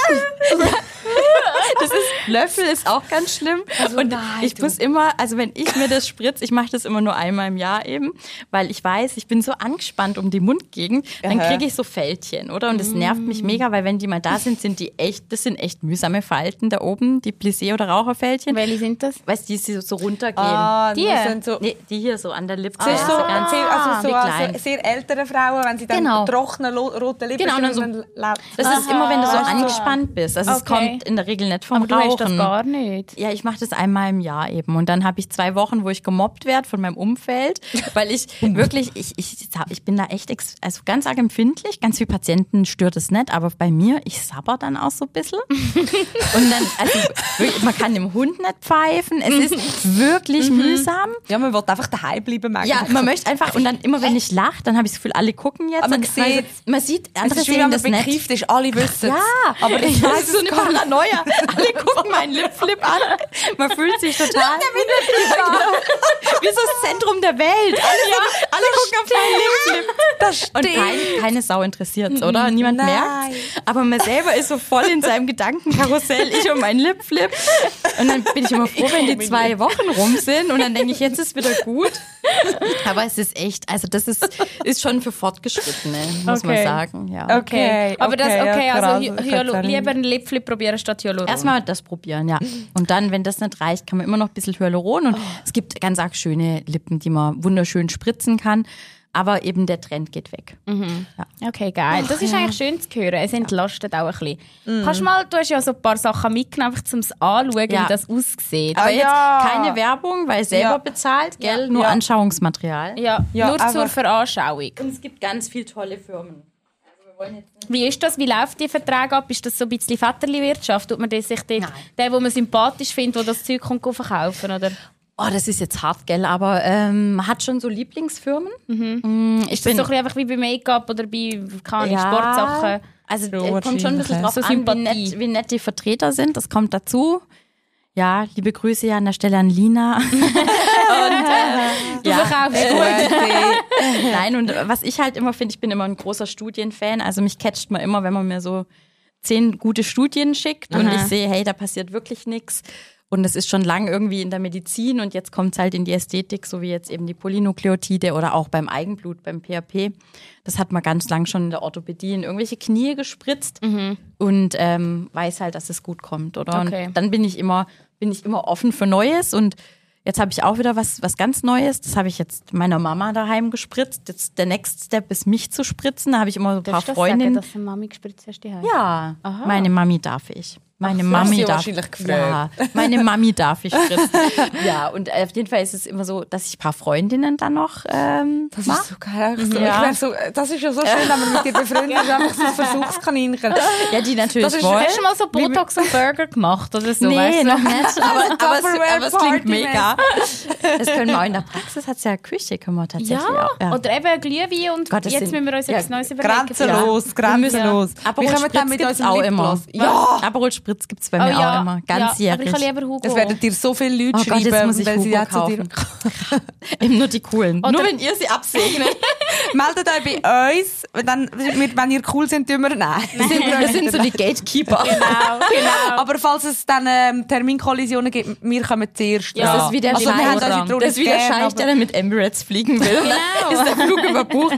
das ist, Löffel ist auch ganz schlimm. und nein, ich du. muss immer, also wenn ich mir das spritze, ich mache das immer nur einmal im Jahr eben, weil ich weiß, ich bin so angespannt um die Mundgegend, dann Aha. kriege ich so Fältchen, oder? Und das nervt mich mega, weil wenn die mal da sind, sind die echt, das sind echt mühsame Falten da oben, die Plissé- oder Raucherfältchen. Welche sind das? Weißt du, die so, so runtergehen. Ah, Die? das sind so... Nee, die hier so an der Lippe. Das ist so, so ganz, sehr, also so wie also klein. sehr ältere Frauen, wenn sie dann Genau. trockene, lo- rote Lippen Genau, und dann so- dann laut. Das ist immer, wenn du so Aha. angespannt bist. Also es Okay. kommt in der Regel nicht vom Aber du Rauchen. hast das gar nicht. Ja, ich mache das einmal im Jahr eben. Und dann habe ich zwei Wochen, wo ich gemobbt werde von meinem Umfeld, weil ich wirklich, ich, ich, ich bin da echt ex- also ganz arg empfindlich. Ganz viele Patienten stört es nicht, aber bei mir, ich sabber dann auch so ein bisschen. Und dann, also wirklich, man kann dem Hund nicht pfeifen. Es ist wirklich mühsam. Ja, man will einfach daheim bleiben. Ja, manchmal. man möchte einfach, und dann immer wenn ich lache, dann habe ich das Gefühl, alle gucken jetzt. Aber man Und sieht- man sieht, Es andere ist wie wenn sehen man das nicht. bekifft ist, alle wissen Ja, es. Aber ich das weiß ist so eine es gar nicht. Paranoia. Alle gucken meinen Lipflip an. Man fühlt sich total wie so das Zentrum der Welt. Alle, sind, alle gucken auf meinen Lipflip. Das Und stimmt. kein, keine Sau interessiert's, oder? Niemand Nein. merkt. Aber man selber ist so voll in seinem Gedankenkarussell. Ich und mein Lipflip. Und dann bin ich immer froh, wenn die zwei Wochen rum sind. Und dann denke ich, jetzt ist wieder gut. Aber es ist echt, also das ist, ist schon für Fortgeschrittene, muss man Okay. sagen. Ja. Okay, Aber das, okay, okay, ja, also krass. Hy- Ich kann's Hyalo- auch nicht. lieber einen Lipflip probieren statt Hyaluron. Erstmal das probieren, ja. Und dann, wenn das nicht reicht, kann man immer noch ein bisschen Hyaluron. Und es gibt ganz arg schöne Lippen, die man wunderschön spritzen kann. aber eben der Trend geht weg. Mhm. Ja. Okay, geil. Das ist eigentlich schön zu hören. Es entlastet auch ein bisschen. Mhm. Kannst du mal, du hast ja so ein paar Sachen mitgenommen, einfach um es anzuschauen, Ja. wie das aussieht. Aber Ah, jetzt ja. keine Werbung, weil selber Ja. bezahlt, gell? Nur Ja. Anschauungsmaterial. Ja, Ja, nur zur aber- Veranschauung. Und es gibt ganz viele tolle Firmen. Wie ist das? Wie läuft die Verträge ab? Ist das so ein bisschen Vetterli-Wirtschaft? Tut man das sich dort, Nein. der, den man sympathisch findet, der das Zeug kommt, verkaufen? Oder? Oh, das ist jetzt hart, gell? Aber ähm, man hat schon so Lieblingsfirmen. Mhm. Ich Ist das so ein bisschen einfach wie bei Make-up oder bei keine Ahnung, Sportsachen? Also So es kommt schon ein bisschen drauf So an, wie Sympathie. nett, wie nett die Vertreter sind. Das kommt dazu. Ja, liebe Grüße ja an der Stelle an Lina. und, äh, Du ja. verkaufst gut. Nein, und was ich halt immer finde, ich bin immer ein großer Studienfan. Also mich catcht man immer, wenn man mir so zehn gute Studien schickt und ich sehe, hey, da passiert wirklich nichts. Und es ist schon lang irgendwie in der Medizin und jetzt kommt es halt in die Ästhetik, so wie jetzt eben die Polynukleotide oder auch beim Eigenblut, beim P H P. Das hat man ganz lang schon in der Orthopädie in irgendwelche Knie gespritzt und ähm, weiß halt, dass es gut kommt, oder? Okay. Und dann bin ich immer, bin ich immer offen für Neues und jetzt habe ich auch wieder was, was ganz Neues. Das habe ich jetzt meiner Mama daheim gespritzt. Jetzt der Next Step ist, mich zu spritzen. Da habe ich immer so ein paar Darfst du das Freundinnen. sagen, dass du Mami gespritzt hast? daheim? Ja, meine Mami darf ich. Meine so, Mami hast du ja darf wahrscheinlich gefragt. Ja, meine Mami darf ich spritzen. Ja, und auf jeden Fall ist es immer so, dass ich ein paar Freundinnen dann noch ähm, Das mache. ist so geil. So, Ja. ich wär so, das ist ja so schön, wenn man mit dir befreundet ist, einfach so ein Versuchskaninchen. Ja, die natürlich Das ist- wollen. Hast du mal so Botox und Burger gemacht oder so? Nee, weißt du? noch nicht. Aber, aber, es, Tupperware aber es klingt Party mega. Das können wir auch in der Praxis, hat es ja Küche, können wir tatsächlich Ja, auch. Ja. oder eben Glühwein und Gott, das jetzt sind- müssen wir uns ja, etwas Neues überlegen. Grenzenlos, grenzenlos. Aperol Wir kommen dann Spritz mit gibt's unserem auch immer. Lipgloss. Ja! Aperol Spritz gibt es bei Oh mir ja, auch immer. Ganzjährig. Ja, aber ich habe lieber Hugo. Es werden dir so viele Leute Oh Gott, schreiben, jetzt muss ich weil sie Hugo jetzt zu dir... kaufen. Eben nur die coolen. Oder- nur wenn ihr sie absegnet. Meldet euch bei uns, dann, wenn ihr cool sind, tun wir nein. Wir sind, wir sind so die Gatekeeper. Genau, genau. Aber falls es dann ähm, Terminkollisionen gibt, wir kommen zuerst. Ja, Das ist wie der also, wir haben Scheich. unsere Drohne Das ist wie der gern, Scheich, der aber- dann mit Emirates fliegen will. Genau. Ist der Flug überbucht.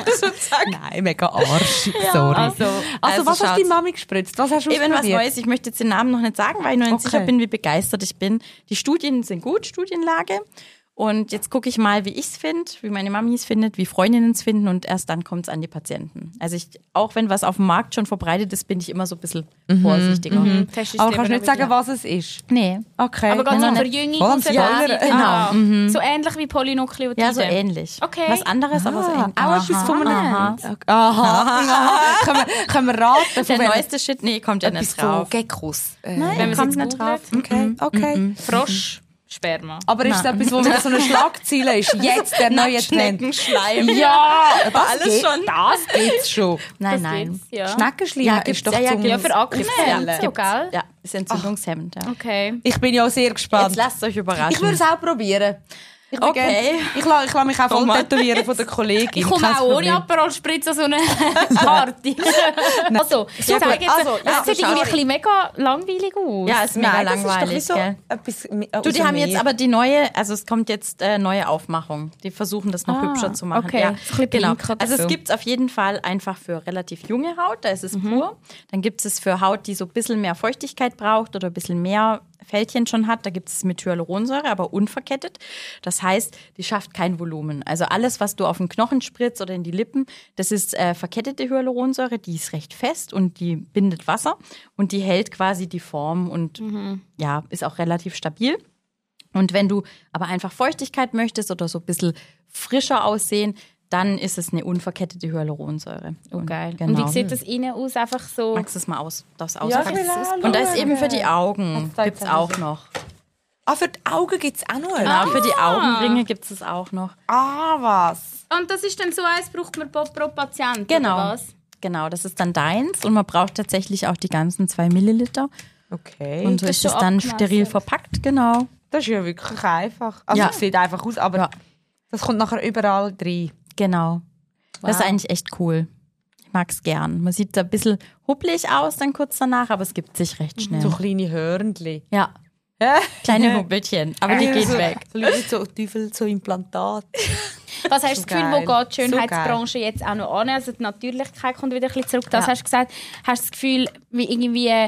Nein, mega arschig, sorry. also- also, also was hast schaut's. du die Mami gespritzt? Was hast du Eben was ausprobiert? Neues. Ich möchte jetzt den Namen noch nicht sagen, weil ich noch nicht Okay. sicher bin, wie begeistert ich bin. Die Studien sind gut, Studienlage. Und jetzt gucke ich mal, wie ich es finde, wie meine Mami es findet, wie Freundinnen es finden und erst dann kommt es an die Patienten. Also ich, auch wenn was auf dem Markt schon verbreitet ist, bin ich immer so ein bisschen vorsichtiger. Mhm. Testest Aber du kannst du lieber nicht noch sagen, was es ist? Nee. Okay. Aber ganz Nein, für nein, Jüngere. Voll am raus- Spoiler. Ja, Genau. So ähnlich wie Polynukleotide. Ja, so ähnlich. Okay. Was anderes, aber so ähnlich. Auch etwas Aha, vom aha. Aha. Aha. können, wir, können wir raten? Der von welchem- neueste Shit, nee, kommt ja Etwas nicht von drauf. Geckos. Äh, Nein, Wenn man kommt es nicht jetzt drauf. Okay, okay. Frosch, Sperma. Aber ist es etwas, wo wieder so eine Schlagzeile ist? Jetzt der neue Trend. Schneckenschleim. Ja, das alles geht- schon. Das gibt's schon. Nein, Das nein. gibt's, ja. Schneckenschleim Ja, ist gibt's, doch ja, ja, zum... Ja, für Akne. Ja, So, gell? Ja, ist entzündungshemmend. Ja. Okay. Ich bin ja auch sehr gespannt. Jetzt lasst euch überraschen. Ich würde es auch probieren. Ich bin Okay. gern- Ich lasse ich lasse mich auch voll Thomas. tätowieren von der Kollegin. Ich komme Kein auch ohne Problem. Aperol Spritz an so eine Party. also, ich Ja, sage gut. jetzt, Also, ja, es sieht schau. irgendwie ein bisschen mega langweilig aus. Ja, ist mega Nein, das langweilig, ist doch gell? wie so etwas äh, Du, aus die dem haben jetzt Meer. aber die neue, also es kommt jetzt äh, neue Aufmachung. Die versuchen das noch Ah, hübscher zu machen. okay. Ja, So ein bisschen genau. pink oder Also so. es gibt es auf jeden Fall einfach für relativ junge Haut, da ist es pur. Dann gibt es für Haut, die so ein bisschen mehr Feuchtigkeit braucht oder ein bisschen mehr Fältchen schon hat, da gibt es mit Hyaluronsäure, aber unverkettet. Das heißt, die schafft kein Volumen. Also alles, was du auf den Knochen spritzt oder in die Lippen, das ist äh, verkettete Hyaluronsäure, die ist recht fest und die bindet Wasser und die hält quasi die Form und ja, ist auch relativ stabil. Und wenn du aber einfach Feuchtigkeit möchtest oder so ein bisschen frischer aussehen, dann ist es eine unverkettete Hyaluronsäure. Und, Geil. Genau. Und wie sieht das innen aus? Einfach so. Magst du es mal aus? Darfst Ja, ich auspacken? will auch Und da ist schauen. eben für die Augen, Das gibt es zeigt auch mir so. noch. Ah, für die Augen gibt es auch noch Genau, etwas. für die Augenringe gibt es es auch noch. Ah, was? Und das ist dann so eins, braucht man pro, pro Patient, Genau. oder was? Genau, das ist dann deins und man braucht tatsächlich auch die ganzen zwei Milliliter. Okay. Und so Das ist ist es so dann abgemessert. steril verpackt, genau. Das ist ja wirklich einfach. Also Ja. es sieht einfach aus, aber Ja. das kommt nachher überall rein. Genau. Das ist Wow. eigentlich echt cool. Ich mag es gern. Man sieht da ein bisschen huppelig aus dann kurz danach, aber es gibt sich recht schnell. So kleine Hörnli. Ja, Hä? kleine Hubbelchen, aber die Ja, geht so, weg. So Leute, so Teufel, so Implantat. Was hast du So das Gefühl, geil. wo geht die So Schönheitsbranche jetzt auch noch an? Also die Natürlichkeit kommt wieder ein bisschen zurück. Das Ja. hast du gesagt. Hast du das Gefühl, wie irgendwie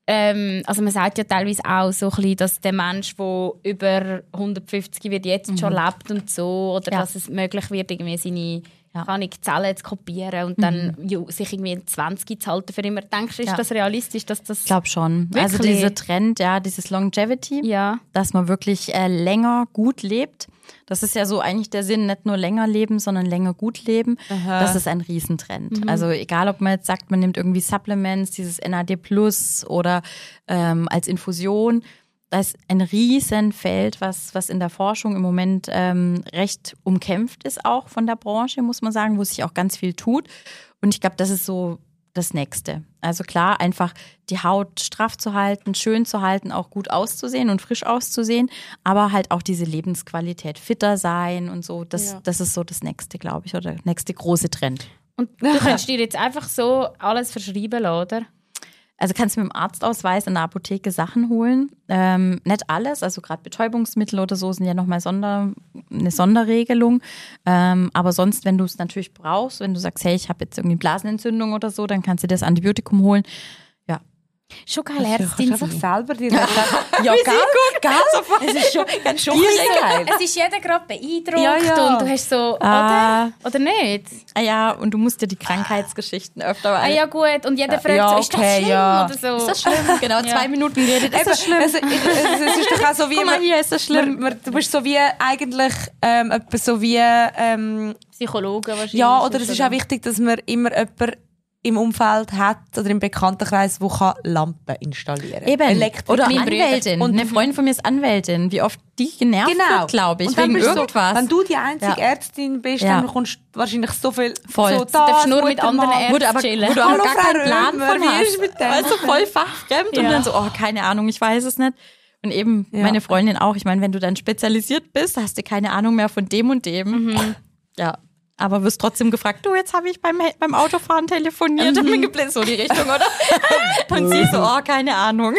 ähm, also man sagt ja teilweise auch so ein bisschen, dass der Mensch, der über hundertfünfzig wird, jetzt mhm. schon lebt und so, oder ja. dass es möglich wird, irgendwie seine ja. kann ich Zellen zu kopieren und dann mhm. jo, sich irgendwie in zwanzig zu halten für immer. Denkst du, ist ja. das realistisch, dass das... Ich glaube schon. Wirklich? Also dieser Trend, ja, dieses Longevity, ja. dass man wirklich äh, länger gut lebt. Das ist ja so eigentlich der Sinn, nicht nur länger leben, sondern länger gut leben. Aha. Das ist ein Riesentrend. Mhm. Also egal, ob man jetzt sagt, man nimmt irgendwie Supplements, dieses N A D plus oder ähm, als Infusion. Das ist ein Riesenfeld, was, was in der Forschung im Moment ähm, recht umkämpft ist, auch von der Branche, muss man sagen, wo sich auch ganz viel tut. Und ich glaube, das ist so das Nächste. Also klar, einfach die Haut straff zu halten, schön zu halten, auch gut auszusehen und frisch auszusehen, aber halt auch diese Lebensqualität, fitter sein und so. Das, ja. das ist so das Nächste, glaube ich, oder der nächste große Trend. Und du kannst dir jetzt einfach so alles verschreiben lassen, oder? Also kannst du mit dem Arztausweis in der Apotheke Sachen holen. Ähm, nicht alles, also gerade Betäubungsmittel oder so sind ja nochmal Sonder, eine Sonderregelung. Ähm, aber sonst, wenn du es natürlich brauchst, wenn du sagst, hey, ich habe jetzt irgendwie Blasenentzündung oder so, dann kannst du das Antibiotikum holen. Ja. Schon geil, Ärztin. Du kannst einfach selber dir ja, ja, geil, geil. Es ist schon ganz schon geil. Es ist jeder gerade beeindruckt ja, ja. und du hast so, ah. oder? Oder nicht? Ah ja, und du musst dir die Krankheitsgeschichten öfter ah ja gut, und jeder fragt ja, so, okay, ist das schlimm ja. oder so? Ist das schlimm? Genau, ja. zwei Minuten redet, ist das schlimm? Es, es, es ist doch auch so wie... Guck mal hier, ist das schlimm? Man, man, du bist so wie eigentlich, ähm, so wie... Ähm, Psychologe wahrscheinlich. Ja, oder es ist auch wichtig, dass man immer jemanden im Umfeld hat oder im Bekanntenkreis, der kann Lampen installieren kann. Eben. Elektrik. Oder Anwältin. Und eine Freundin von mir ist Anwältin. Wie oft die genervt genau. wird, glaube ich, und dann wegen irgendwas. So, wenn du die einzige ja. Ärztin bist, ja. dann kommst du wahrscheinlich so viel... Voll. So, du darfst nur mit anderen Ärzten wo du aber, chillen. Wo du aber gar keinen Plan Römer, von hast. Mit dem? Also voll fachfremd. Ja. Und dann so, oh, keine Ahnung, ich weiß es nicht. Und eben ja. meine Freundin auch. Ich meine, wenn du dann spezialisiert bist, hast du keine Ahnung mehr von dem und dem. Mhm. Ja. Aber wirst trotzdem gefragt, du, jetzt habe ich beim, beim Autofahren telefoniert, mhm. und gebläst so die Richtung, oder? Und sie so, oh, keine Ahnung.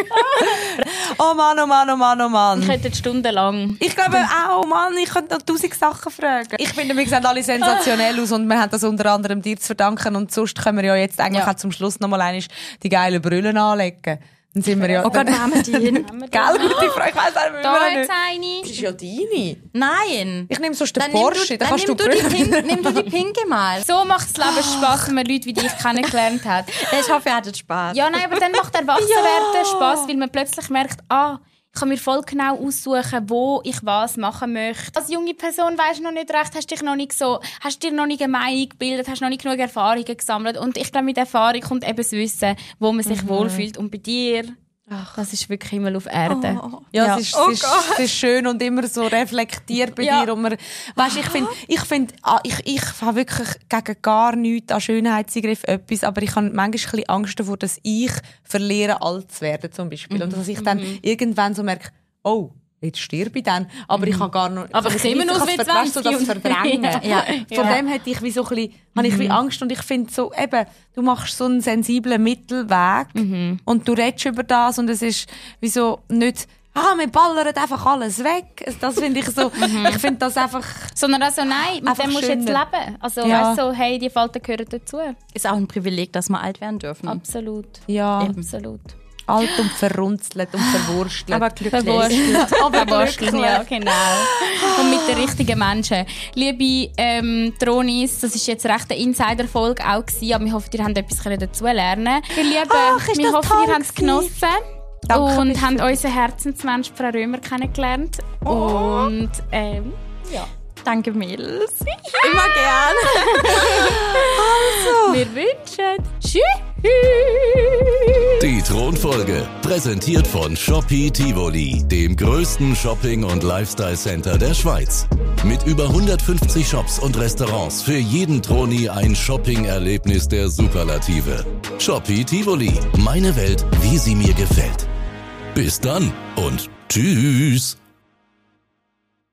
Oh Mann, oh Mann, oh Mann, oh Mann. Ich könnte stundenlang. Ich glaube auch, Mann, ich könnte noch tausend Sachen fragen. Ich finde, wir sehen alle sensationell aus und wir haben das unter anderem dir zu verdanken. Und sonst können wir ja jetzt eigentlich ja. auch zum Schluss noch mal einmal die geilen Brüllen anlegen. Dann sind wir ja... Oh Gott, wo haben wir die hin? Gell, gute Frage. Ich weiss auch, da jetzt eine. Das ist ja deine. Nein. Ich nehme sonst den Porsche. Dann, dann kannst nimm du, du die Pink, nimm du die Pinke mal. So macht das Leben Spass, wenn man Leute wie dich kennengelernt hat. Ich hoffe, ihr hattet Spass. Ja, nein, aber dann macht Erwachsenwerden ja. Spass, weil man plötzlich merkt, ah, ich kann mir voll genau aussuchen, wo ich was machen möchte. Als junge Person weisst du noch nicht recht, hast dich noch nicht so, hast dir noch nicht eine Meinung gebildet, hast noch nicht genug Erfahrungen gesammelt. Und ich glaube, mit Erfahrung kommt eben das Wissen, wo man sich mhm. wohlfühlt. Und bei dir... Ach, das ist wirklich Himmel auf Erde. Oh. Ja, ja. Es, ist, oh es, ist, es ist schön und immer so reflektiert bei ja. dir. Und man, weißt, ich finde, ich, find, ich, ich habe wirklich gegen gar nichts an Schönheitseingriff etwas, aber ich habe manchmal ein bisschen Angst davor, dass ich verliere, alt zu werden zum Beispiel. Und dass ich dann mhm. irgendwann so merke, oh, jetzt sterbe ich dann, aber ich habe gar noch... Aber ich sehe immer noch wie zwanzig. So das Verdrängen. ja. Ja. Von ja. dem hätte ich wie so ein bisschen, habe ich wie Angst und ich finde so, eben, du machst so einen sensiblen Mittelweg mhm. und du redest über das und es ist wie so nicht... Ah, wir ballern einfach alles weg. Das finde ich so, ich finde das einfach... Sondern also nein, mit dem musst du jetzt leben. Also ja. weißt du, so, hey, die Falten gehören dazu. Ist auch ein Privileg, dass wir alt werden dürfen. Absolut. Ja. Absolut. Alt und verrunzelt und verwurstelt. Aber glücklich. Verwurstelt. Aber glücklich. Ja, genau. Und mit den richtigen Menschen. Liebe ähm, Tronis, das war jetzt recht eine Insider-Folge auch gewesen, aber wir hoffen, ihr habt etwas dazu lernen. Ihr Lieben, Ach, wir hoffen, ihr habt es genossen. Danke, und habt unseren Herzensmensch, Frau Römer, kennengelernt. Oh. Und ähm, ja. Danke, Mädels. Immer gern. Also. Wir wünschen Tschüss. Die Thronfolge, präsentiert von Shopee Tivoli, dem größten Shopping- und Lifestyle-Center der Schweiz. Mit über hundertfünfzig Shops und Restaurants für jeden Troni ein Shopping-Erlebnis der Superlative. Shopee Tivoli, meine Welt, wie sie mir gefällt. Bis dann und tschüss.